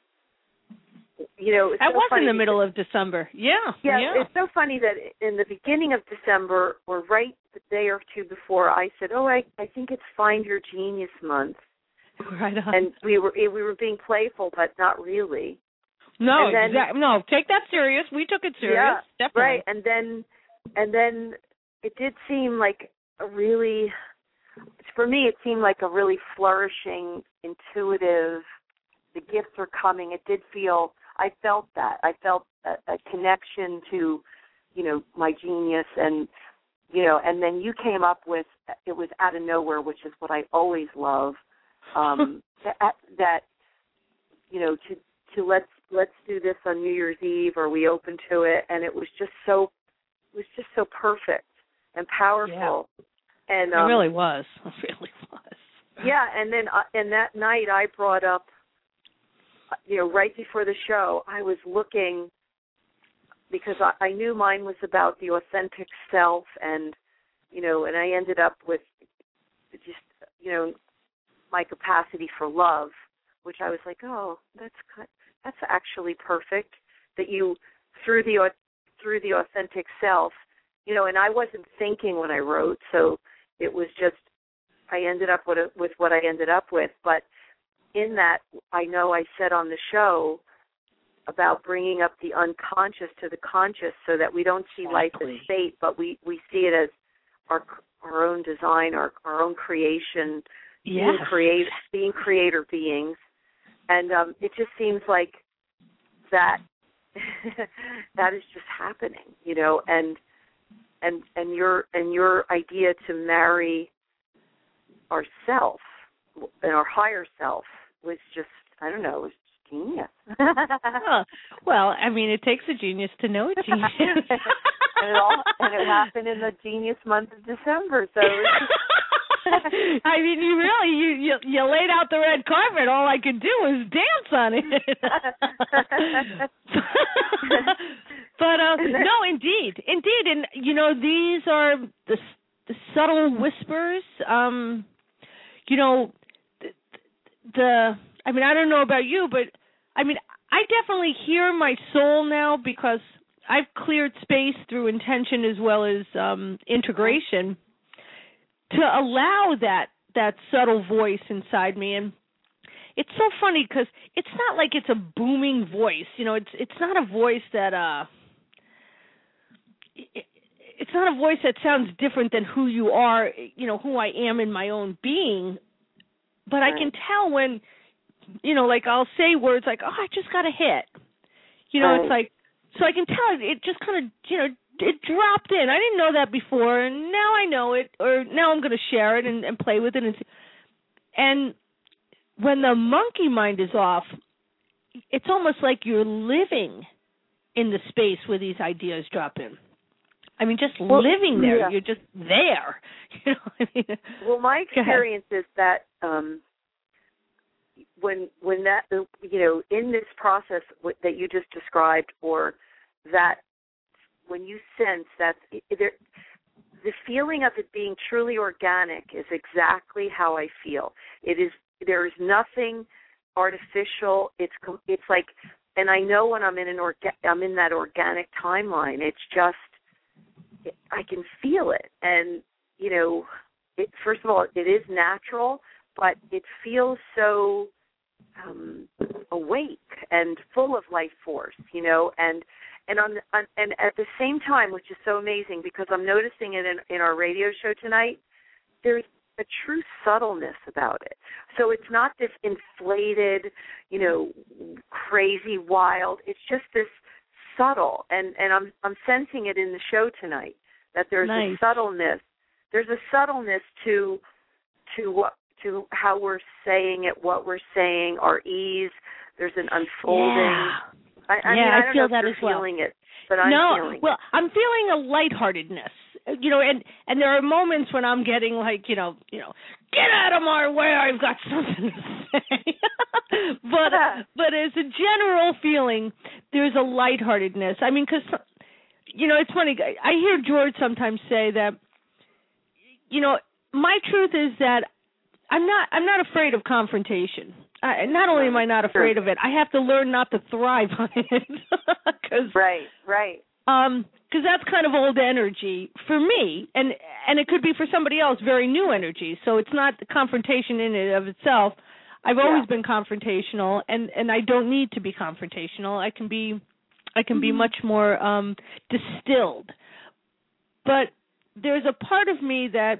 Speaker 2: you know.
Speaker 4: I
Speaker 2: so
Speaker 4: was in the
Speaker 2: because,
Speaker 4: middle of December, yeah,
Speaker 2: yeah.
Speaker 4: Yeah,
Speaker 2: it's so funny that in the beginning of December, or right the day or two before, I said, oh, I, I think it's Find Your Genius Month.
Speaker 4: Right on.
Speaker 2: And we were we were being playful, but not really.
Speaker 4: No,
Speaker 2: then,
Speaker 4: exactly. No, take that serious. We took it serious,
Speaker 2: yeah,
Speaker 4: definitely.
Speaker 2: Right, and then, and then it did seem like a really, for me, it seemed like a really flourishing, intuitive, the gifts are coming. It did feel, I felt that. I felt a, a connection to, you know, my genius, and, you know, and then you came up with, it was out of nowhere, which is what I always love, um, that, that, you know, to, to let's, let's do this on New Year's Eve, or we open to it, and it was just so, it was just so perfect and powerful.
Speaker 4: Yeah.
Speaker 2: And um,
Speaker 4: it really was. It really was.
Speaker 2: Yeah, and then uh, and that night I brought up, you know, right before the show, I was looking because I, I knew mine was about the authentic self, and you know, and I ended up with just, you know, my capacity for love, which I was like, oh, that's that's actually perfect. That you through the through the authentic self, you know, and I wasn't thinking when I wrote, so it was just, I ended up with, a, with what I ended up with. But in that, I know I said on the show about bringing up the unconscious to the conscious so that we don't see
Speaker 4: Exactly.
Speaker 2: life as fate, but we, we see it as our our own design, our, our own creation,
Speaker 4: Yes.
Speaker 2: being, create, being creator beings. And um, it just seems like that that is just happening, you know, and and and your and your idea to marry ourself and our higher self was just, I don't know, it was just genius.
Speaker 4: Oh, well, I mean, it takes a genius to know a genius.
Speaker 2: and, it all, and it happened in the genius month of December, so it was just
Speaker 4: I mean, you really, you, you you laid out the red carpet. All I could do was dance on it. But, uh, no, indeed, indeed. And, you know, these are the, the subtle whispers. Um, you know, the, the, I mean, I don't know about you, but, I mean, I definitely hear my soul now because I've cleared space through intention as well as um, integration to allow that that subtle voice inside me. And it's so funny because it's not like it's a booming voice. You know, it's it's not a voice that uh, it, it's not a voice that sounds different than who you are. You know, who I am in my own being. But right. I can tell when, you know, like I'll say words like, "Oh, I just got a hit." You know, right. It's like, so I can tell it, it just kind of, you know, it dropped in. I didn't know that before, and now I know it, or now I'm going to share it and, and play with it. And, and when the monkey mind is off, it's almost like you're living in the space where these ideas drop in. I mean, just well, living there. Yeah. You're just there. You know what I mean?
Speaker 2: Well, my experience is that um, when when that, you know, in this process that you just described, or that when you sense that there, the feeling of it being truly organic is exactly how I feel. It is, there is nothing artificial. It's it's like, and I know when I'm in an orga, I'm in that organic timeline. It's just, I can feel it, and you know, it, first of all, it is natural, but it feels so um, awake and full of life force, you know, and. And on, on and at the same time, which is so amazing because I'm noticing it in, in our radio show tonight, there's a true subtleness about it. So it's not this inflated, you know, crazy, wild. It's just this subtle, and, and I'm I'm sensing it in the show tonight that there's
Speaker 4: nice.
Speaker 2: a subtleness. There's a subtleness to to what to how we're saying it, what we're saying, our ease. There's an unfolding.
Speaker 4: Yeah.
Speaker 2: I, I
Speaker 4: yeah,
Speaker 2: mean, I,
Speaker 4: I
Speaker 2: don't
Speaker 4: feel
Speaker 2: know if
Speaker 4: that
Speaker 2: you're
Speaker 4: as well.
Speaker 2: Feeling it, but I'm
Speaker 4: no,
Speaker 2: feeling
Speaker 4: well,
Speaker 2: it.
Speaker 4: I'm feeling a lightheartedness, you know, and and there are moments when I'm getting like, you know, you know, get out of my way, I've got something to say. but but as a general feeling, there's a lightheartedness. I mean, because you know, it's funny. I hear George sometimes say that, you know, my truth is that I'm not I'm not afraid of confrontation. Uh, not only am I not afraid of it, I have to learn not to thrive on it. Cause,
Speaker 2: right, right.
Speaker 4: Um, because that's kind of old energy for me, and and it could be for somebody else very new energy. So it's not the confrontation in and of itself. I've always yeah. been confrontational, and, and I don't need to be confrontational. I can be, I can mm-hmm. be much more um, distilled. But there's a part of me that,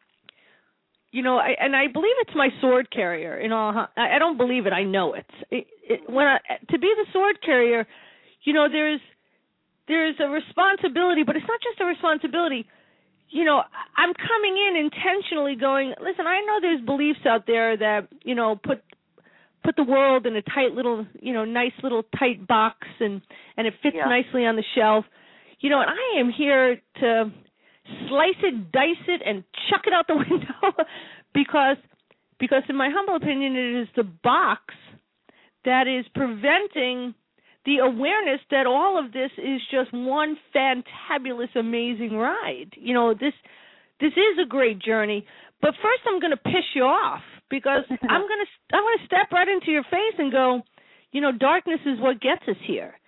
Speaker 4: you know, I, and I believe it's my sword carrier. In all, I don't believe it. I know it. it, it when I, to be the sword carrier, you know, there's there's a responsibility, but it's not just a responsibility. You know, I'm coming in intentionally going, listen, I know there's beliefs out there that, you know, put put the world in a tight little, you know, nice little tight box, and and it fits yeah. nicely on the shelf. You know, and I am here to slice it, dice it, and chuck it out the window because, because in my humble opinion, it is the box that is preventing the awareness that all of this is just one fantabulous, amazing ride. You know, this this is a great journey, but first I'm going to piss you off because I'm going to I'm going to step right into your face and go, you know, darkness is what gets us here.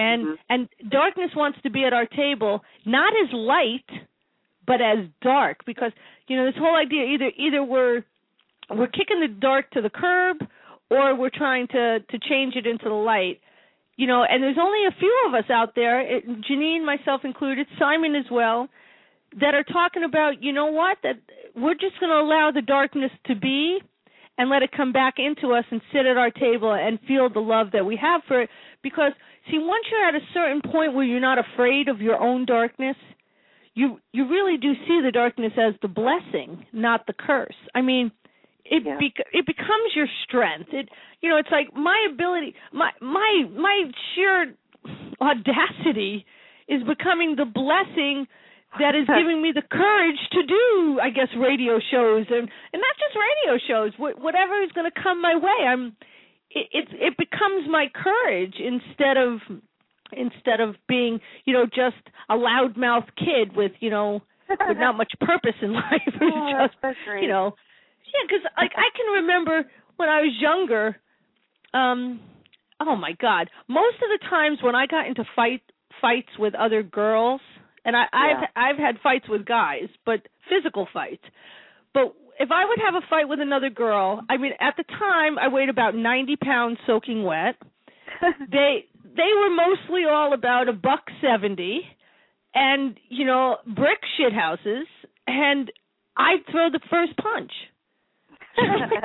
Speaker 4: And
Speaker 2: mm-hmm.
Speaker 4: and darkness wants to be at our table, not as light, but as dark, because, you know, this whole idea, either either we're we're kicking the dark to the curb, or we're trying to, to change it into the light. You know, and there's only a few of us out there, it, Janine, myself included, Simon as well, that are talking about, you know what, that we're just going to allow the darkness to be and let it come back into us and sit at our table and feel the love that we have for it. Because, see, once you're at a certain point where you're not afraid of your own darkness, you you really do see the darkness as the blessing, not the curse. I mean, it
Speaker 2: yeah.
Speaker 4: bec- it becomes your strength. It you know, it's like my ability, my my my sheer audacity is becoming the blessing that is giving me the courage to do, I guess, radio shows and, and not just radio shows. Wh- whatever is going to come my way, I'm. It, it it becomes my courage instead of instead of being, you know, just a loudmouth kid with, you know, with not much purpose in life. It's
Speaker 2: oh,
Speaker 4: just,
Speaker 2: that's great.
Speaker 4: you know, yeah, because like I can remember when I was younger. Um, oh my God, most of the times when I got into fight fights with other girls, and I,
Speaker 2: yeah.
Speaker 4: I've I've had fights with guys, but physical fights. But if I would have a fight with another girl, I mean, at the time I weighed about ninety pounds soaking wet. they they were mostly all about a buck seventy, and you know, brick shit houses, and I'd throw the first punch. You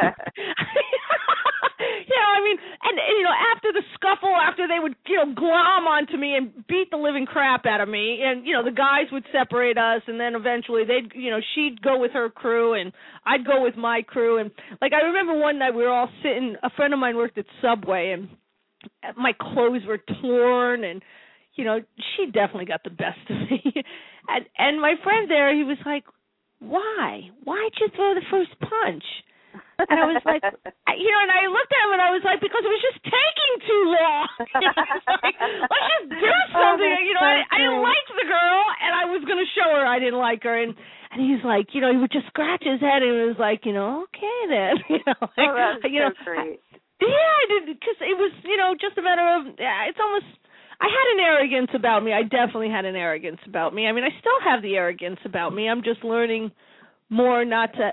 Speaker 4: know, I mean, and, and you know, after the scuffle, after they would, you know, glom onto me and beat the living crap out of me, and you know, the guys would separate us, and then eventually they'd, you know, she'd go with her crew, and I'd go with my crew, and like I remember one night we were all sitting. A friend of mine worked at Subway, and my clothes were torn, and you know, she definitely got the best of me. and and my friend there, he was like, "Why? Why'd you throw the first punch?" And I was like, you know, and I looked at him and I was like, because it was just taking too long. You know, it's like, let's just do something. You know, I, I didn't like the girl, and I was going to show her I didn't like her. And and he's like, you know, he would just scratch his head, and he was like, you know, okay then. You know, like,
Speaker 2: oh, that's
Speaker 4: you know,
Speaker 2: so great.
Speaker 4: I, yeah, I did, because it was, you know, just a matter of, yeah, it's almost, I had an arrogance about me. I definitely had an arrogance about me. I mean, I still have the arrogance about me. I'm just learning more not to.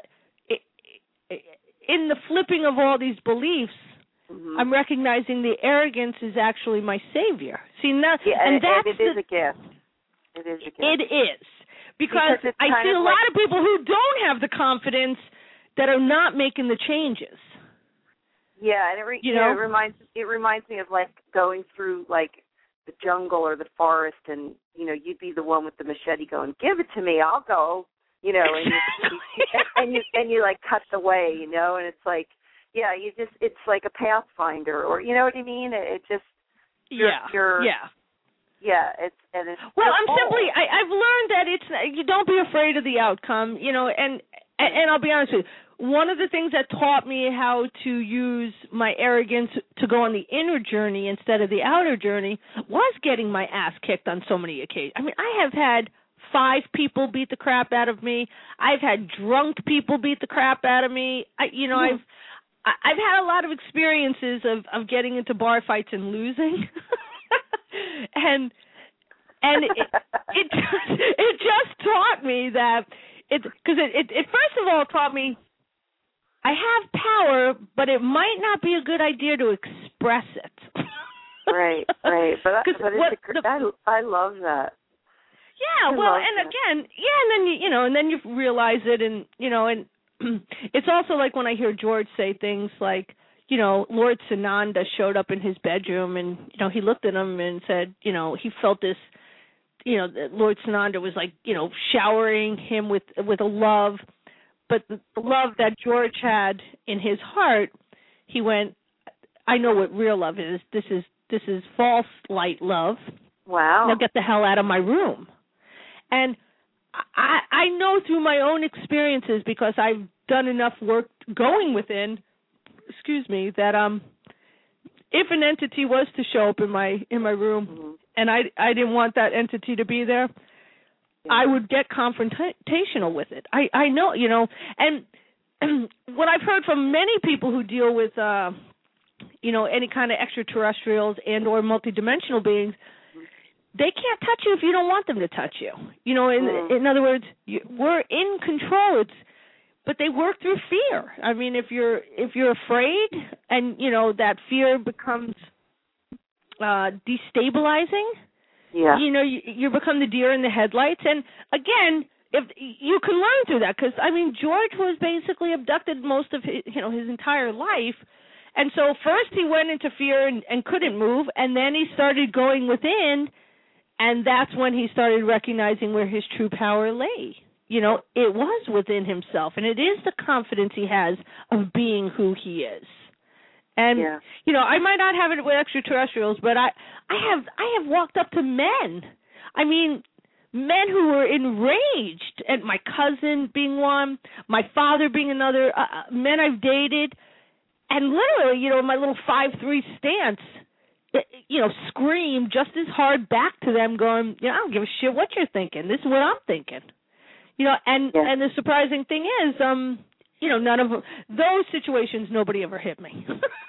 Speaker 4: In the flipping of all these beliefs, mm-hmm. I'm recognizing the arrogance is actually my savior. See, now,
Speaker 2: yeah,
Speaker 4: and,
Speaker 2: and,
Speaker 4: that's
Speaker 2: and it
Speaker 4: the,
Speaker 2: is a gift. It is a gift.
Speaker 4: It is. Because,
Speaker 2: because
Speaker 4: I see a
Speaker 2: of
Speaker 4: lot
Speaker 2: like,
Speaker 4: of people who don't have the confidence that are not making the changes.
Speaker 2: Yeah, and it, re-
Speaker 4: you
Speaker 2: yeah,
Speaker 4: know?
Speaker 2: it reminds it reminds me of like going through like the jungle or the forest, and you know, you'd be the one with the machete going, "Give it to me, I'll go." You know, and you, and you and you like cut the way, you know, and it's like, yeah, you just it's like a pathfinder, or you know what I mean? It, it just you're,
Speaker 4: yeah,
Speaker 2: you're,
Speaker 4: yeah,
Speaker 2: yeah. It's and it's
Speaker 4: well, I'm
Speaker 2: bold.
Speaker 4: simply I, I've learned that it's you don't be afraid of the outcome, you know, and, and and I'll be honest with you. One of the things that taught me how to use my arrogance to go on the inner journey instead of the outer journey was getting my ass kicked on so many occasions. I mean, I have had five people beat the crap out of me. I've had drunk people beat the crap out of me. I, you know, mm-hmm. I've I've had a lot of experiences of, of getting into bar fights and losing, and and it it just, it just taught me that it because it, it it first of all taught me I have power, but it might not be a good idea to express it.
Speaker 2: right, right. But, I, but
Speaker 4: what,
Speaker 2: it's a,
Speaker 4: the,
Speaker 2: I I love that.
Speaker 4: Yeah, well, and that. again, yeah, and then you, you know, and then you realize it, and you know, and it's also like when I hear George say things like, you know, Lord Sananda showed up in his bedroom, and you know, he looked at him and said, you know, he felt this, you know, that Lord Sananda was like, you know, showering him with with a love, but the, the love that George had in his heart, he went, I know what real love is. This is this is false light love.
Speaker 2: Wow.
Speaker 4: Now get the hell out of my room. And I, I know through my own experiences, because I've done enough work going within, excuse me, that um, if an entity was to show up in my in my room, mm-hmm. and I I didn't want that entity to be there, yeah. I would get confrontational with it. I, I know, you know, and, and what I've heard from many people who deal with uh, you know, any kind of extraterrestrials and or multidimensional beings, they can't touch you if you don't want them to touch you. You know, in mm. in other words, you, we're in control. It's but they work through fear. I mean, if you're if you're afraid, and you know that fear becomes uh, destabilizing,
Speaker 2: yeah,
Speaker 4: you know, you, you become the deer in the headlights. And again, if you can learn through that, because I mean, George was basically abducted most of his, you know, his entire life. And so first he went into fear and, and couldn't move, and then he started going within. And that's when he started recognizing where his true power lay. You know, it was within himself, and it is the confidence he has of being who he is. And
Speaker 2: yeah.
Speaker 4: you know, I might not have it with extraterrestrials, but I, I have, I have walked up to men. I mean, men who were enraged, and my cousin being one, my father being another. Uh, men I've dated, and literally, you know, my little five three stance. You know, scream just as hard back to them, going, you know, I don't give a shit what you're thinking. This is what I'm thinking. You know, and
Speaker 2: yeah.
Speaker 4: and the surprising thing is, um, you know, none of those situations, nobody ever hit me.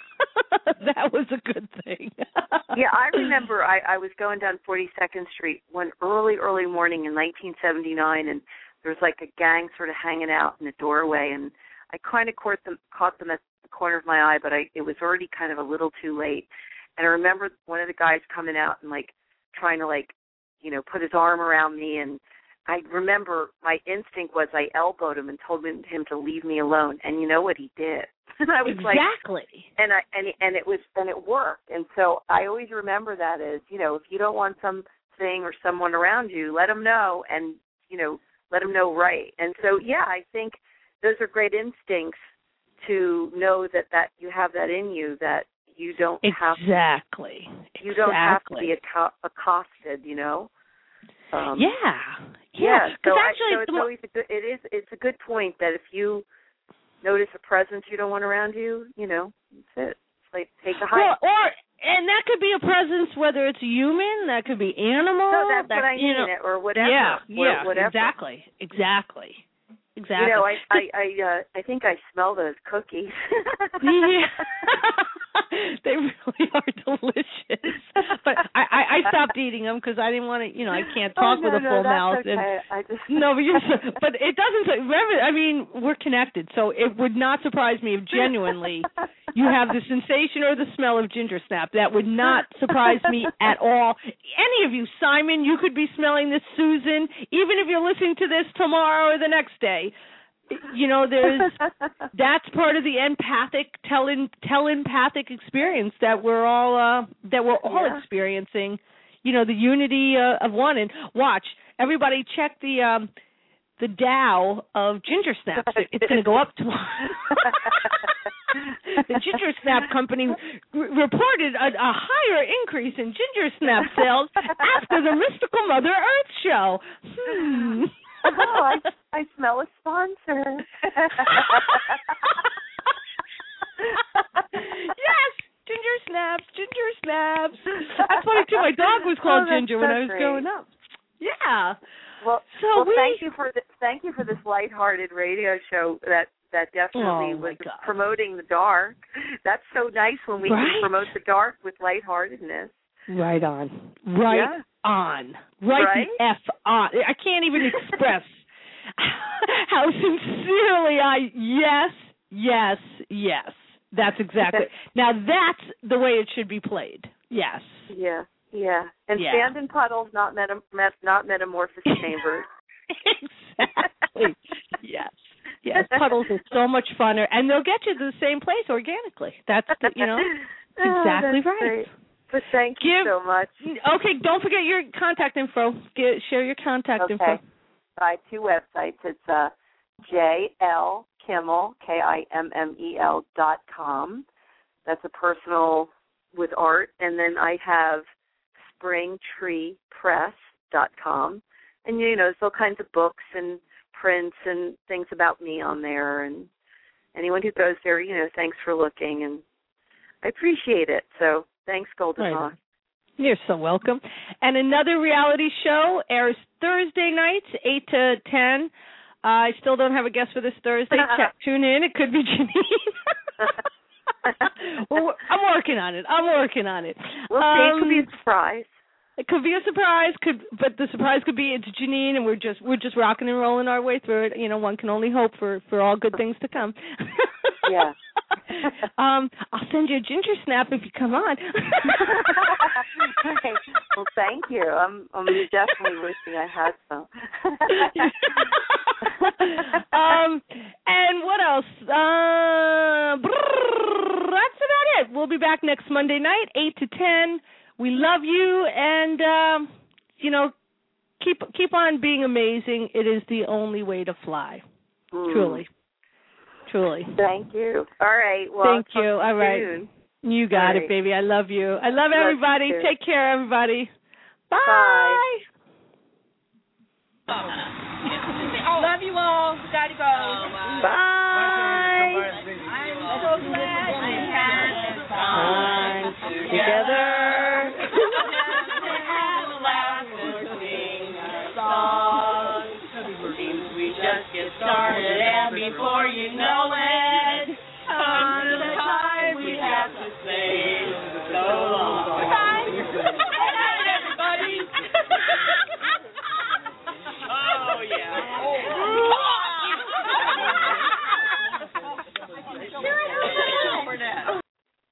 Speaker 4: That was a good thing.
Speaker 2: Yeah, I remember I, I was going down forty-second Street one early, early morning in nineteen seventy-nine, and there was like a gang sort of hanging out in the doorway, and I kind of caught them, caught them at the corner of my eye, but I, it was already kind of a little too late. And I remember one of the guys coming out and, like, trying to, like, you know, put his arm around me. And I remember my instinct was I elbowed him and told him, him to leave me alone. And you know what he did? And I was
Speaker 4: exactly.
Speaker 2: like, and I and and it was and it worked. And so I always remember that as, you know, if you don't want something or someone around you, let them know, and, you know, let them know right. And so, yeah, I think those are great instincts to know that, that you have that in you, that you don't have
Speaker 4: exactly.
Speaker 2: You
Speaker 4: exactly.
Speaker 2: don't have to be accosted, you know. Um,
Speaker 4: yeah, yeah.
Speaker 2: yeah. So,
Speaker 4: actually,
Speaker 2: I, so it's always a good. It is. It's a good point that if you notice a presence you don't want around you, you know, that's it. It's like take a hike.
Speaker 4: Well, or and that could be a presence, whether it's human, that could be animal.
Speaker 2: No, that's
Speaker 4: that,
Speaker 2: what I
Speaker 4: you
Speaker 2: mean,
Speaker 4: know,
Speaker 2: or whatever.
Speaker 4: Yeah,
Speaker 2: or
Speaker 4: yeah,
Speaker 2: whatever.
Speaker 4: exactly, exactly. Exactly.
Speaker 2: You know, I I I, uh, I think I smell those cookies.
Speaker 4: Yeah. They really are delicious. But I, I, I stopped eating them because I didn't want to, you know, I can't talk
Speaker 2: oh, no,
Speaker 4: with a
Speaker 2: no,
Speaker 4: full
Speaker 2: that's
Speaker 4: mouth.
Speaker 2: Okay.
Speaker 4: And,
Speaker 2: I just...
Speaker 4: No, but, you're, but it doesn't, remember, I mean, we're connected, so it would not surprise me if genuinely you have the sensation or the smell of ginger snap. That would not surprise me at all. Any of you, Simon, you could be smelling this, Susan, even if you're listening to this tomorrow or the next day. You know, there's that's part of the empathic, tele, telepathic experience that we're all uh, that we're all yeah. experiencing. You know, the unity uh, of one. And watch, everybody, check the um, the Dow of ginger snaps. It's going to go up tomorrow. The Ginger Snap Company r- reported a, a higher increase in ginger snap sales after the Mystical Mother Earth show. Hmm.
Speaker 2: Oh, I, I smell a sponsor.
Speaker 4: Yes, ginger snaps, ginger snaps. That's funny too. My dog was called
Speaker 2: oh,
Speaker 4: Ginger
Speaker 2: so
Speaker 4: when I was
Speaker 2: great.
Speaker 4: growing up. Yeah.
Speaker 2: Well,
Speaker 4: so
Speaker 2: well
Speaker 4: we,
Speaker 2: thank you for the, thank you for this lighthearted radio show that that definitely
Speaker 4: oh
Speaker 2: was
Speaker 4: God.
Speaker 2: promoting the dark. That's so nice when we
Speaker 4: right?
Speaker 2: can promote the dark with lightheartedness.
Speaker 4: Right on. Right.
Speaker 2: Yeah.
Speaker 4: On. Right,
Speaker 2: right
Speaker 4: the F on. I can't even express how sincerely I, yes, yes, yes. That's exactly. Now that's the way it should be played. Yes.
Speaker 2: Yeah, yeah. And
Speaker 4: yeah.
Speaker 2: stand in puddles, not meta, not metamorphosis chambers.
Speaker 4: Exactly. Yes. Yes. Puddles are so much funner, and they'll get you to the same place organically. That's, the, you know, exactly
Speaker 2: oh,
Speaker 4: right.
Speaker 2: Great. But thank you
Speaker 4: Give,
Speaker 2: so much.
Speaker 4: Okay, don't forget your contact info. Get, share your contact
Speaker 2: okay.
Speaker 4: info.
Speaker 2: I have two websites. It's uh, J L Kimmel, K I M M E L dot com. That's a personal with art. And then I have spring tree press dot com. And, you know, there's all kinds of books and prints and things about me on there. And anyone who goes there, you know, thanks for looking. And I appreciate it. So thanks, Golden Hawk.
Speaker 4: Right. You're so welcome. And another reality show airs Thursday nights, eight to ten. Uh, I still don't have a guest for this Thursday. Check, tune in. It could be Janine. Well, I'm working on it. I'm working on it.
Speaker 2: We'll see. It could be a surprise.
Speaker 4: It could be a surprise, could but the surprise could be it's Janine, and we're just we're just rocking and rolling our way through it. You know, one can only hope for, for all good things to come.
Speaker 2: Yeah.
Speaker 4: um, I'll send you a ginger snap if you come on.
Speaker 2: Okay. Well, thank you. I'm I'm definitely wishing I had some.
Speaker 4: um, and what else? Uh, brrr, that's about it. We'll be back next Monday night, eight to ten. We love you, and um, you know, keep keep on being amazing. It is the only way to fly. Mm. Truly, truly.
Speaker 2: Thank you. All right. Well,
Speaker 4: thank you. All right.
Speaker 2: Soon.
Speaker 4: You got
Speaker 2: All
Speaker 4: it,
Speaker 2: right.
Speaker 4: baby. I love you. I love, love everybody. Take care, everybody. Bye.
Speaker 2: Bye.
Speaker 4: Love you all. Gotta go. Oh, bye. I'm so glad I had this time together.